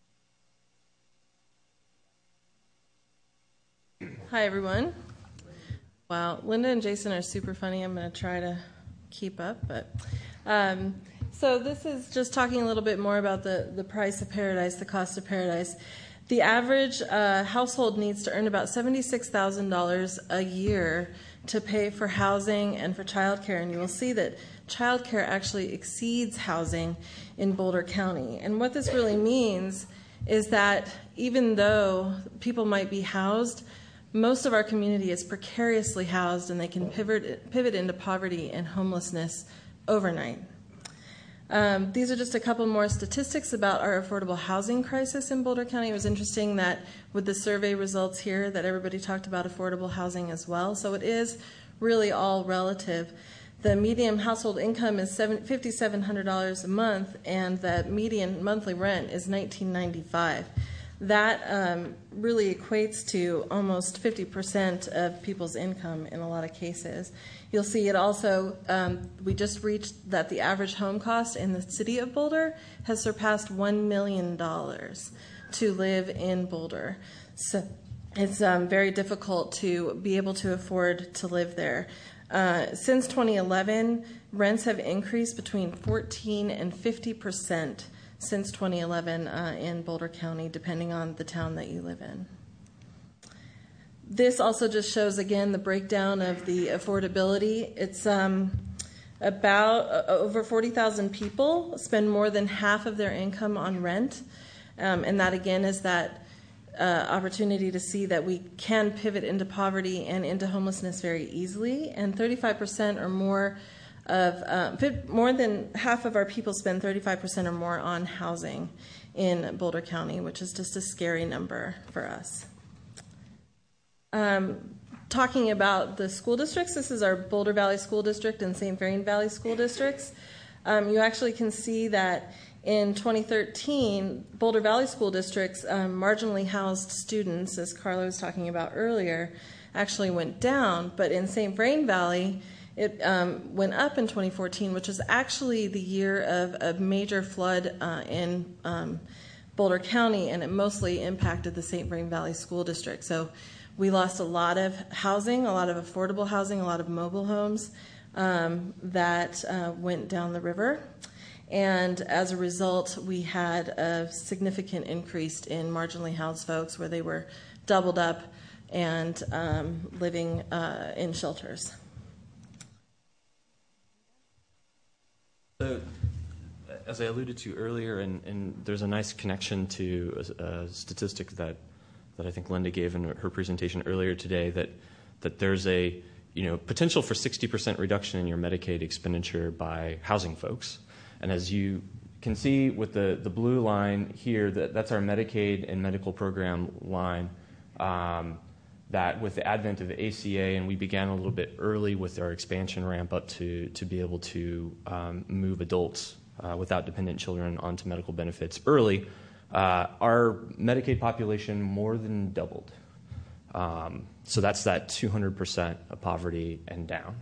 Speaker 16: Hi, everyone. Wow, Linda and Jason are super funny. I'm going to try to keep up. But um, so this is just talking a little bit more about the, the price of paradise, the cost of paradise. The average uh, household needs to earn about seventy-six thousand dollars a year to pay for housing and for childcare. And you will see that childcare actually exceeds housing in Boulder County. And what this really means is that even though people might be housed, most of our community is precariously housed, and they can pivot, pivot into poverty and homelessness overnight. Um, these are just a couple more statistics about our affordable housing crisis in Boulder County. It was interesting that with the survey results here that everybody talked about affordable housing as well. So it is really all relative. The median household income is five thousand seven hundred dollars a month, and the median monthly rent is nineteen ninety-five dollars. That um, really equates to almost fifty percent of people's income in a lot of cases. You'll see it also, um, we just reached that the average home cost in the city of Boulder has surpassed one million dollars to live in Boulder. So it's um, very difficult to be able to afford to live there. Uh, since twenty eleven, rents have increased between fourteen and fifty percent since twenty eleven uh, in Boulder County, depending on the town that you live in. This also just shows, again, the breakdown of the affordability. It's um, about uh, over forty thousand people spend more than half of their income on rent. Um, and that, again, is that uh, opportunity to see that we can pivot into poverty and into homelessness very easily. And thirty-five percent or more of, um, more than half of our people spend thirty-five percent or more on housing in Boulder County, which is just a scary number for us. Um, talking about the school districts, this is our Boulder Valley School District and Saint Vrain Valley School Districts. Um, you actually can see that in twenty thirteen, Boulder Valley School District's um, marginally housed students, as Carla was talking about earlier, actually went down, but in Saint Vrain Valley, it um, went up in twenty fourteen, which was actually the year of a major flood uh, in um, Boulder County, and it mostly impacted the Saint Vrain Valley School District. So we lost a lot of housing, a lot of affordable housing, a lot of mobile homes um, that uh, went down the river. And as a result, we had a significant increase in marginally housed folks where they were doubled up and um, living uh, in shelters.
Speaker 15: So, as I alluded to earlier, and, and there's a nice connection to a, a statistic that that I think Linda gave in her presentation earlier today, that that there's a you know potential for sixty percent reduction in your Medicaid expenditure by housing folks. And as you can see with the, the blue line here, that, that's our Medicaid and medical program line, um, that with the advent of A C A, and we began a little bit early with our expansion ramp up to, to be able to um, move adults uh, without dependent children onto medical benefits early, Uh, our Medicaid population more than doubled. Um, so that's that two hundred percent of poverty and down.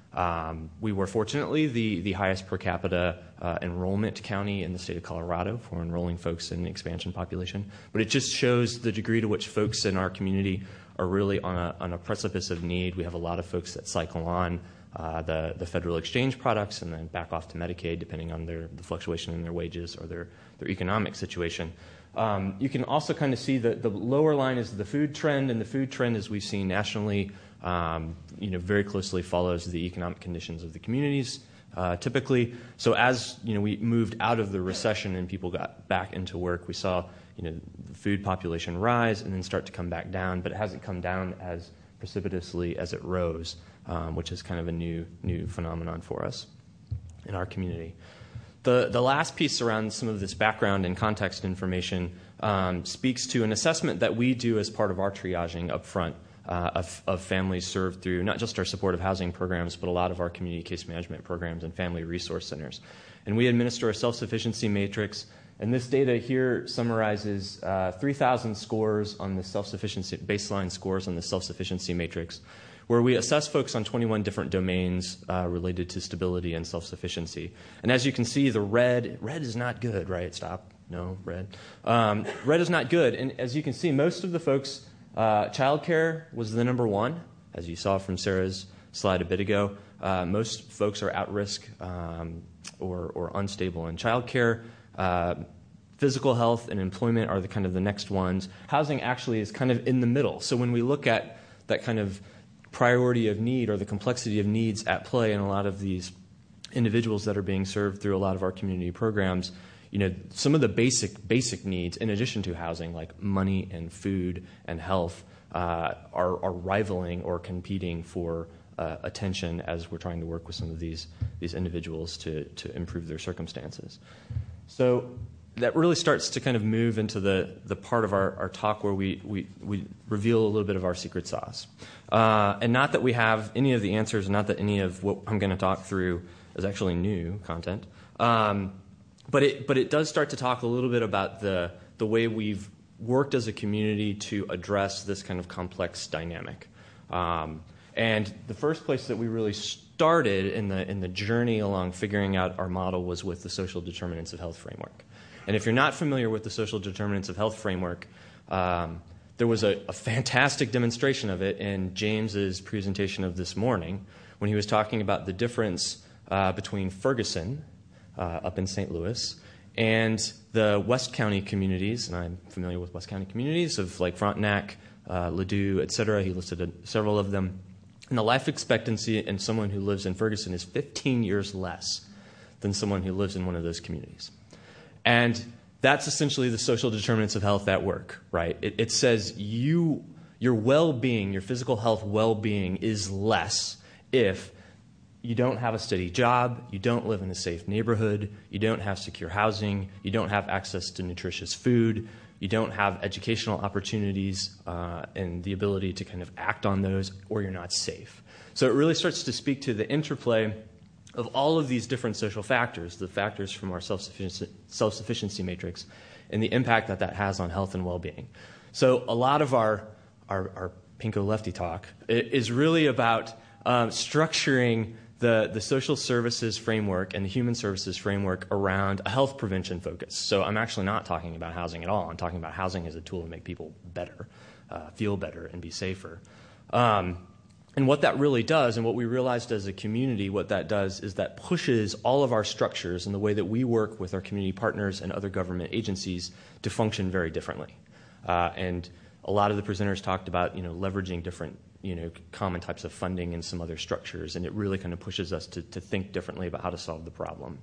Speaker 15: Um, we were fortunately the, the highest per capita uh, enrollment county in the state of Colorado for enrolling folks in the expansion population. But it just shows the degree to which folks in our community are really on a, on a precipice of need. We have a lot of folks that cycle on uh, the, the federal exchange products and then back off to Medicaid depending on their, the fluctuation in their wages or their, their economic situation. Um, you can also kind of see that the lower line is the food trend, and the food trend, as we've seen nationally, um, you know, very closely follows the economic conditions of the communities uh, typically. So as you know, we moved out of the recession and people got back into work, we saw you know the food population rise and then start to come back down, but it hasn't come down as precipitously as it rose, um, which is kind of a new new phenomenon for us in our community. The, the last piece around some of this background and context information um, speaks to an assessment that we do as part of our triaging up front uh, of, of families served through not just our supportive housing programs, but a lot of our community case management programs and family resource centers. And we administer a self-sufficiency matrix, and this data here summarizes uh, three thousand scores on the self-sufficiency, baseline scores on the self-sufficiency matrix, where we assess folks on twenty-one different domains uh, related to stability and self-sufficiency. And as you can see, the red, red is not good, right? Stop. No, red. Um, red is not good. And as you can see, most of the folks, uh, childcare was the number one, as you saw from Sarah's slide a bit ago. Uh, most folks are at risk um, or, or unstable in childcare. Uh, physical health and employment are the kind of the next ones. Housing actually is kind of in the middle. So when we look at that kind of priority of need or the complexity of needs at play in a lot of these individuals that are being served through a lot of our community programs, you know, some of the basic basic needs, in addition to housing, like money and food and health, uh, are, are rivaling or competing for uh, attention as we're trying to work with some of these these individuals to to improve their circumstances. So that really starts to kind of move into the the part of our, our talk where we, we we reveal a little bit of our secret sauce. Uh, and not that we have any of the answers, not that any of what I'm going to talk through is actually new content. Um, but it but it does start to talk a little bit about the the way we've worked as a community to address this kind of complex dynamic. Um, and the first place that we really started in the in the journey along figuring out our model was with the social determinants of health framework. And if you're not familiar with the social determinants of health framework, um, there was a, a fantastic demonstration of it in James's presentation of this morning when he was talking about the difference uh, between Ferguson uh, up in Saint Louis and the West County communities, and I'm familiar with West County communities of like Frontenac, uh, Ladue, et cetera. He listed a, several of them. And the life expectancy in someone who lives in Ferguson is fifteen years less than someone who lives in one of those communities. And that's essentially the social determinants of health at work, right? It, it says you, your well-being, your physical health well-being is less if you don't have a steady job, you don't live in a safe neighborhood, you don't have secure housing, you don't have access to nutritious food, you don't have educational opportunities uh, and the ability to kind of act on those, or you're not safe. So it really starts to speak to the interplay of all of these different social factors, the factors from our self-sufficiency, self-sufficiency matrix, and the impact that that has on health and well-being. So a lot of our, our, our Pinko Lefty talk is really about um, structuring the, the social services framework and the human services framework around a health prevention focus. So I'm actually not talking about housing at all. I'm talking about housing as a tool to make people better, uh, feel better, and be safer. Um, And what that really does, and what we realized as a community, what that does is that pushes all of our structures and the way that we work with our community partners and other government agencies to function very differently. Uh, and a lot of the presenters talked about, you know, leveraging different, you know, common types of funding and some other structures, and it really kind of pushes us to, to think differently about how to solve the problem.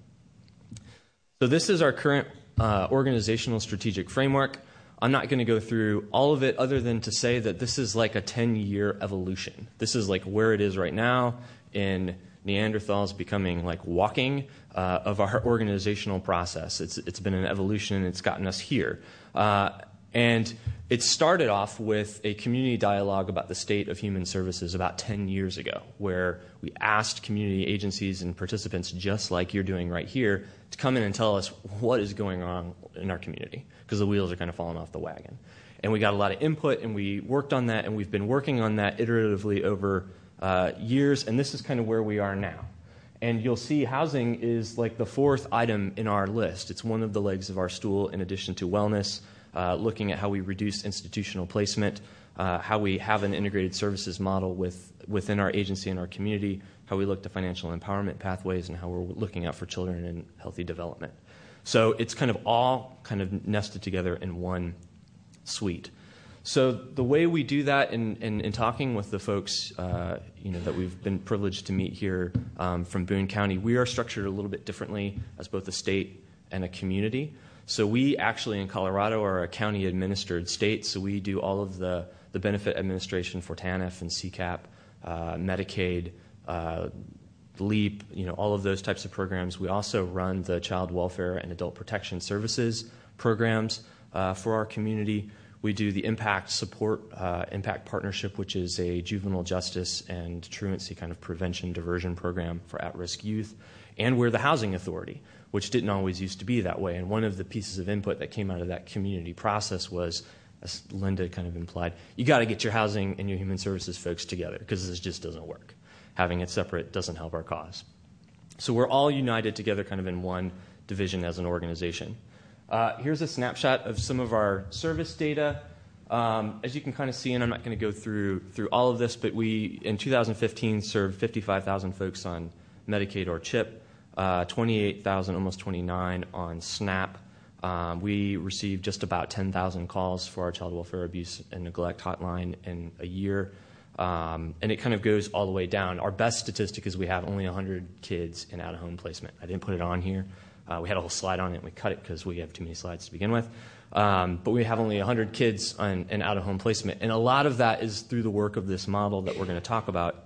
Speaker 15: So this is our current uh, organizational strategic framework. I'm not going to go through all of it other than to say that this is like a ten-year evolution. This is like where it is right now in Neanderthals becoming like walking uh, of our organizational process. It's It's been an evolution, and it's gotten us here. Uh, and it started off with a community dialogue about the state of human services about ten years ago, where we asked community agencies and participants, just like you're doing right here, to come in and tell us what is going on in our community, because the wheels are kind of falling off the wagon. And we got a lot of input, and we worked on that, and we've been working on that iteratively over uh, years, and this is kind of where we are now. And you'll see housing is like the fourth item in our list. It's one of the legs of our stool in addition to wellness, uh, looking at how we reduce institutional placement, uh, how we have an integrated services model with within our agency and our community, how we look to financial empowerment pathways, and how we're looking out for children and healthy development. So it's kind of all kind of nested together in one suite. So the way we do that in, in, in talking with the folks uh, you know, that we've been privileged to meet here um, from Boone County, we are structured a little bit differently as both a state and a community. So we actually in Colorado are a county-administered state, so we do all of the, the benefit administration for TANF and C CAP, uh, Medicaid, uh, LEAP, you know, all of those types of programs. We also run the child welfare and adult protection services programs uh, for our community. We do the Impact Support, uh, Impact Partnership, which is a juvenile justice and truancy kind of prevention diversion program for at-risk youth. And we're the Housing Authority, which didn't always used to be that way. And one of the pieces of input that came out of that community process was, as Linda kind of implied, you got to get your housing and your human services folks together, because this just doesn't work. Having it separate doesn't help our cause. So we're all united together kind of in one division as an organization. Uh, here's a snapshot of some of our service data. Um, as you can kind of see, and I'm not going to go through through all of this, but we, in two thousand fifteen, served fifty-five thousand folks on Medicaid or CHIP, uh, twenty-eight thousand, almost twenty-nine on SNAP. Um, we received just about ten thousand calls for our child welfare abuse and neglect hotline in a year. Um, and it kind of goes all the way down. Our best statistic is we have only one hundred kids in out-of-home placement. I didn't put it on here. Uh, we had a whole slide on it, and we cut it because we have too many slides to begin with. Um, but we have only one hundred kids on, in out-of-home placement. And a lot of that is through the work of this model that we're going to talk about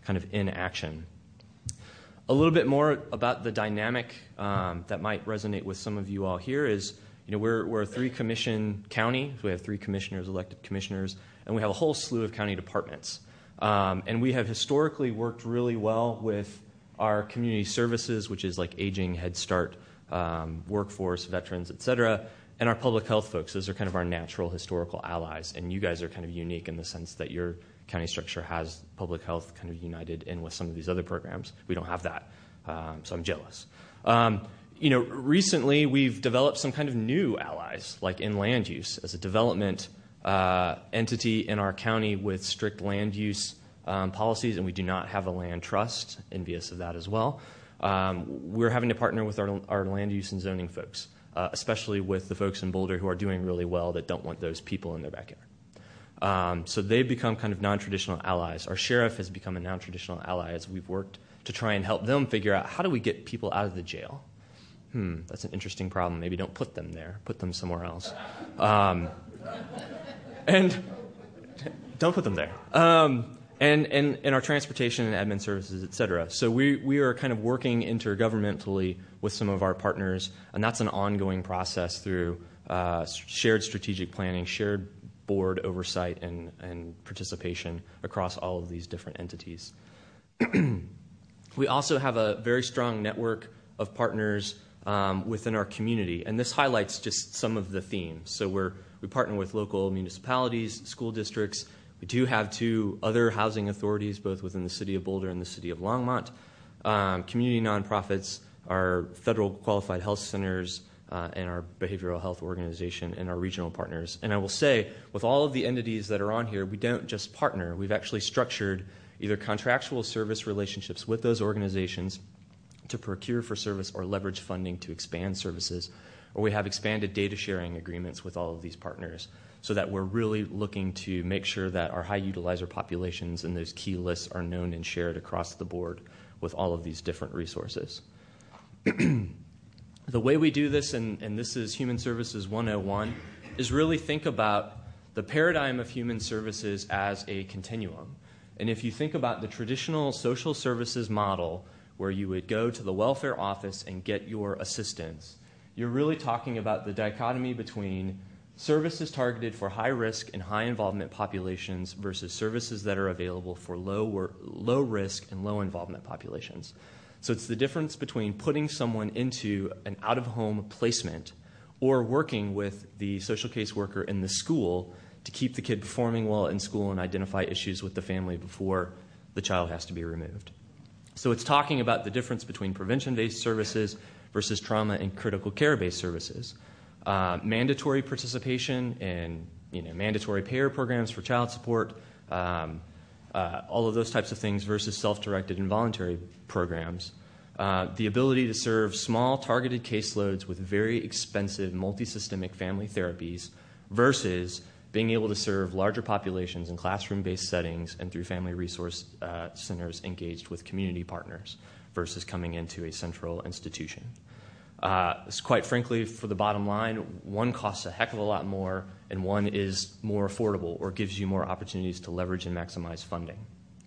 Speaker 15: kind of in action. A little bit more about the dynamic um, that might resonate with some of you all here is, you know, we're, we're a three-commission county. So we have three commissioners, elected commissioners, and we have a whole slew of county departments. Um, and we have historically worked really well with our community services, which is like aging, Head Start, um, workforce, veterans, et cetera, and our public health folks. Those are kind of our natural historical allies. And you guys are kind of unique in the sense that your county structure has public health kind of united in with some of these other programs. We don't have that, um, so I'm jealous. Um, you know, recently we've developed some kind of new allies, like in land use, as a development uh, entity in our county with strict land use um, policies, and we do not have a land trust, envious of that as well. Um, we're having to partner with our, our land use and zoning folks, uh, especially with the folks in Boulder who are doing really well that don't want those people in their backyard. Um, so they've become kind of non-traditional allies. Our sheriff has become a non-traditional ally as we've worked to try and help them figure out how do we get people out of the jail. Hmm, that's an interesting problem. Maybe don't put them there. Put them somewhere else. Um, and don't put them there. Um, and, and, and our transportation and admin services, et cetera. So we, we are kind of working intergovernmentally with some of our partners, and that's an ongoing process through uh, shared strategic planning, shared board oversight and, and participation across all of these different entities. We also have a very strong network of partners um, within our community, and this highlights just some of the themes. So we're, we partner with local municipalities, school districts. We do have two other housing authorities, both within the city of Boulder and the city of Longmont. Um, community nonprofits, our federal qualified health centers, Uh, and our behavioral health organization and our regional partners. And I will say, with all of the entities that are on here, we don't just partner. We've actually structured either contractual service relationships with those organizations to procure for service or leverage funding to expand services, or we have expanded data sharing agreements with all of these partners so that we're really looking to make sure that our high utilizer populations and those key lists are known and shared across the board with all of these different resources. The way we do this, and, and this is Human Services one oh one, is really think about the paradigm of human services as a continuum. And if you think about the traditional social services model where you would go to the welfare office and get your assistance, you're really talking about the dichotomy between services targeted for high risk and high involvement populations versus services that are available for low, low risk and low involvement populations. So it's the difference between putting someone into an out-of-home placement or working with the social caseworker in the school to keep the kid performing well in school and identify issues with the family before the child has to be removed. So it's talking about the difference between prevention-based services versus trauma and critical care-based services. Uh, mandatory participation in you know, mandatory payer programs for child support, um, Uh, all of those types of things versus self-directed and voluntary programs. Uh, the ability to serve small targeted caseloads with very expensive multi-systemic family therapies versus being able to serve larger populations in classroom-based settings and through family resource uh, centers engaged with community partners versus coming into a central institution. Uh, quite frankly, for the bottom line, one costs a heck of a lot more and one is more affordable or gives you more opportunities to leverage and maximize funding.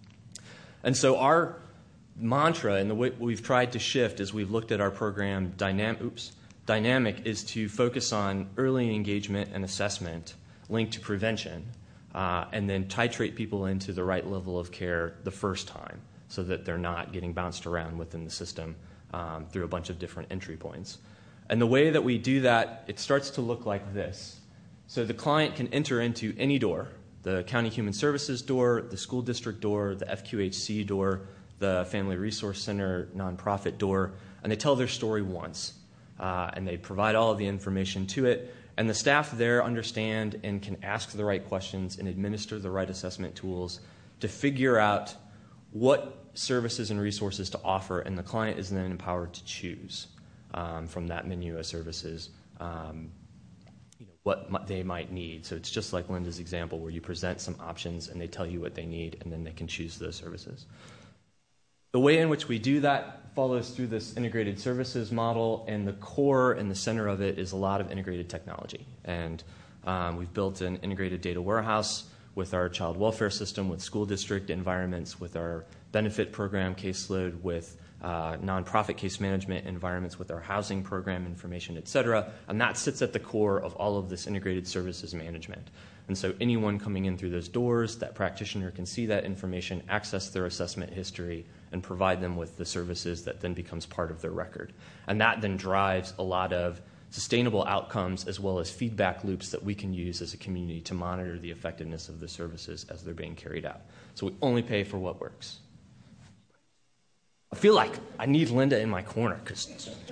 Speaker 15: And so our mantra and the way we've tried to shift as we've looked at our program dynam- oops, dynamic is to focus on early engagement and assessment linked to prevention uh, and then titrate people into the right level of care the first time so that they're not getting bounced around within the system Um, through a bunch of different entry points. And the way that we do that, it starts to look like this. So the client can enter into any door, the County Human Services door, the school district door, the F Q H C door, the Family Resource Center nonprofit door, and they tell their story once. Uh, and they provide all of the information to it. And the staff there understand and can ask the right questions and administer the right assessment tools to figure out what services and resources to offer, and the client is then empowered to choose um, from that menu of services um, you know, what m- they might need. So it's just like Linda's example where you present some options and they tell you what they need, and then they can choose those services. The way in which we do that follows through this integrated services model, and the core and the center of it is a lot of integrated technology. And um, we've built an integrated data warehouse with our child welfare system, with school district environments, with our benefit program caseload, with uh, nonprofit case management environments, with our housing program information, et cetera. And that sits at the core of all of this integrated services management. And so anyone coming in through those doors, that practitioner can see that information, access their assessment history, and provide them with the services that then becomes part of their record. And that then drives a lot of sustainable outcomes as well as feedback loops that we can use as a community to monitor the effectiveness of the services as they're being carried out. So we only pay for what works. I feel like I need Linda in my corner. Cause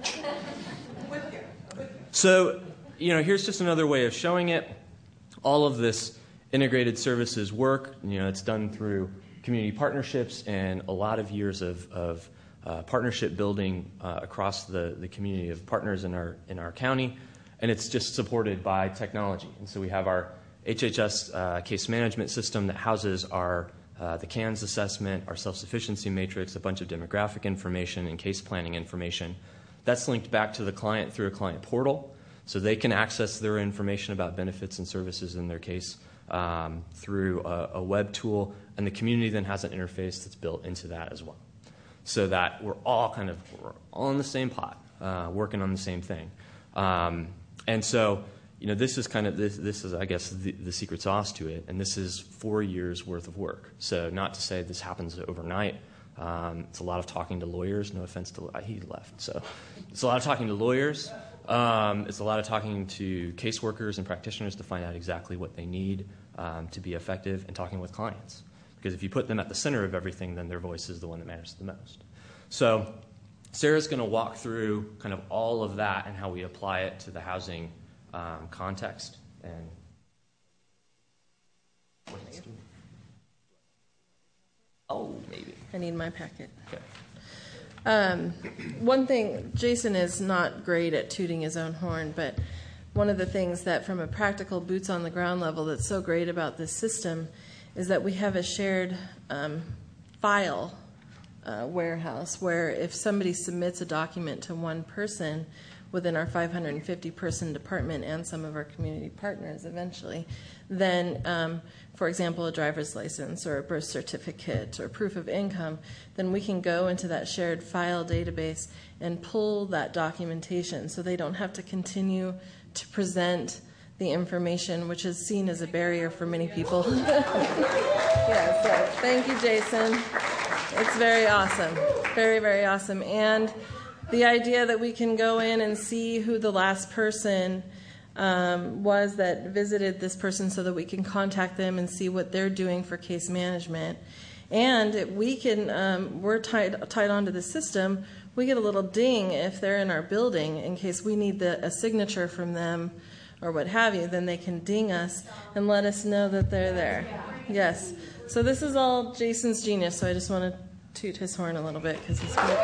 Speaker 15: so, you know, here's just another way of showing it. All of this integrated services work, you know, it's done through community partnerships and a lot of years of, of uh, partnership building uh, across the, the community of partners in our in our county, and it's just supported by technology. And so we have our H H S uh, case management system that houses our uh, the C A N S assessment, our self-sufficiency matrix, a bunch of demographic information and case planning information. That's linked back to the client through a client portal, so they can access their information about benefits and services in their case um, through a, a web tool, and the community then has an interface that's built into that as well, so that we're all kind of we're all in the same pot, uh, working on the same thing. Um, and so, you know, this is kind of this, this is, I guess, the, the secret sauce to it, and this is four years worth of work. So, not to say this happens overnight. Um, it's a lot of talking to lawyers. No offense to he left. So, it's a lot of talking to lawyers. Um, it's a lot of talking to caseworkers and practitioners to find out exactly what they need um, to be effective, and talking with clients. Because if you put them at the center of everything, then their voice is the one that matters the most. So Sarah's going to walk through kind of all of that and how we apply it to the housing um, context. And
Speaker 16: oh, maybe I need my packet. Okay. Um, one thing, Jason is not great at tooting his own horn, but one of the things that from a practical boots on the ground level that's so great about this system is that we have a shared um, file uh, warehouse where if somebody submits a document to one person within our five hundred fifty person department and some of our community partners eventually, then, um, for example, a driver's license or a birth certificate or proof of income, then we can go into that shared file database and pull that documentation so they don't have to continue to present the information, which is seen as a barrier for many people. Yeah, so thank you, Jason. It's very awesome. Very, very awesome. And the idea that we can go in and see who the last person um, was that visited this person so that we can contact them and see what they're doing for case management. And we can, um, we're tied, tied onto the system. We get a little ding if they're in our building in case we need the, a signature from them or what have you, then they can ding us and let us know that they're there. Yes. So this is all Jason's genius, so I just want to toot his horn a little bit because he's great.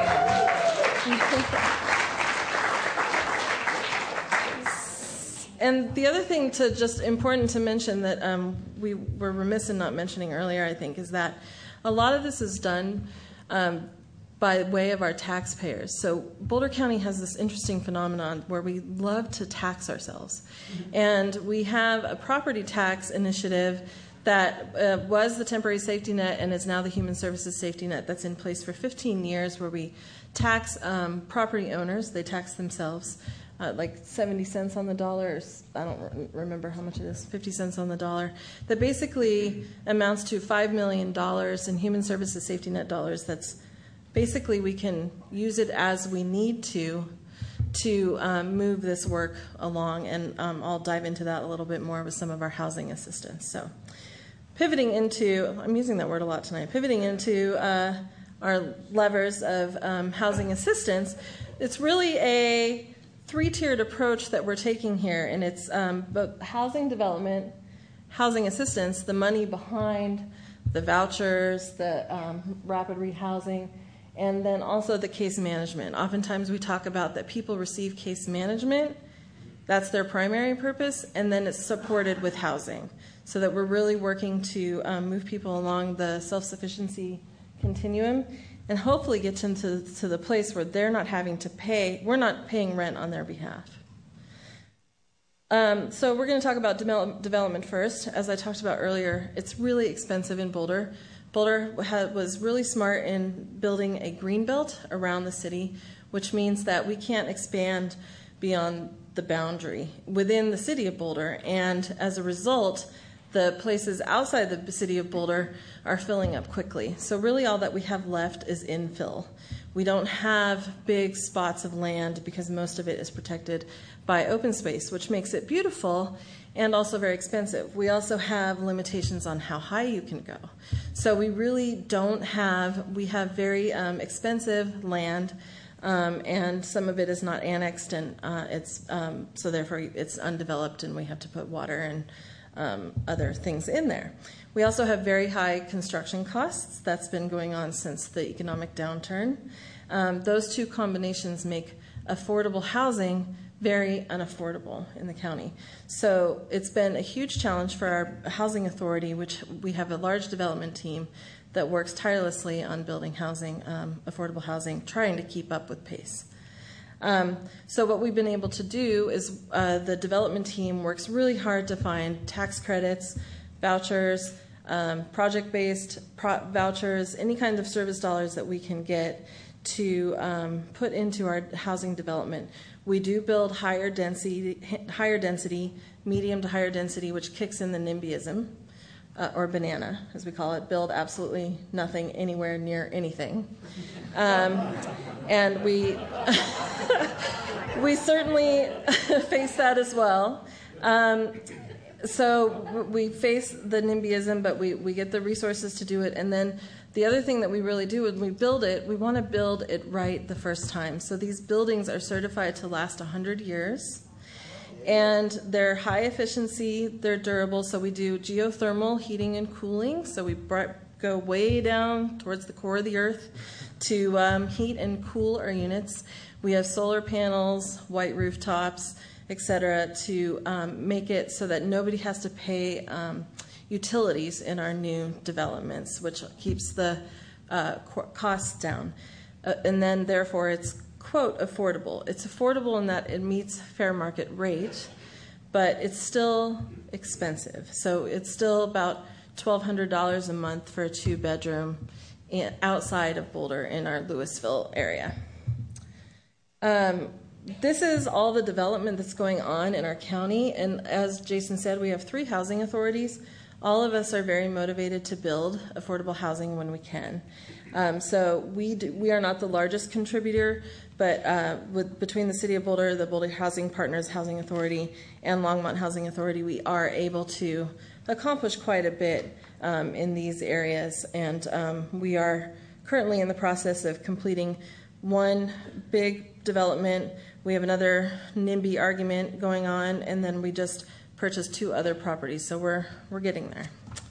Speaker 16: And the other thing to just important to mention that um, we were remiss in not mentioning earlier, I think, is that a lot of this is done um, by way of our taxpayers. So Boulder County has this interesting phenomenon where we love to tax ourselves. Mm-hmm. And we have a property tax initiative that uh, was the temporary safety net and is now the human services safety net that's in place for fifteen years, where we tax um, property owners. They tax themselves uh, like seventy cents on the dollar, or I don't re- remember how much it is, fifty cents on the dollar. That basically amounts to five million dollars in human services safety net dollars. That's basically we can use it as we need to to um, move this work along, and um, I'll dive into that a little bit more with some of our housing assistance. So pivoting into, I'm using that word a lot tonight, pivoting into uh, our levers of um, housing assistance, it's really a three-tiered approach that we're taking here, and it's um, both housing development, housing assistance, the money behind the vouchers, the um, rapid rehousing, and then also the case management. Oftentimes we talk about that people receive case management, that's their primary purpose, and then it's supported with housing, so that we're really working to um, move people along the self-sufficiency continuum and hopefully get them to, to the place where they're not having to pay, we're not paying rent on their behalf. Um, so we're going to talk about de- development first. As I talked about earlier, it's really expensive in Boulder. Boulder ha- was really smart in building a green belt around the city, which means that we can't expand beyond the boundary within the city of Boulder. And as a result, the places outside the city of Boulder are filling up quickly. So really all that we have left is infill. We don't have big spots of land because most of it is protected by open space, which makes it beautiful and also very expensive. We also have limitations on how high you can go. So we really don't have, we have very um, expensive land, um, and some of it is not annexed, and uh, it's um, so therefore it's undeveloped, and we have to put water and um, other things in there. We also have very high construction costs. That's been going on since the economic downturn. Um, those two combinations make affordable housing very unaffordable in the county. So it's been a huge challenge for our housing authority, which we have a large development team that works tirelessly on building housing, um, affordable housing, trying to keep up with pace. Um, so what we've been able to do is uh, the development team works really hard to find tax credits, vouchers, um, project-based pro- vouchers, any kind of service dollars that we can get to um, put into our housing development. We do build higher density, higher density, medium to higher density, which kicks in the NIMBYism, uh, or banana, as we call it, build absolutely nothing anywhere near anything. Um, and we we certainly face that as well. Um, so we face the NIMBYism, but we, we get the resources to do it. And then the other thing that we really do when we build it, we want to build it right the first time. So these buildings are certified to last one hundred years. And they're high efficiency, they're durable. So we do geothermal heating and cooling. So we go way down towards the core of the earth to um, heat and cool our units. We have solar panels, white rooftops, et cetera, to um, make it so that nobody has to pay um, utilities in our new developments, which keeps the uh, costs down. Uh, and then, therefore, it's, quote, affordable. It's affordable in that it meets fair market rate, but it's still expensive. So it's still about twelve hundred dollars a month for a two-bedroom outside of Boulder in our Louisville area. Um, This is all the development that's going on in our county, and as Jason said, we have three housing authorities. All of us are very motivated to build affordable housing when we can. Um, so we do, we are not the largest contributor, but uh, with, between the City of Boulder, the Boulder Housing Partners Housing Authority, and Longmont Housing Authority, we are able to accomplish quite a bit um, in these areas, and um, we are currently in the process of completing one big development. We have another NIMBY argument going on, and then we just purchased two other properties, so we're we're getting there.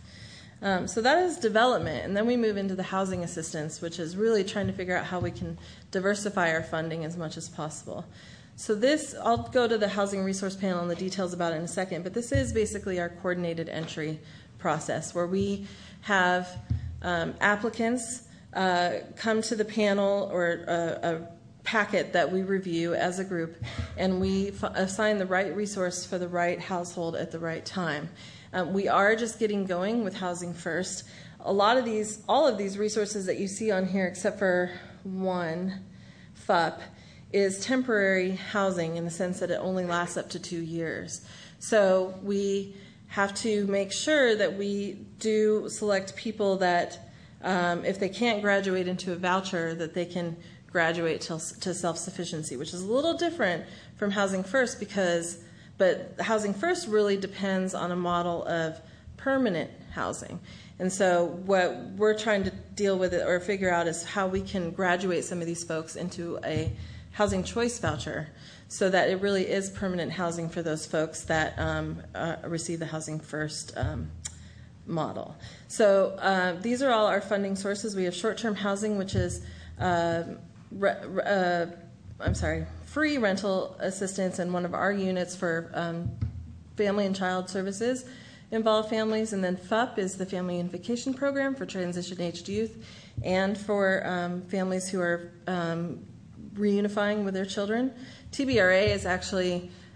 Speaker 16: Um, so that is development, and then we move into the housing assistance, which is really trying to figure out how we can diversify our funding as much as possible. So this, I'll go to the housing resource panel and the details about it in a second, but this is basically our coordinated entry process, where we have um, applicants uh, come to the panel or a, a packet that we review as a group, and we f- assign the right resource for the right household at the right time. Um, we are just getting going with Housing First. A lot of these, all of these resources that you see on here, except for one, F U P, is temporary housing in the sense that it only lasts up to two years. So we have to make sure that we do select people that, um, if they can't graduate into a voucher, that they can graduate to, to self-sufficiency, which is a little different from Housing First because, but Housing First really depends on a model of permanent housing. And so what we're trying to deal with it or figure out is how we can graduate some of these folks into a housing choice voucher so that it really is permanent housing for those folks that um, uh, receive the Housing First um, model. So uh, these are all our funding sources. We have short-term housing, which is uh, re- uh, I'm sorry, free rental assistance in one of our units for um, family and child services involved families. And then F U P is the Family Unification Program for transition-aged youth and for um, families who are um, reunifying with their children. T B R A is actually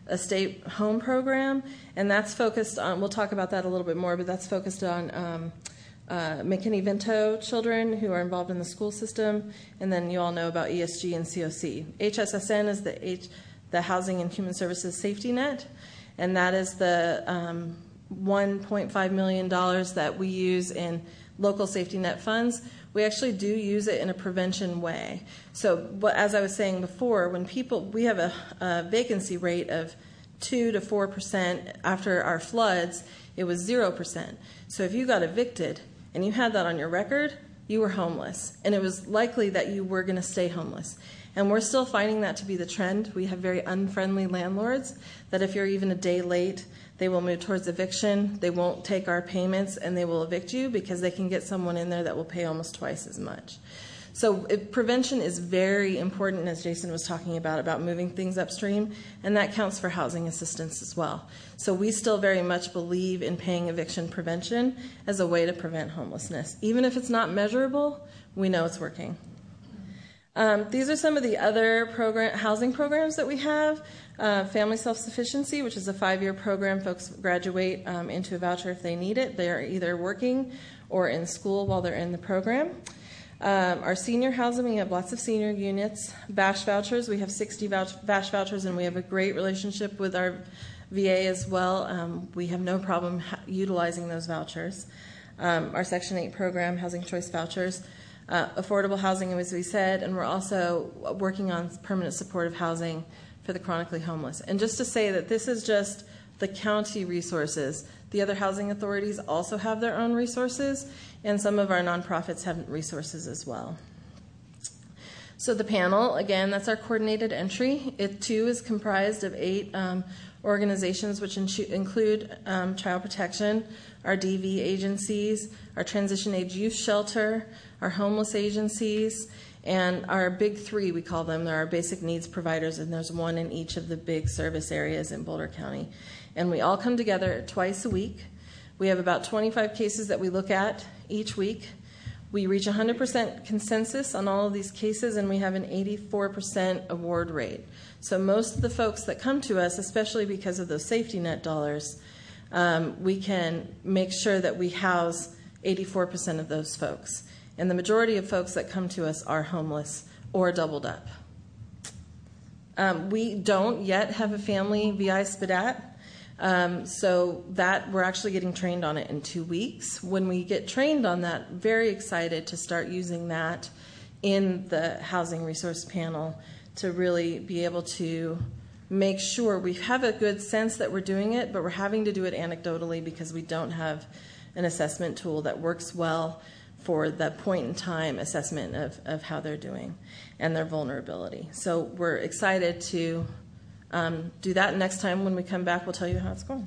Speaker 16: a state home program, and that's focused on, we'll talk about that a little bit more, but that's focused on um, uh, McKinney-Vento children who are involved in the school system, and then you all know about E S G and C O C. H S S N is the, H, the Housing and Human Services Safety Net, and that is the um, one point five million dollars that we use in local safety net funds. We actually do use it in a prevention way. So as I was saying before, when people, we have a, a vacancy rate of two to four percent. After our floods, it was zero percent. So if you got evicted and you had that on your record, you were homeless. And it was likely that you were going to stay homeless. And we're still finding that to be the trend. We have very unfriendly landlords that if you're even a day late, they will move towards eviction. They won't take our payments, and they will evict you because they can get someone in there that will pay almost twice as much. So it, prevention is very important, as Jason was talking about, about moving things upstream, and that counts for housing assistance as well. So we still very much believe in paying eviction prevention as a way to prevent homelessness. Even if it's not measurable, we know it's working. Um, these are some of the other program, housing programs that we have. Uh, Family Self-Sufficiency, which is a five-year program. Folks graduate um, into a voucher if they need it. They are either working or in school while they're in the program. Um, our senior housing, we have lots of senior units. V A S H vouchers, we have sixty V A S H vouchers, and we have a great relationship with our V A as well. Um, we have no problem ha- utilizing those vouchers. Um, our Section eight program, Housing Choice Vouchers. Uh, affordable housing, as we said, and we're also working on permanent supportive housing for the chronically homeless. And just to say that this is just the county resources. The other housing authorities also have their own resources, and some of our nonprofits have resources as well. So the panel, again, that's our coordinated entry. It too is comprised of eight um, organizations, which in- include um, Child Protection, our D V agencies, our Transition Age Youth Shelter, our homeless agencies, and our big three, we call them. They're our basic needs providers, and there's one in each of the big service areas in Boulder County. And we all come together twice a week. We have about twenty-five cases that we look at each week. We reach one hundred percent consensus on all of these cases, and we have an eighty-four percent award rate. So most of the folks that come to us, especially because of those safety net dollars, um, we can make sure that we house eighty-four percent of those folks. And the majority of folks that come to us are homeless or doubled up. Um, we don't yet have a family V I S P D A T, um, so that we're actually getting trained on it in two weeks. When we get trained on that, very excited to start using that in the housing resource panel to really be able to make sure we have a good sense that we're doing it, but we're having to do it anecdotally because we don't have an assessment tool that works well for the point-in-time assessment of, of how they're doing and their vulnerability. So we're excited to um, do that. Next time when we come back, we'll tell you how it's going.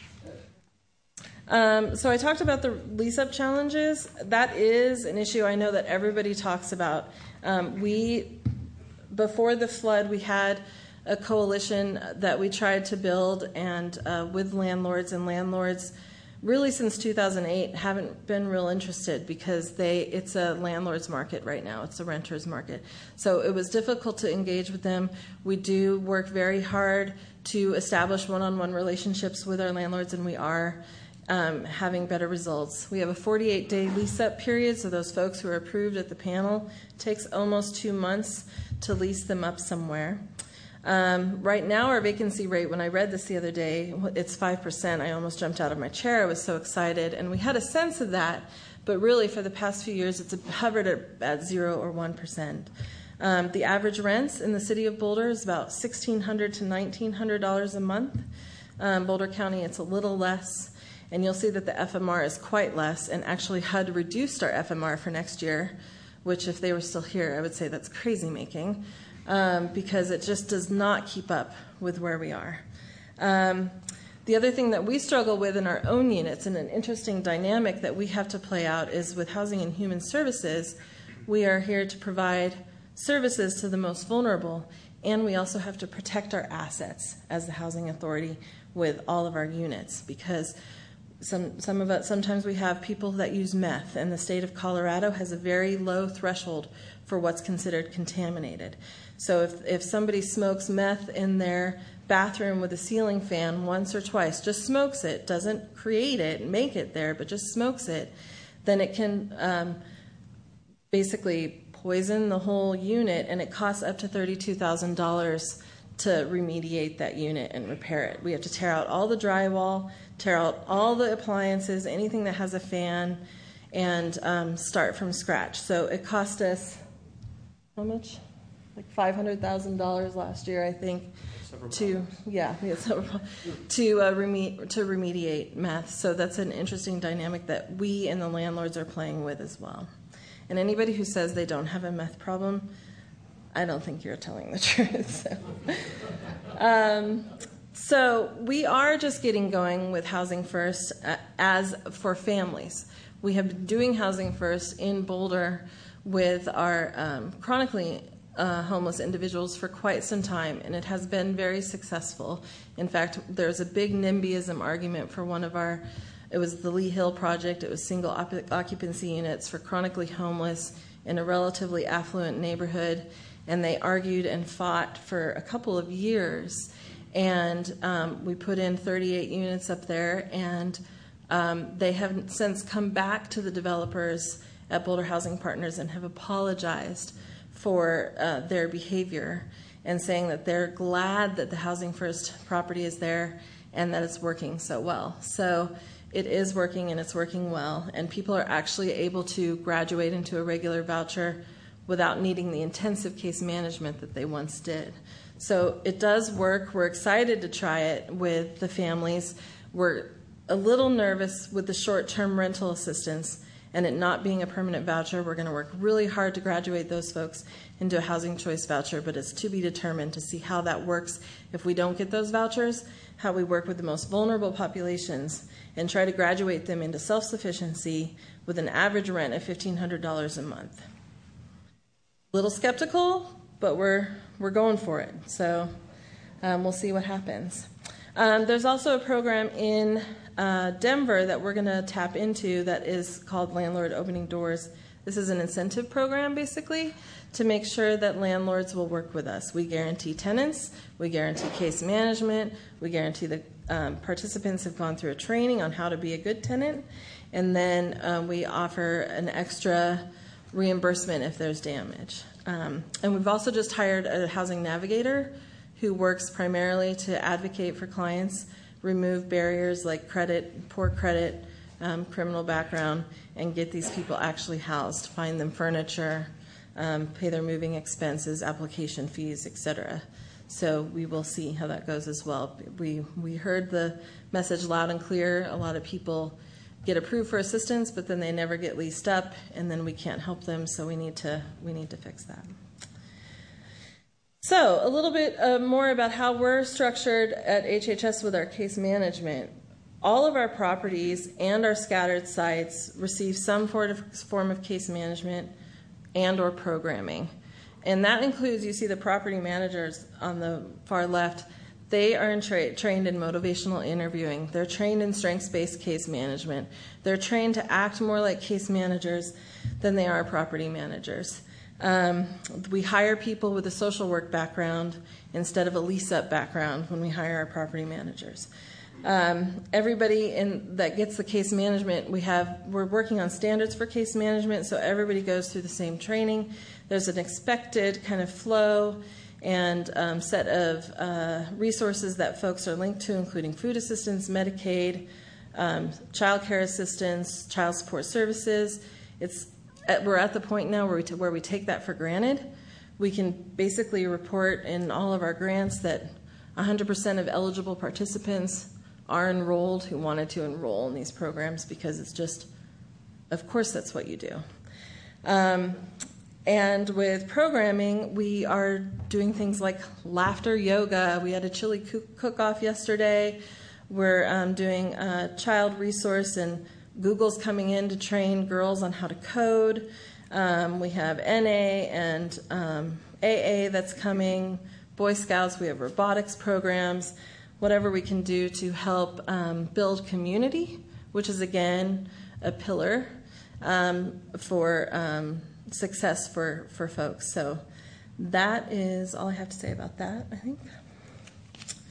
Speaker 16: Um, so I talked about the lease-up challenges. That is an issue I know that everybody talks about. Um, we, before the flood, we had a coalition that we tried to build, and uh, with landlords and landlords really since two thousand eight haven't been real interested because they it's a landlord's market right now. It's a renter's market. So it was difficult to engage with them. We do work very hard to establish one-on-one relationships with our landlords, and we are um, having better results. We have a forty-eight day lease-up period, so those folks who are approved at the panel, it takes almost two months to lease them up somewhere. Um, right now, our vacancy rate, when I read this the other day, it's five percent. I almost jumped out of my chair. I was so excited. And we had a sense of that, but really for the past few years, it's hovered at, at zero or one percent. Um, the average rents in the city of Boulder is about sixteen hundred dollars to nineteen hundred dollars a month. Um, Boulder County, it's a little less. And you'll see that the F M R is quite less. And actually, H U D reduced our F M R for next year, which if they were still here, I would say that's crazy making. Um, because it just does not keep up with where we are. Um, the other thing that we struggle with in our own units, and an interesting dynamic that we have to play out, is with Housing and Human Services, we are here to provide services to the most vulnerable, and we also have to protect our assets as the housing authority with all of our units, because some some of us, sometimes we have people that use meth, and the state of Colorado has a very low threshold for what's considered contaminated. So if, if somebody smokes meth in their bathroom with a ceiling fan once or twice, just smokes it, doesn't create it, make it there, but just smokes it, then it can um, basically poison the whole unit, and it costs up to thirty-two thousand dollars to remediate that unit and repair it. We have to tear out all the drywall, tear out all the appliances, anything that has a fan, and um, start from scratch. So it cost us, how much? Like five hundred thousand dollars last year, I think, to yeah, yeah to uh, reme- to remediate meth. So that's an interesting dynamic that we and the landlords are playing with as well. And anybody who says they don't have a meth problem, I don't think you're telling the truth. So, um, so we are just getting going with Housing First uh, as for families. We have been doing Housing First in Boulder with our um, chronically uh, homeless individuals for quite some time, and it has been very successful. In fact, there's a big NIMBYism argument for one of our, it was the Lee Hill Project. It was single op- occupancy units for chronically homeless in a relatively affluent neighborhood, and they argued and fought for a couple of years. And um, we put in thirty-eight units up there, and um, they have since come back to the developers at Boulder Housing Partners and have apologized for uh, their behavior and saying that they're glad that the Housing First property is there and that it's working so well. So it is working, and it's working well, and people are actually able to graduate into a regular voucher without needing the intensive case management that they once did. So it does work. We're excited to try it with the families. We're a little nervous with the short-term rental assistance and it not being a permanent voucher. We're going to work really hard to graduate those folks into a housing choice voucher, but it's to be determined to see how that works if we don't get those vouchers, how we work with the most vulnerable populations and try to graduate them into self-sufficiency with an average rent of fifteen hundred dollars a month. A little skeptical, but we're we're going for it. So um, we'll see what happens. Um, there's also a program in uh, Denver that we're going to tap into that is called Landlord Opening Doors. This is an incentive program, basically, to make sure that landlords will work with us. We guarantee tenants, we guarantee case management, we guarantee the um, participants have gone through a training on how to be a good tenant, and then um, we offer an extra reimbursement if there's damage. Um, and we've also just hired a housing navigator who works primarily to advocate for clients, remove barriers like credit, poor credit, um, criminal background, and get these people actually housed, find them furniture, um, pay their moving expenses, application fees, et cetera. So we will see how that goes as well. We we heard the message loud and clear. A lot of people get approved for assistance, but then they never get leased up, and then we can't help them. So we need to we need to fix that. So a little bit uh, more about how we're structured at H H S with our case management. All of our properties and our scattered sites receive some form of case management and or programming. And that includes, you see the property managers on the far left, they are in tra- trained in motivational interviewing. They're trained in strengths-based case management. They're trained to act more like case managers than they are property managers. Um, we hire people with a social work background instead of a lease-up background when we hire our property managers. Um, everybody in, that gets the case management, we have, we're working on standards for case management, so everybody goes through the same training. There's an expected kind of flow and um, set of uh, resources that folks are linked to, including food assistance, Medicaid, um, child care assistance, child support services. It's at, we're at the point now where we, t- where we take that for granted. We can basically report in all of our grants that one hundred percent of eligible participants are enrolled who wanted to enroll in these programs because it's just, of course, that's what you do. Um, and with programming, we are doing things like laughter yoga. We had a chili cook-off yesterday. We're um, doing a child resource, and Google's coming in to train girls on how to code. Um, we have N A and um, A A that's coming. Boy Scouts, we have robotics programs. Whatever we can do to help um, build community, which is, again, a pillar um, for um, success for, for folks. So that is all I have to say about that, I think.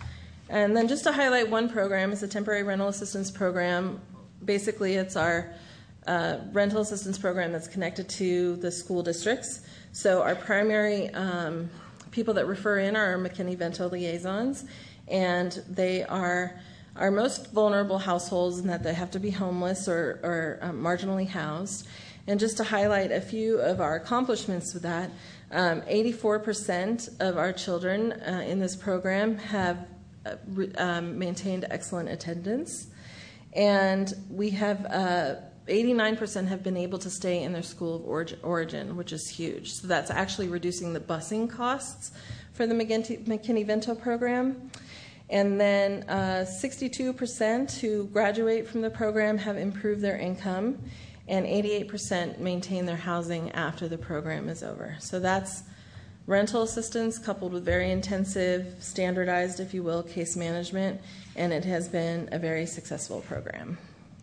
Speaker 16: And then just to highlight one program, it's a temporary rental assistance program. Basically, it's our uh, rental assistance program that's connected to the school districts. So our primary um, people that refer in are our McKinney-Vento liaisons, and they are our most vulnerable households in that they have to be homeless or, or um, marginally housed. And just to highlight a few of our accomplishments with that, um, eighty-four percent of our children uh, in this program have uh, re- um, maintained excellent attendance. And we have uh, eighty-nine percent have been able to stay in their school of origin, origin, which is huge. So that's actually reducing the busing costs for the McKinney-Vento program. And then uh, sixty-two percent who graduate from the program have improved their income, and eighty-eight percent maintain their housing after the program is over. So that's rental assistance coupled with very intensive, standardized, if you will, case management, and it has been a very successful program.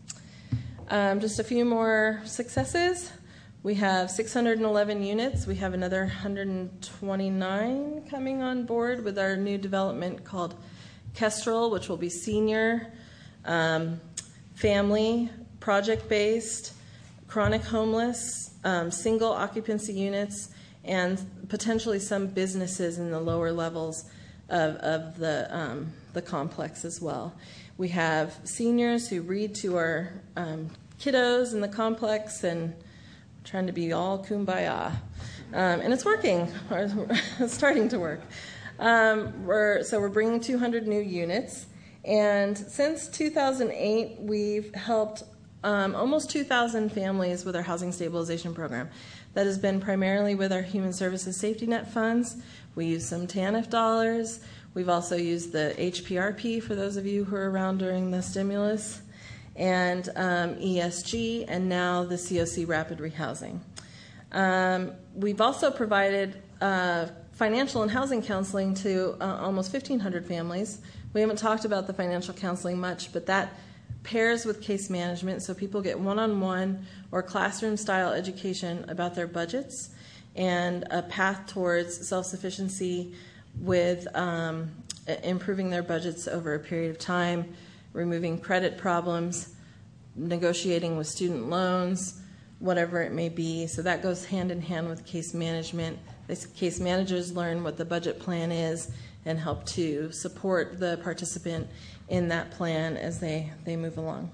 Speaker 16: Um, just a few more successes. We have six hundred eleven units. We have another one hundred twenty-nine coming on board with our new development called Kestrel, which will be senior, um, family, project-based, chronic homeless, um, single occupancy units, and potentially some businesses in the lower levels of, of the, um, the complex as well. We have seniors who read to our um, kiddos in the complex and trying to be all kumbaya. Um, and it's working, or it's starting to work. Um, we're, so we're bringing two hundred new units. And since two thousand eight, we've helped um, almost two thousand families with our housing stabilization program. That has been primarily with our Human Services Safety Net funds. We use some T A N F dollars. We've also used the H P R P for those of you who were around during the stimulus, and um, E S G, and now the C O C Rapid Rehousing. Um, we've also provided uh, financial and housing counseling to uh, almost fifteen hundred families. We haven't talked about the financial counseling much, but that pairs with case management, so people get one-on-one or classroom-style education about their budgets and a path towards self-sufficiency with um, improving their budgets over a period of time, removing credit problems, negotiating with student loans, whatever it may be. So that goes hand in hand with case management. The case managers learn what the budget plan is and help to support the participant in that plan as they, they move along.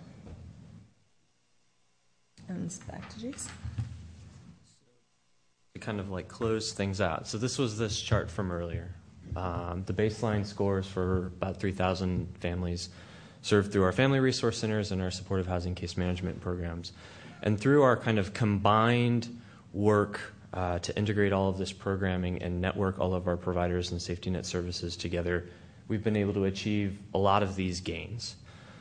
Speaker 16: And back to Jason.
Speaker 15: To kind of like close things out. So this was this chart from earlier. Um, the baseline scores for about three thousand families served through our family resource centers and our supportive housing case management programs. And through our kind of combined work uh, to integrate all of this programming and network all of our providers and safety net services together, we've been able to achieve a lot of these gains.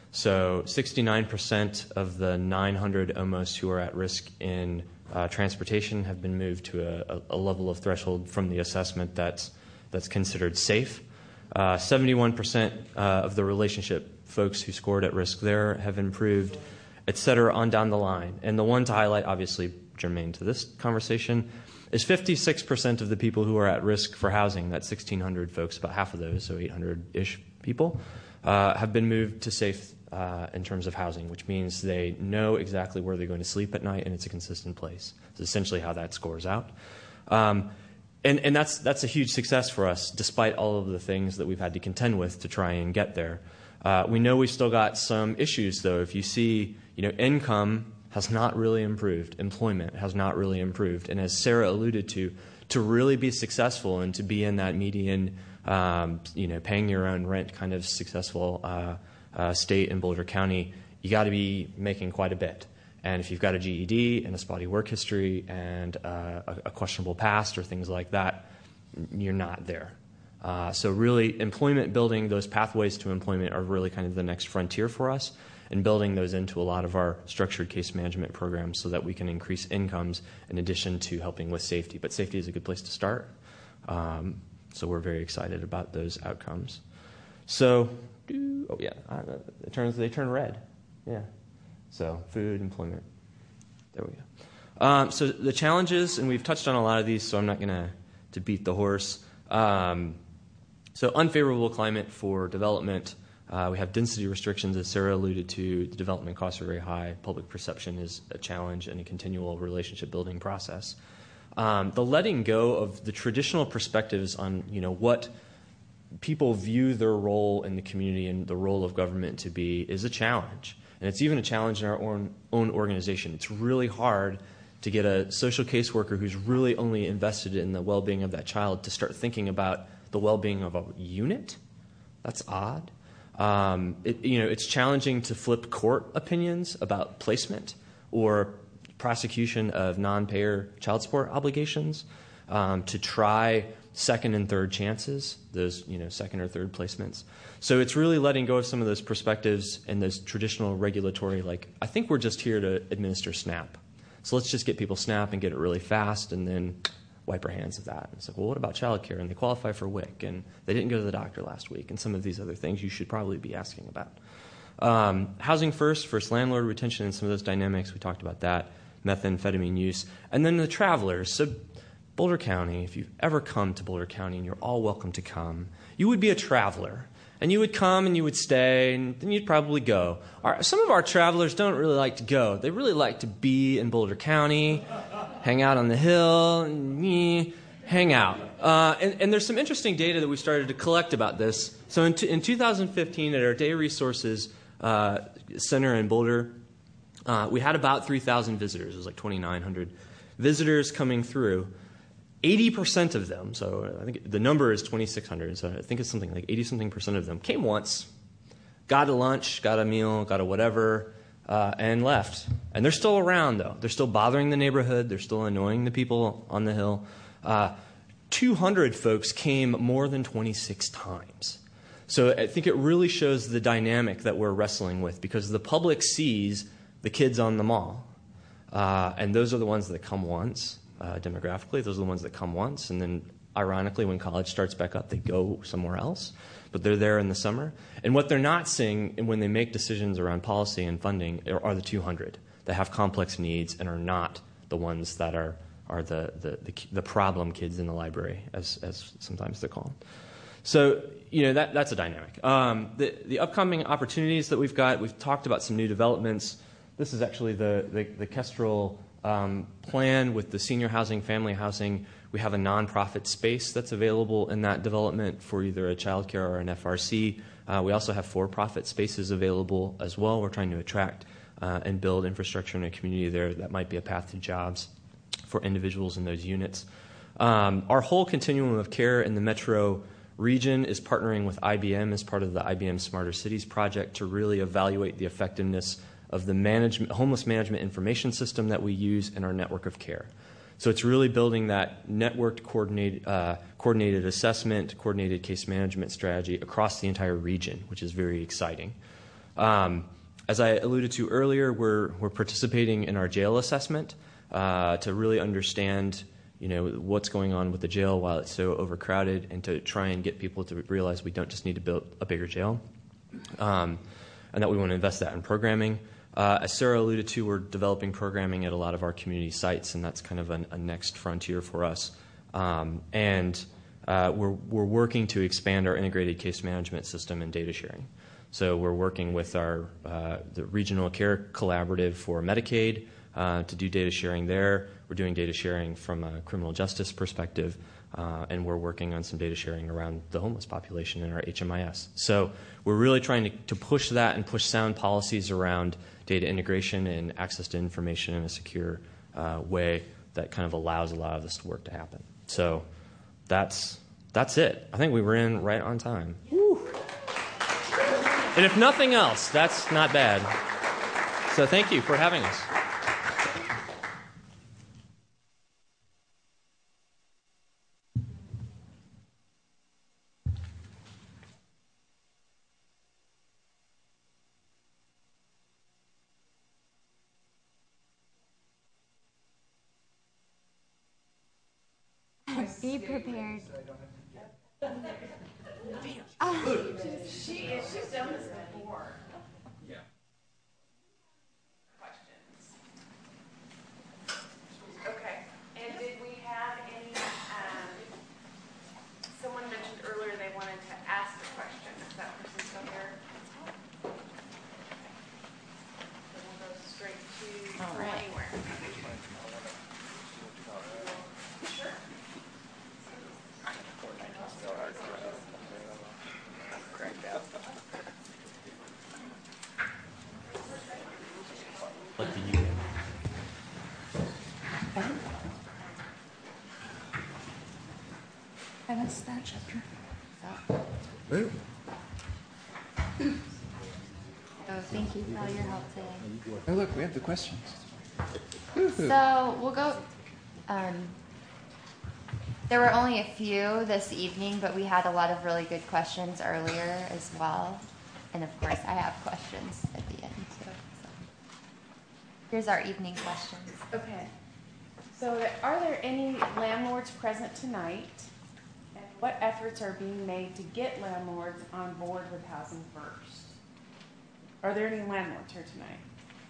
Speaker 15: So sixty-nine percent of the nine hundred almost who are at risk in uh, transportation have been moved to a, a level of threshold from the assessment that's, that's considered safe. Uh, seventy-one percent uh, of the relationship folks who scored at risk there have improved, et cetera, on down the line. And the one to highlight, obviously germane to this conversation, is fifty-six percent of the people who are at risk for housing, that's sixteen hundred folks, about half of those, so eight hundred-ish people, uh, have been moved to safe uh, in terms of housing, which means they know exactly where they're going to sleep at night and it's a consistent place. It's essentially how that scores out. Um, and and that's, that's a huge success for us, despite all of the things that we've had to contend with to try and get there. Uh, we know we've still got some issues, though. If you see, you know, income has not really improved. Employment has not really improved. And as Sarah alluded to, to really be successful and to be in that median, um, you know, paying your own rent kind of successful uh, uh, state in Boulder County, you got to be making quite a bit. And if you've got a G E D and a spotty work history and uh, a, a questionable past or things like that, you're not there. Uh, so really, employment building, those pathways to employment are really kind of the next frontier for us, and building those into a lot of our structured case management programs so that we can increase incomes in addition to helping with safety. But safety is a good place to start. Um, so we're very excited about those outcomes. So, oh yeah, uh, it turns, they turn red. Yeah. So food, employment. There we go. Um, so the challenges, and we've touched on a lot of these, so I'm not going to beat the horse. Um, So unfavorable climate for development. Uh, we have density restrictions, as Sarah alluded to. The development costs are very high. Public perception is a challenge and a continual relationship building process. Um, the letting go of the traditional perspectives on, you know, what people view their role in the community and the role of government to be is a challenge. And it's even a challenge in our own, own organization. It's really hard to get a social caseworker who's really only invested in the well-being of that child to start thinking about the well-being of a unit. That's odd. Um, it, you know, it's challenging to flip court opinions about placement or prosecution of non-payer child support obligations, um, to try second and third chances, those, you know, second or third placements. So it's really letting go of some of those perspectives and those traditional regulatory, like, I think we're just here to administer SNAP. So let's just get people SNAP and get it really fast and then wipe our hands of that. And it's like, well, what about childcare? And they qualify for W I C, and they didn't go to the doctor last week, and some of these other things you should probably be asking about. Um, housing first, first landlord retention, and some of those dynamics, we talked about that, methamphetamine use. And then the travelers. So Boulder County, if you've ever come to Boulder County, and you're all welcome to come, you would be a traveler. And you would come and you would stay, and then you'd probably go. Our, some of our travelers don't really like to go. They really like to be in Boulder County, hang out on the hill, and eh, hang out. Uh, and, and there's some interesting data that we started to collect about this. So in, t- in two thousand fifteen, at our Data Resources uh, Center in Boulder, uh, we had about three thousand visitors. It was like twenty-nine hundred visitors coming through. eighty percent of them, so I think the number is twenty-six hundred, so I think it's something like eighty-something percent of them came once, got a lunch, got a meal, got a whatever, uh, and left. And they're still around, though. They're still bothering the neighborhood. They're still annoying the people on the hill. Uh, two hundred folks came more than twenty-six times. So I think it really shows the dynamic that we're wrestling with, because the public sees the kids on the mall, uh, and those are the ones that come once. Uh, demographically, those are the ones that come once, and then ironically, when college starts back up, they go somewhere else, but they're there in the summer. And what they're not seeing when they make decisions around policy and funding are, are the two hundred that have complex needs and are not the ones that are are the the, the, the problem kids in the library, as as sometimes they're called. So, you know, that that's a dynamic. Um, the the upcoming opportunities that we've got, we've talked about some new developments. This is actually the the, the Kestrel Um, plan with the senior housing, family housing. We have a nonprofit space that's available in that development for either a child care or an F R C. Uh, we also have for-profit spaces available as well. We're trying to attract uh, and build infrastructure in a community there that might be a path to jobs for individuals in those units. Um, our whole continuum of care in the metro region is partnering with I B M as part of the I B M Smarter Cities project to really evaluate the effectiveness of the management, homeless management information system that we use in our network of care. So it's really building that networked, coordinated, uh, coordinated assessment, coordinated case management strategy across the entire region, which is very exciting. Um, as I alluded to earlier, we're we're participating in our jail assessment uh, to really understand, you know, what's going on with the jail while it's so overcrowded, and to try and get people to realize we don't just need to build a bigger jail, um, and that we want to invest that in programming. Uh, as Sarah alluded to, we're developing programming at a lot of our community sites, and that's kind of an, a next frontier for us. Um, and uh, we're, we're working to expand our integrated case management system and data sharing. So we're working with our uh, the Regional Care Collaborative for Medicaid uh, to do data sharing there. We're doing data sharing from a criminal justice perspective, uh, and we're working on some data sharing around the homeless population in our H M I S. So we're really trying to, to push that and push sound policies around data integration and access to information in a secure uh, way that kind of allows a lot of this work to happen. So that's that's it. I think we were in right on time. Woo. And if nothing else, that's not bad. So thank you for having us.
Speaker 6: Be prepared.
Speaker 17: Oh. She is. She's done this before. Yeah. Questions? Okay. And did we have any? Um, someone mentioned earlier they wanted to
Speaker 11: And that's that chapter.
Speaker 6: So, oh, thank you for all your help today.
Speaker 18: Oh, look, we have the questions.
Speaker 6: So we'll go. Um, there were only a few this evening, but we had a lot of really good questions earlier as well. And of course, I have questions at the end too. So. Here's our evening questions.
Speaker 5: Okay. So are there any landlords present tonight? And what efforts are being made to get landlords on board with Housing First? Are there any landlords here tonight?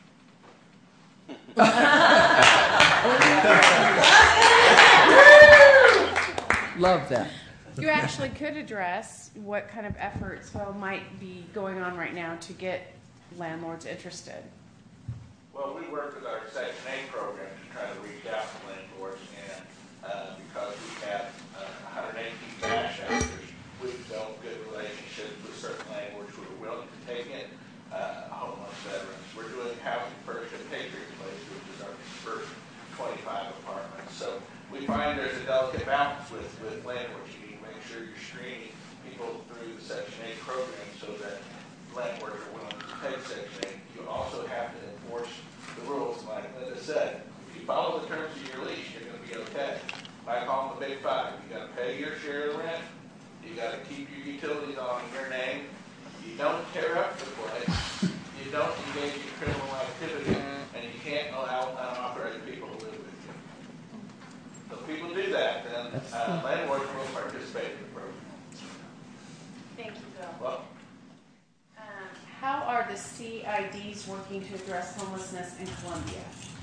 Speaker 18: Love that.
Speaker 5: You actually could address what kind of efforts well, might be going on right now to get landlords interested.
Speaker 19: Well, we work with our Section eight program to try to reach out to landlords, and uh, because we have uh, one hundred eighteen cash shelters, we've developed good relationships with certain landlords who are willing to take in uh, homeless veterans. We're doing Housing First at Patriot Place, which is our first twenty-five apartments. So we find there's a delicate balance with, with landlords. You need to make sure you're screening people through the Section eight program so that landlords are willing to take Section eight. You also have to enforce the rules, like Linda said. If you follow the terms of your lease, you're going to be okay. I call them the big five. You got to pay your share of the rent. You got to keep your utilities on in your name. You don't tear up the place. You don't engage in criminal activity, and you can't allow unauthorized people to live with you. So if people do that, then uh, landlords will participate in the program.
Speaker 5: Thank you, Bill.
Speaker 19: Well,
Speaker 5: Um, how are the C I Ds working to address homelessness in Columbia?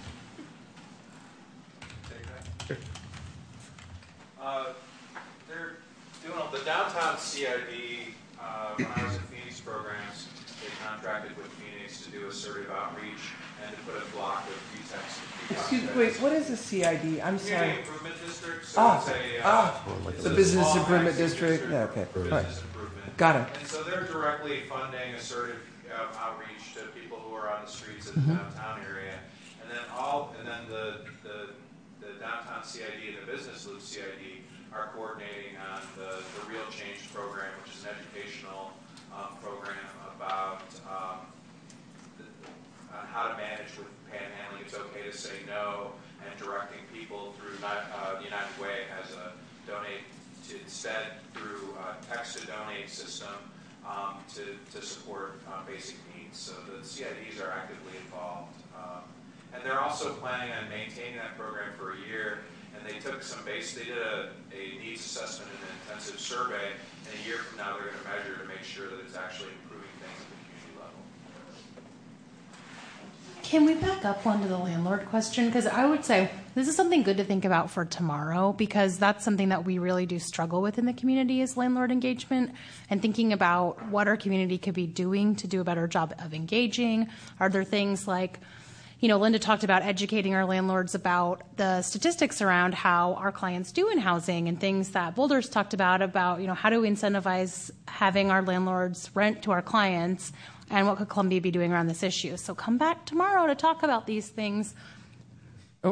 Speaker 3: Sure.
Speaker 20: Uh, they're doing all the downtown C I D. Uh, when I was in Phoenix programs, they contracted with Phoenix to do assertive outreach and to put a block of pretext.
Speaker 13: Excuse me, wait, what is a C I D? I'm
Speaker 20: Community
Speaker 13: sorry.
Speaker 20: Improvement District. So
Speaker 13: Ah,
Speaker 20: it's a, uh,
Speaker 13: ah,
Speaker 20: it's
Speaker 13: the
Speaker 20: a
Speaker 13: Business
Speaker 20: small
Speaker 13: Improvement
Speaker 20: taxing
Speaker 13: District. Yeah, okay.
Speaker 20: for
Speaker 13: All right.
Speaker 20: business improvement.
Speaker 13: Got it.
Speaker 20: And so they're directly funding assertive uh, outreach to people who are on the streets of the
Speaker 13: Mhm.
Speaker 20: downtown area, and then all, and then the the, the downtown C I D and the Business Loop C I D are coordinating on the, the Real Change program, which is an educational um, program about um, the, on how to manage with panhandling. It's okay to say no, and directing people through uh, the United Way has a donate to instead through a text to donate system um, to, to support uh, basic needs. So the C I Ds are actively involved. Um, and they're also planning on maintaining that program for a year. And they took some base, they did a, a needs assessment and an intensive survey. And a year from now, they're going to measure to make sure that it's actually improving things at the community level.
Speaker 11: Can we back up one to the landlord question? Because I would say this is something good to think about for tomorrow, because that's something that we really do struggle with in the community is landlord engagement, and thinking about what our community could be doing to do a better job of engaging. Are there things like, you know, Linda talked about educating our landlords about the statistics around how our clients do in housing, and things that Boulder's talked about, about, you know, how do we incentivize having our landlords rent to our clients, and what could Columbia be doing around this issue. So come back tomorrow to talk about these things.
Speaker 19: To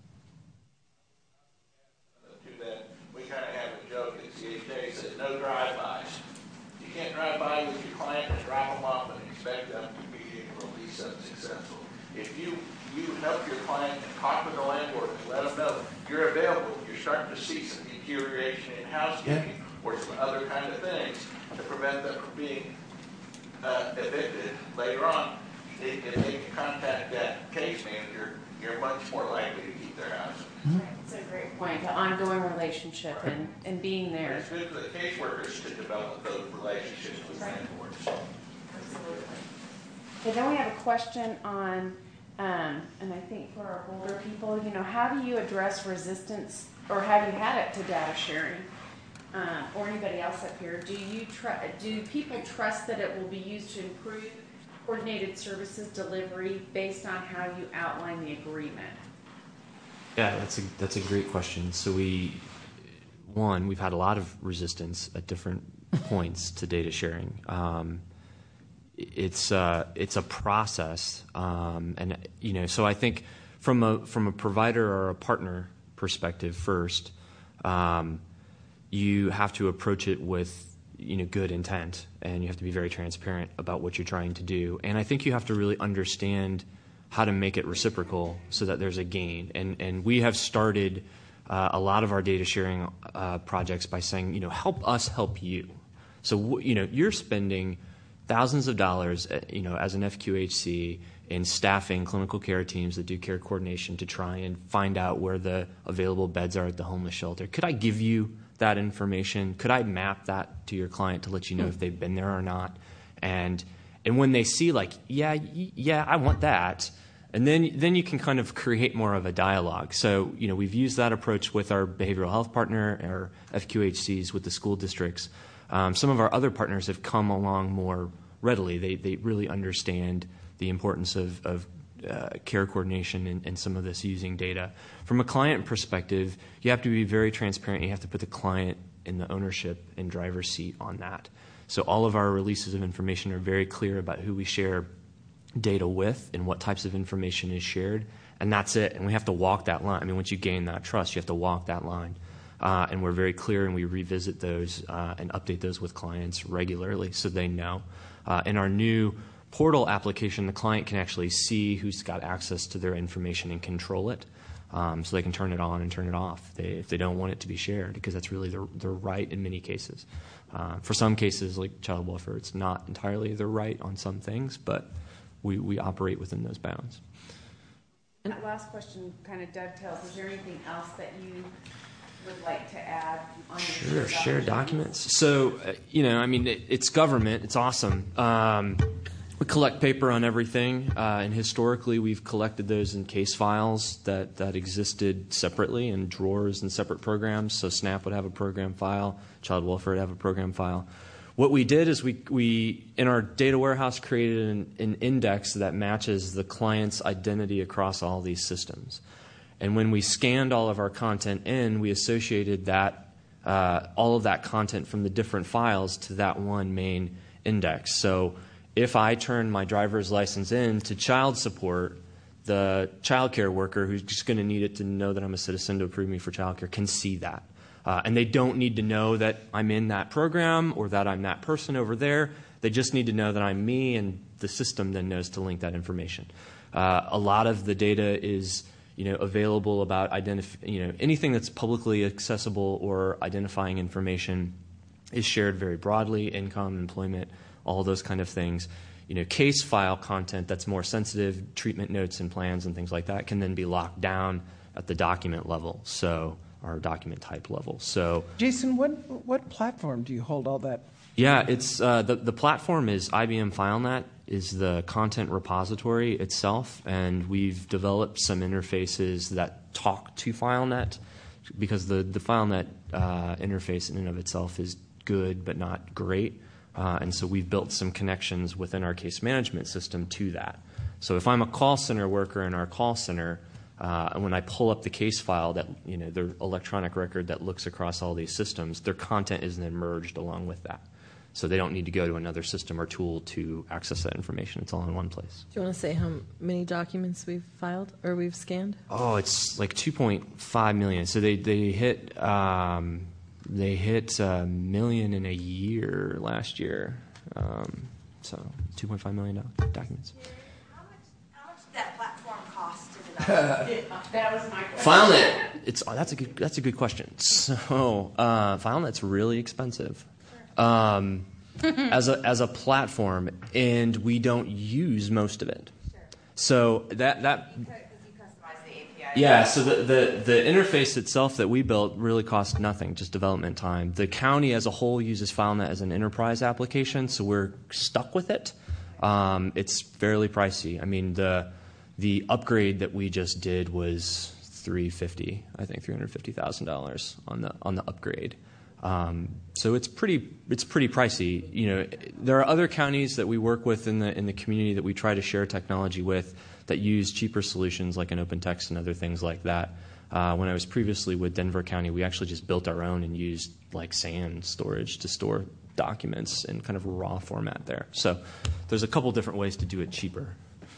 Speaker 19: that, we kind of have a joke at C H A, says no drive-bys. You can't drive by with your client and drop them off and expect them to be able to be successful. If you, you help your client and talk with the landlord and let them know you're available, you're starting to see some deterioration in housekeeping yeah. or some other kind of things to prevent them from being uh, evicted later on, if they can contact that case manager, you're much more likely to keep their house.
Speaker 5: That's a great point, the ongoing relationship right. and, and being there.
Speaker 19: It's good for the caseworkers to develop those relationships with right. landlords.
Speaker 5: Absolutely. Okay, then we have a question on, um, and I think for our older people, you know, how do you address resistance, or have you had it to data sharing, um, or anybody else up here? Do you try? Do people trust that it will be used to improve coordinated services delivery based on how you outline the agreement?
Speaker 15: Yeah, that's a that's a great question. So we, one, we've had a lot of resistance at different points to data sharing. Um, it's uh, it's a process, um, and you know, so I think from a from a provider or a partner perspective, first, um, you have to approach it with, you know, good intent, and you have to be very transparent about what you're trying to do. And I think you have to really understand how to make it reciprocal so that there's a gain. And and we have started uh, a lot of our data sharing uh, projects by saying, you know, help us help you. So, you know, you're spending thousands of dollars, you know, as an F Q H C in staffing clinical care teams that do care coordination to try and find out where the available beds are at the homeless shelter. Could I give you that information? Could I map that to your client to let you know if they've been there or not? And and when they see like, yeah, yeah, I want that, and then then you can kind of create more of a dialogue. So, you know, we've used that approach with our behavioral health partner, our F Q H Cs, with the school districts. Um, some of our other partners have come along more readily. They they really understand the importance of, of uh, care coordination and, and some of this using data. From a client perspective, you have to be very transparent. You have to put the client in the ownership and driver's seat on that. So all of our releases of information are very clear about who we share data with and what types of information is shared, and that's it. And we have to walk that line. I mean, once you gain that trust, you have to walk that line. Uh, and we're very clear, and we revisit those uh, and update those with clients regularly so they know. Uh, in our new portal application, the client can actually see who's got access to their information and control it. Um, so they can turn it on and turn it off they, if they don't want it to be shared, because that's really their, their right in many cases. Uh, for some cases, like child welfare, it's not entirely their right on some things, but we, we operate within those bounds.
Speaker 5: And that last question kind of dovetails. Is there anything else that you would like to add on your
Speaker 15: Sure, share documents. So, uh, you know, I mean, it, it's government. It's awesome. Um, we collect paper on everything, uh, and historically we've collected those in case files that, that existed separately in drawers and separate programs. So SNAP would have a program file, child welfare would have a program file. What we did is we, we in our data warehouse, created an, an index that matches the client's identity across all these systems. And when we scanned all of our content in, we associated that uh, all of that content from the different files to that one main index. So if I turn my driver's license in to child support, the child care worker who's just going to need it to know that I'm a citizen to approve me for child care can see that. Uh, and they don't need to know that I'm in that program or that I'm that person over there. They just need to know that I'm me, and the system then knows to link that information. Uh, a lot of the data is, you know, available about identif- you know, anything that's publicly accessible or identifying information is shared very broadly. Income, employment, all those kind of things. You know, case file content that's more sensitive, treatment notes and plans and things like that, can then be locked down at the document level. So, or document type level. So,
Speaker 13: Jason, what what platform do you hold all that?
Speaker 15: Yeah, it's uh, the the platform is I B M FileNet, is the content repository itself, and we've developed some interfaces that talk to FileNet, because the the FileNet uh, interface in and of itself is good but not great, uh, and so we've built some connections within our case management system to that. So if I'm a call center worker in our call center, Uh, and when I pull up the case file, that, you know, their electronic record that looks across all these systems, their content is then merged along with that. So they don't need to go to another system or tool to access that information. It's all in one place.
Speaker 16: Do you want to say how many documents we've filed or we've scanned?
Speaker 15: Oh, it's like two point five million. So they they hit um, they hit a million in a year last year. Um, so two point five million documents.
Speaker 17: That platform cost to
Speaker 5: develop? That was my question.
Speaker 15: FileNet. It's oh, that's a good that's a good question. So uh, FileNet's really expensive um, as a as a platform, and we don't use most of it. Sure. So that that. Yeah, so the, the, the interface itself that we built really cost nothing, just development time. The county as a whole uses FileNet as an enterprise application, so we're stuck with it. Um, it's fairly pricey. I mean, the the upgrade that we just did was three hundred fifty thousand dollars, I think three hundred fifty thousand dollars on the on the upgrade. Um, so it's pretty it's pretty pricey. You know, there are other counties that we work with in the in the community that we try to share technology with that use cheaper solutions like an OpenText and other things like that. Uh, when I was previously with Denver County, we actually just built our own and used like SAN storage to store documents in kind of a raw format there. So there's a couple different ways to do it cheaper.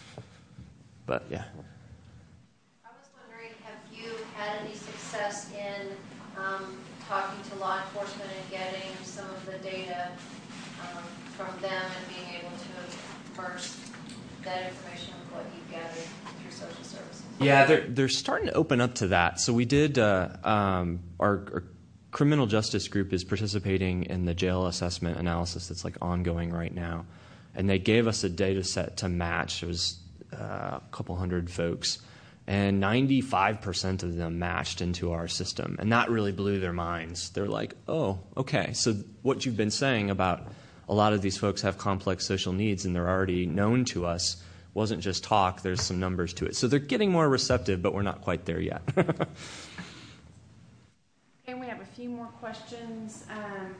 Speaker 15: But yeah.
Speaker 2: I was wondering, have you had any success in um, talking to law enforcement and getting some of the data um, from them and being able to merge that information with what you've gathered through social services?
Speaker 15: Yeah, they're they're starting to open up to that. So we did uh, um, our, our criminal justice group is participating in the jail assessment analysis that's like ongoing right now, and they gave us a data set to match. It was uh, a couple hundred folks, and ninety-five percent of them matched into our system, and that really blew their minds. They're like, "Oh, okay, so what you've been saying about a lot of these folks have complex social needs, and they're already known to us." Wasn't just talk, there's some numbers to it. So they're getting more receptive, but we're not quite there yet.
Speaker 5: And we have a few more questions. Um,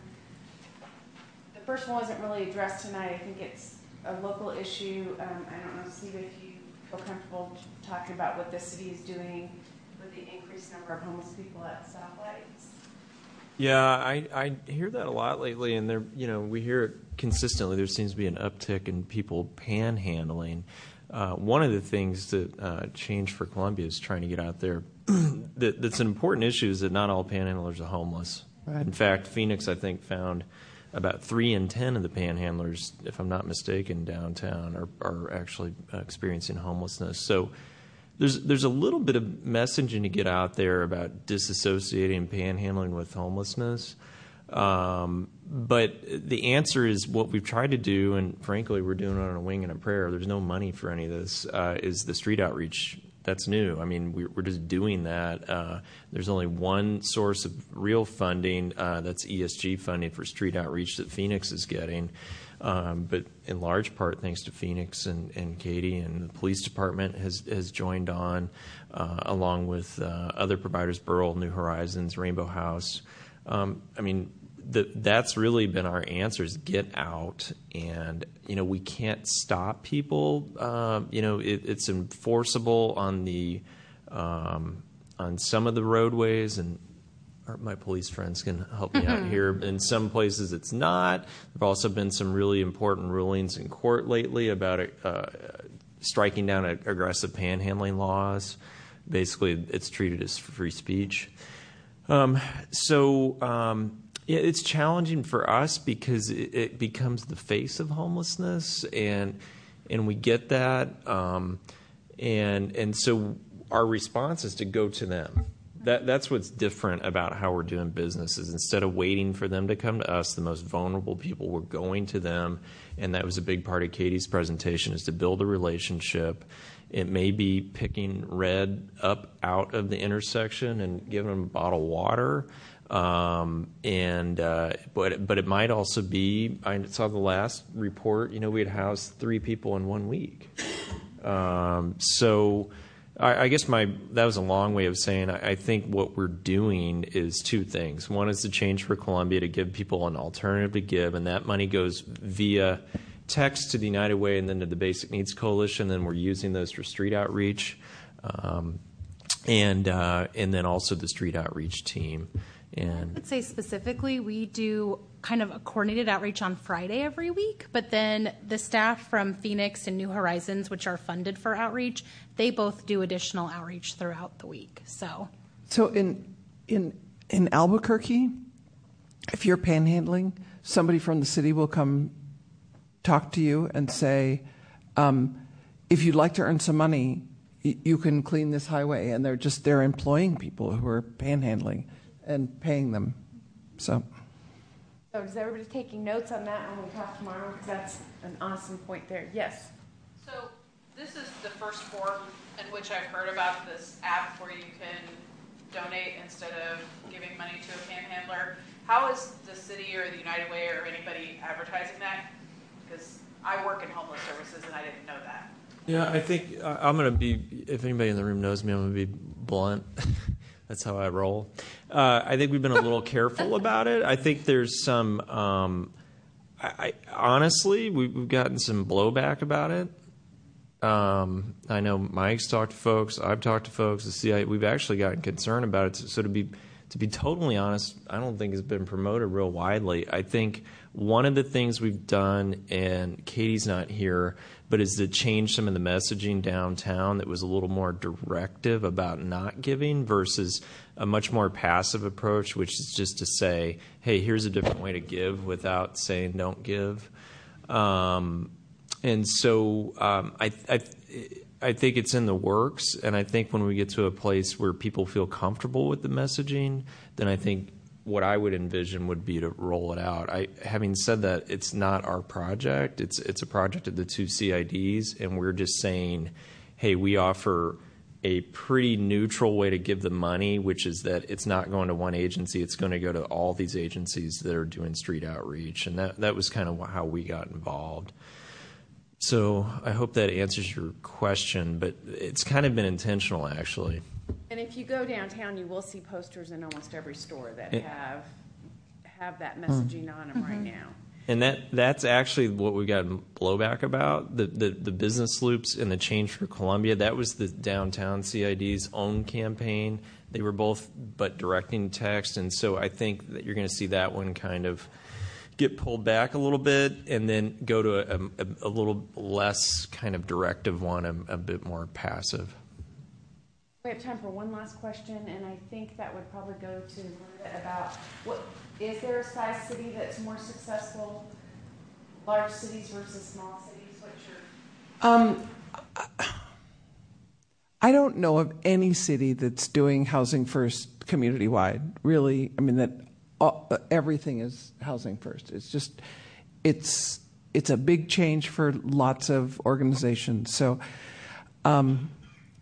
Speaker 5: the first one wasn't really addressed tonight. I think it's a local issue. Um, I don't know, Steve, if you feel comfortable talking about what the city is doing with the increased number of homeless people at stoplights.
Speaker 8: Yeah, I, I hear that a lot lately, and there, you know, we hear it consistently. There seems to be an uptick in people panhandling. Uh, one of the things that uh, Change for Columbia is trying to get out there that, that's an important issue is that not all panhandlers are homeless. Right. In fact, Phoenix, I think, found about three in ten of the panhandlers, if I'm not mistaken, downtown are, are actually uh, experiencing homelessness. So There's there's a little bit of messaging to get out there about disassociating panhandling with homelessness. Um, but the answer is what we've tried to do, and frankly, we're doing it on a wing and a prayer. There's no money for any of this, uh, is the street outreach. That's new. I mean, we're, we're just doing that. Uh, there's only one source of real funding, uh, that's E S G funding for street outreach that Phoenix is getting. Um, but in large part, thanks to Phoenix and, and Katie, and the police department has, has joined on, uh, along with uh, other providers, Burl, New Horizons, Rainbow House. Um, I mean, the, that's really been our answers: get out, and you know we can't stop people. Uh, you know, it, it's enforceable on the um, on some of the roadways, and my police friends can help me out here. In some places it's not. There have also been some really important rulings in court lately about uh, striking down aggressive panhandling laws. Basically, it's treated as free speech. Um, so um, yeah, it's challenging for us because it, it becomes the face of homelessness, and and we get that. Um, and and so our response is to go to them. That, that's what's different about how we're doing business is instead of waiting for them to come to us, the most vulnerable people, we're going to them. And that was a big part of Katie's presentation, is to build a relationship. It may be picking Red up out of the intersection and giving them a bottle of water. Um, and uh, but but it might also be, I saw the last report, you know, we had housed three people in one week. Um, so... I guess my that was a long way of saying I think what we're doing is two things. One is the Change for Columbia to give people an alternative to give, and that money goes via text to the United Way and then to the Basic Needs Coalition. Then we're using those for street outreach, um, and uh, and then also the street outreach team. And
Speaker 11: I would say specifically, we do kind of a coordinated outreach on Friday every week, but then the staff from Phoenix and New Horizons, which are funded for outreach, they both do additional outreach throughout the week. So,
Speaker 13: so in in in Albuquerque, if you're panhandling, somebody from the city will come talk to you and say, um, if you'd like to earn some money, y- you can clean this highway, and they're just they're employing people who are panhandling and paying them. So.
Speaker 5: So is everybody taking notes on that when we talk tomorrow? Because that's an awesome point there. Yes.
Speaker 21: So this is the first form in which I've heard about this app where you can donate instead of giving money to a panhandler. How is the city or the United Way or anybody advertising that? Because I work in homeless services and I didn't know that.
Speaker 8: Yeah, I think I'm going to be, if anybody in the room knows me, I'm going to be blunt. That's how I roll. Uh, I think we've been a little careful about it. I think there's some, um, I, I, honestly, we've, we've gotten some blowback about it. Um, I know Mike's talked to folks. I've talked to folks. The C I A, we've actually gotten concerned about it. So, so to be to be totally honest, I don't think has been promoted real widely. I think one of the things we've done, and Katie's not here, but is to change some of the messaging downtown that was a little more directive about not giving versus a much more passive approach, which is just to say, hey, here's a different way to give without saying don't give. Um, and so um, I, I, I think it's in the works, and I think when we get to a place where people feel comfortable with the messaging, then I think what I would envision would be to roll it out. I, having said that, it's not our project. It's it's a project of the two C I Ds, and we're just saying, hey, we offer a pretty neutral way to give the money, which is that it's not going to one agency. It's going to go to all these agencies that are doing street outreach, and that, that was kind of how we got involved. So I hope that answers your question, but it's kind of been intentional, actually.
Speaker 5: And if you go downtown, you will see posters in almost every store that
Speaker 8: It,
Speaker 5: have have that messaging mm. on them mm-hmm. right now.
Speaker 8: And that that's actually what we got blowback about, the, the, the business loops and the Change for Columbia. That was the downtown C I D's own campaign. They were both but directing text, and so I think that you're going to see that one kind of get pulled back a little bit and then go to a, a, a little less kind of directive one, a, a bit more passive.
Speaker 5: We have time for one last question, and I think that would probably go to Linda about what is there a size city that's more successful, large cities versus small cities? What's your
Speaker 13: um, I don't know of any city that's doing housing first community wide. Really, I mean that all, everything is housing first. It's just it's it's a big change for lots of organizations. So. Um,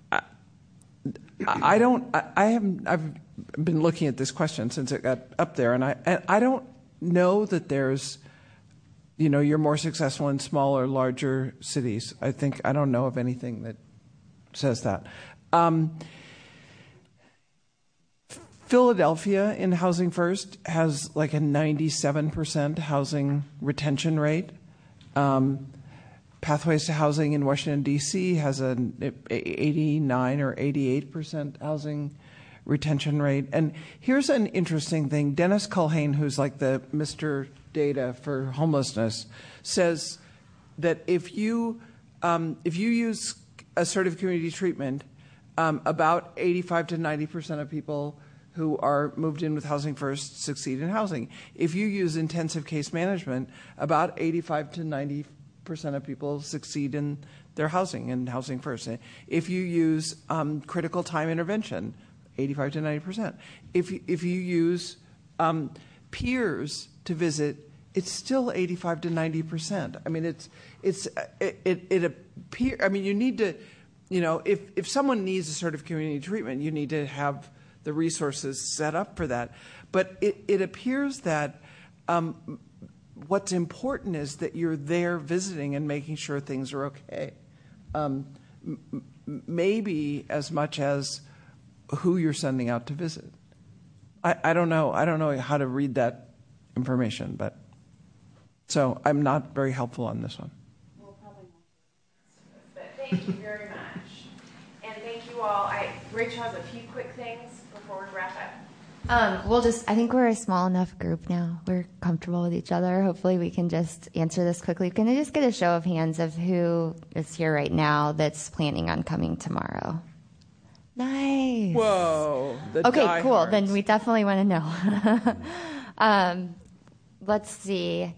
Speaker 13: I don't. I haven't. I've been looking at this question since it got up there, and I. And I don't know that there's, you know, you're more successful in smaller, larger cities. I think I don't know of anything that says that. Um, Philadelphia in Housing First has like a ninety-seven percent housing retention rate. Um, Pathways to Housing in Washington, D C has an eighty-nine or eighty-eight percent housing retention rate. And here's an interesting thing. Dennis Culhane, who's like the Mister Data for homelessness, says that if you um, if you use assertive community treatment, um, about eighty-five to ninety percent of people who are moved in with Housing First succeed in housing. If you use intensive case management, about eighty-five to ninety percent of people succeed in their housing and Housing First. If you use um, critical time intervention, eighty-five to ninety percent. If you, if you use um, peers to visit, it's still eighty-five to ninety percent. I mean, it's it's it it, it appear. I mean, you need to, you know, if if someone needs assertive community treatment, you need to have the resources set up for that. But it it appears that. Um, What's important is that you're there visiting and making sure things are okay. Um, m- maybe as much as who you're sending out to visit. I, I don't know. I don't know how to read that information, but so I'm not very helpful on this one.
Speaker 5: We'll probably not. But thank you very much, and thank you all. I Rachel has a few quick things before we wrap up.
Speaker 6: Um, we'll just, I think we're a small enough group now. We're comfortable with each other. Hopefully we can just answer this quickly. Can I just get a show of hands of who is here right now that's planning on coming tomorrow? Nice.
Speaker 13: Whoa.
Speaker 6: Okay, cool. Then we definitely want to know. um, let's see.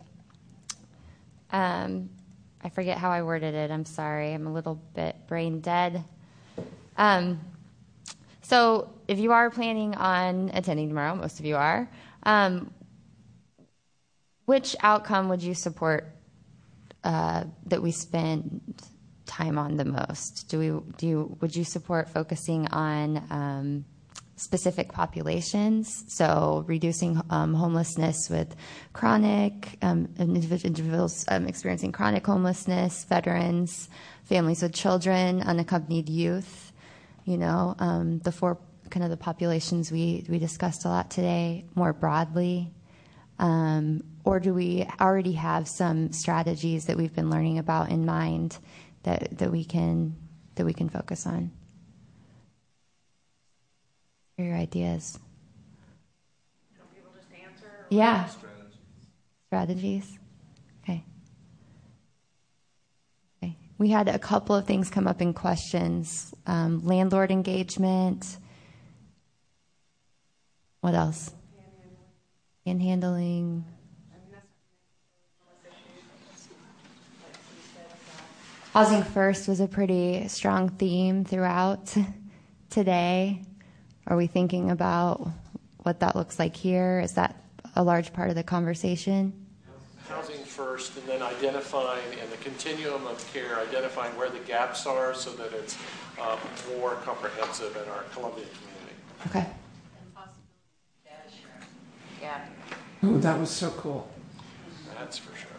Speaker 6: Um, I forget how I worded it. I'm sorry. I'm a little bit brain dead. Um, So if you are planning on attending tomorrow, most of you are, um, which outcome would you support uh, that we spend time on the most? Do we do you, would you support focusing on um, specific populations? So reducing um, homelessness with chronic um, individuals um, experiencing chronic homelessness, veterans, families with children, unaccompanied youth. You know, um, the four kind of the populations we, we discussed a lot today more broadly. Um, or do we already have some strategies that we've been learning about in mind that, that we can that we can focus on? What are your ideas? Yeah. Strategies. Okay. Okay. We had a couple of things come up in questions. Um, landlord engagement. What else? Panhandling. Housing First was a pretty strong theme throughout today. Are we thinking about what that looks like here? Is that a large part of the conversation?
Speaker 1: Housing first, and then identifying in the continuum of care, identifying where the gaps are so that it's um, more comprehensive in our Columbia community.
Speaker 6: Okay.
Speaker 16: Yeah.
Speaker 13: Oh, that was so cool.
Speaker 1: That's for sure.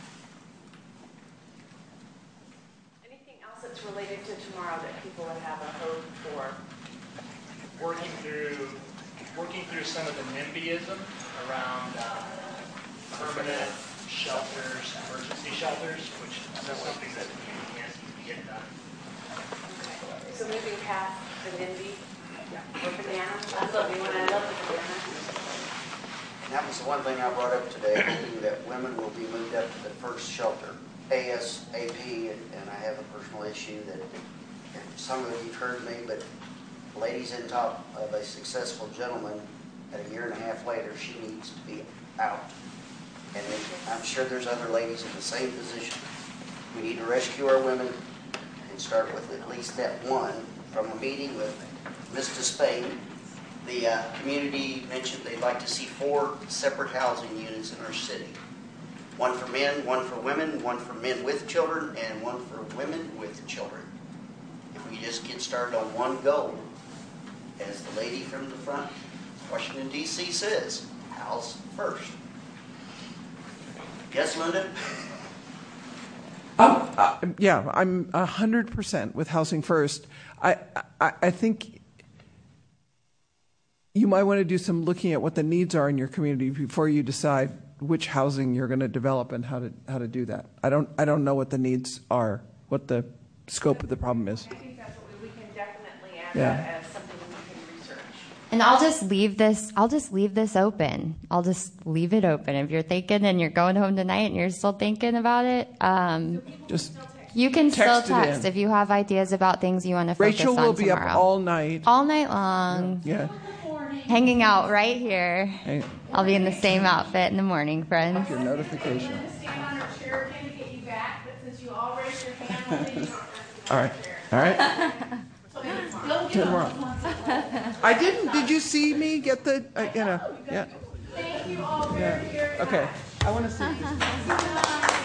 Speaker 22: Anything else that's related to tomorrow that people would have a hope for?
Speaker 23: Working through, working through some of the NIMBYism around uh, permanent shelters, emergency shelters, which is something that the community can't get done.
Speaker 22: Okay. So moving past the NIMBY or banana, that's what we want to love the banana.
Speaker 24: And that was the one thing I brought up today, hoping that women will be moved up to the first shelter, ASAP, and, and I have a personal issue that, and some of you have heard me, but ladies in top of a successful gentleman, at a year and a half later, she needs to be out. And I'm sure there's other ladies in the same position. We need to rescue our women and start with at least that one. From a meeting with Miz Despain, the uh, community mentioned they'd like to see four separate housing units in our city. One for men, one for women, one for men with children, and one for women with children. If we just get started on one goal, as the lady from the front, Washington, D C says, house first. Yes, Linda?
Speaker 13: Um, uh, yeah, I'm one hundred percent with Housing First. I, I, I think you might want to do some looking at what the needs are in your community before you decide which housing you're going to develop and how to how to do that. I don't I don't know what the needs are, what the scope of the problem is.
Speaker 22: I think that's what we, we can definitely add
Speaker 13: Yeah.
Speaker 22: that as something we can research.
Speaker 6: And I'll just leave this. I'll just leave this open. I'll just leave it open. If you're thinking and you're going home tonight and you're still thinking about it, um,
Speaker 13: just
Speaker 6: you can still
Speaker 13: text it
Speaker 6: text
Speaker 13: in.
Speaker 6: if you have ideas about things you want to focus
Speaker 13: Rachel
Speaker 6: on
Speaker 13: will be
Speaker 6: tomorrow.
Speaker 13: up all night.
Speaker 6: all night long,
Speaker 13: Yeah.
Speaker 6: hanging out right here.
Speaker 13: Hey,
Speaker 6: I'll be in the same outfit in the morning, friends.
Speaker 13: your notification.
Speaker 17: Stand on her chair again to get you back, but since you all raised your hand, we'll leave you on the
Speaker 13: All right. All right.
Speaker 17: Don't get
Speaker 13: Tomorrow. I didn't. Did you see me get the? Uh, you know. Yeah.
Speaker 17: Thank you all very,
Speaker 13: Yeah.
Speaker 17: very
Speaker 13: Okay.
Speaker 17: much.
Speaker 13: I want to see.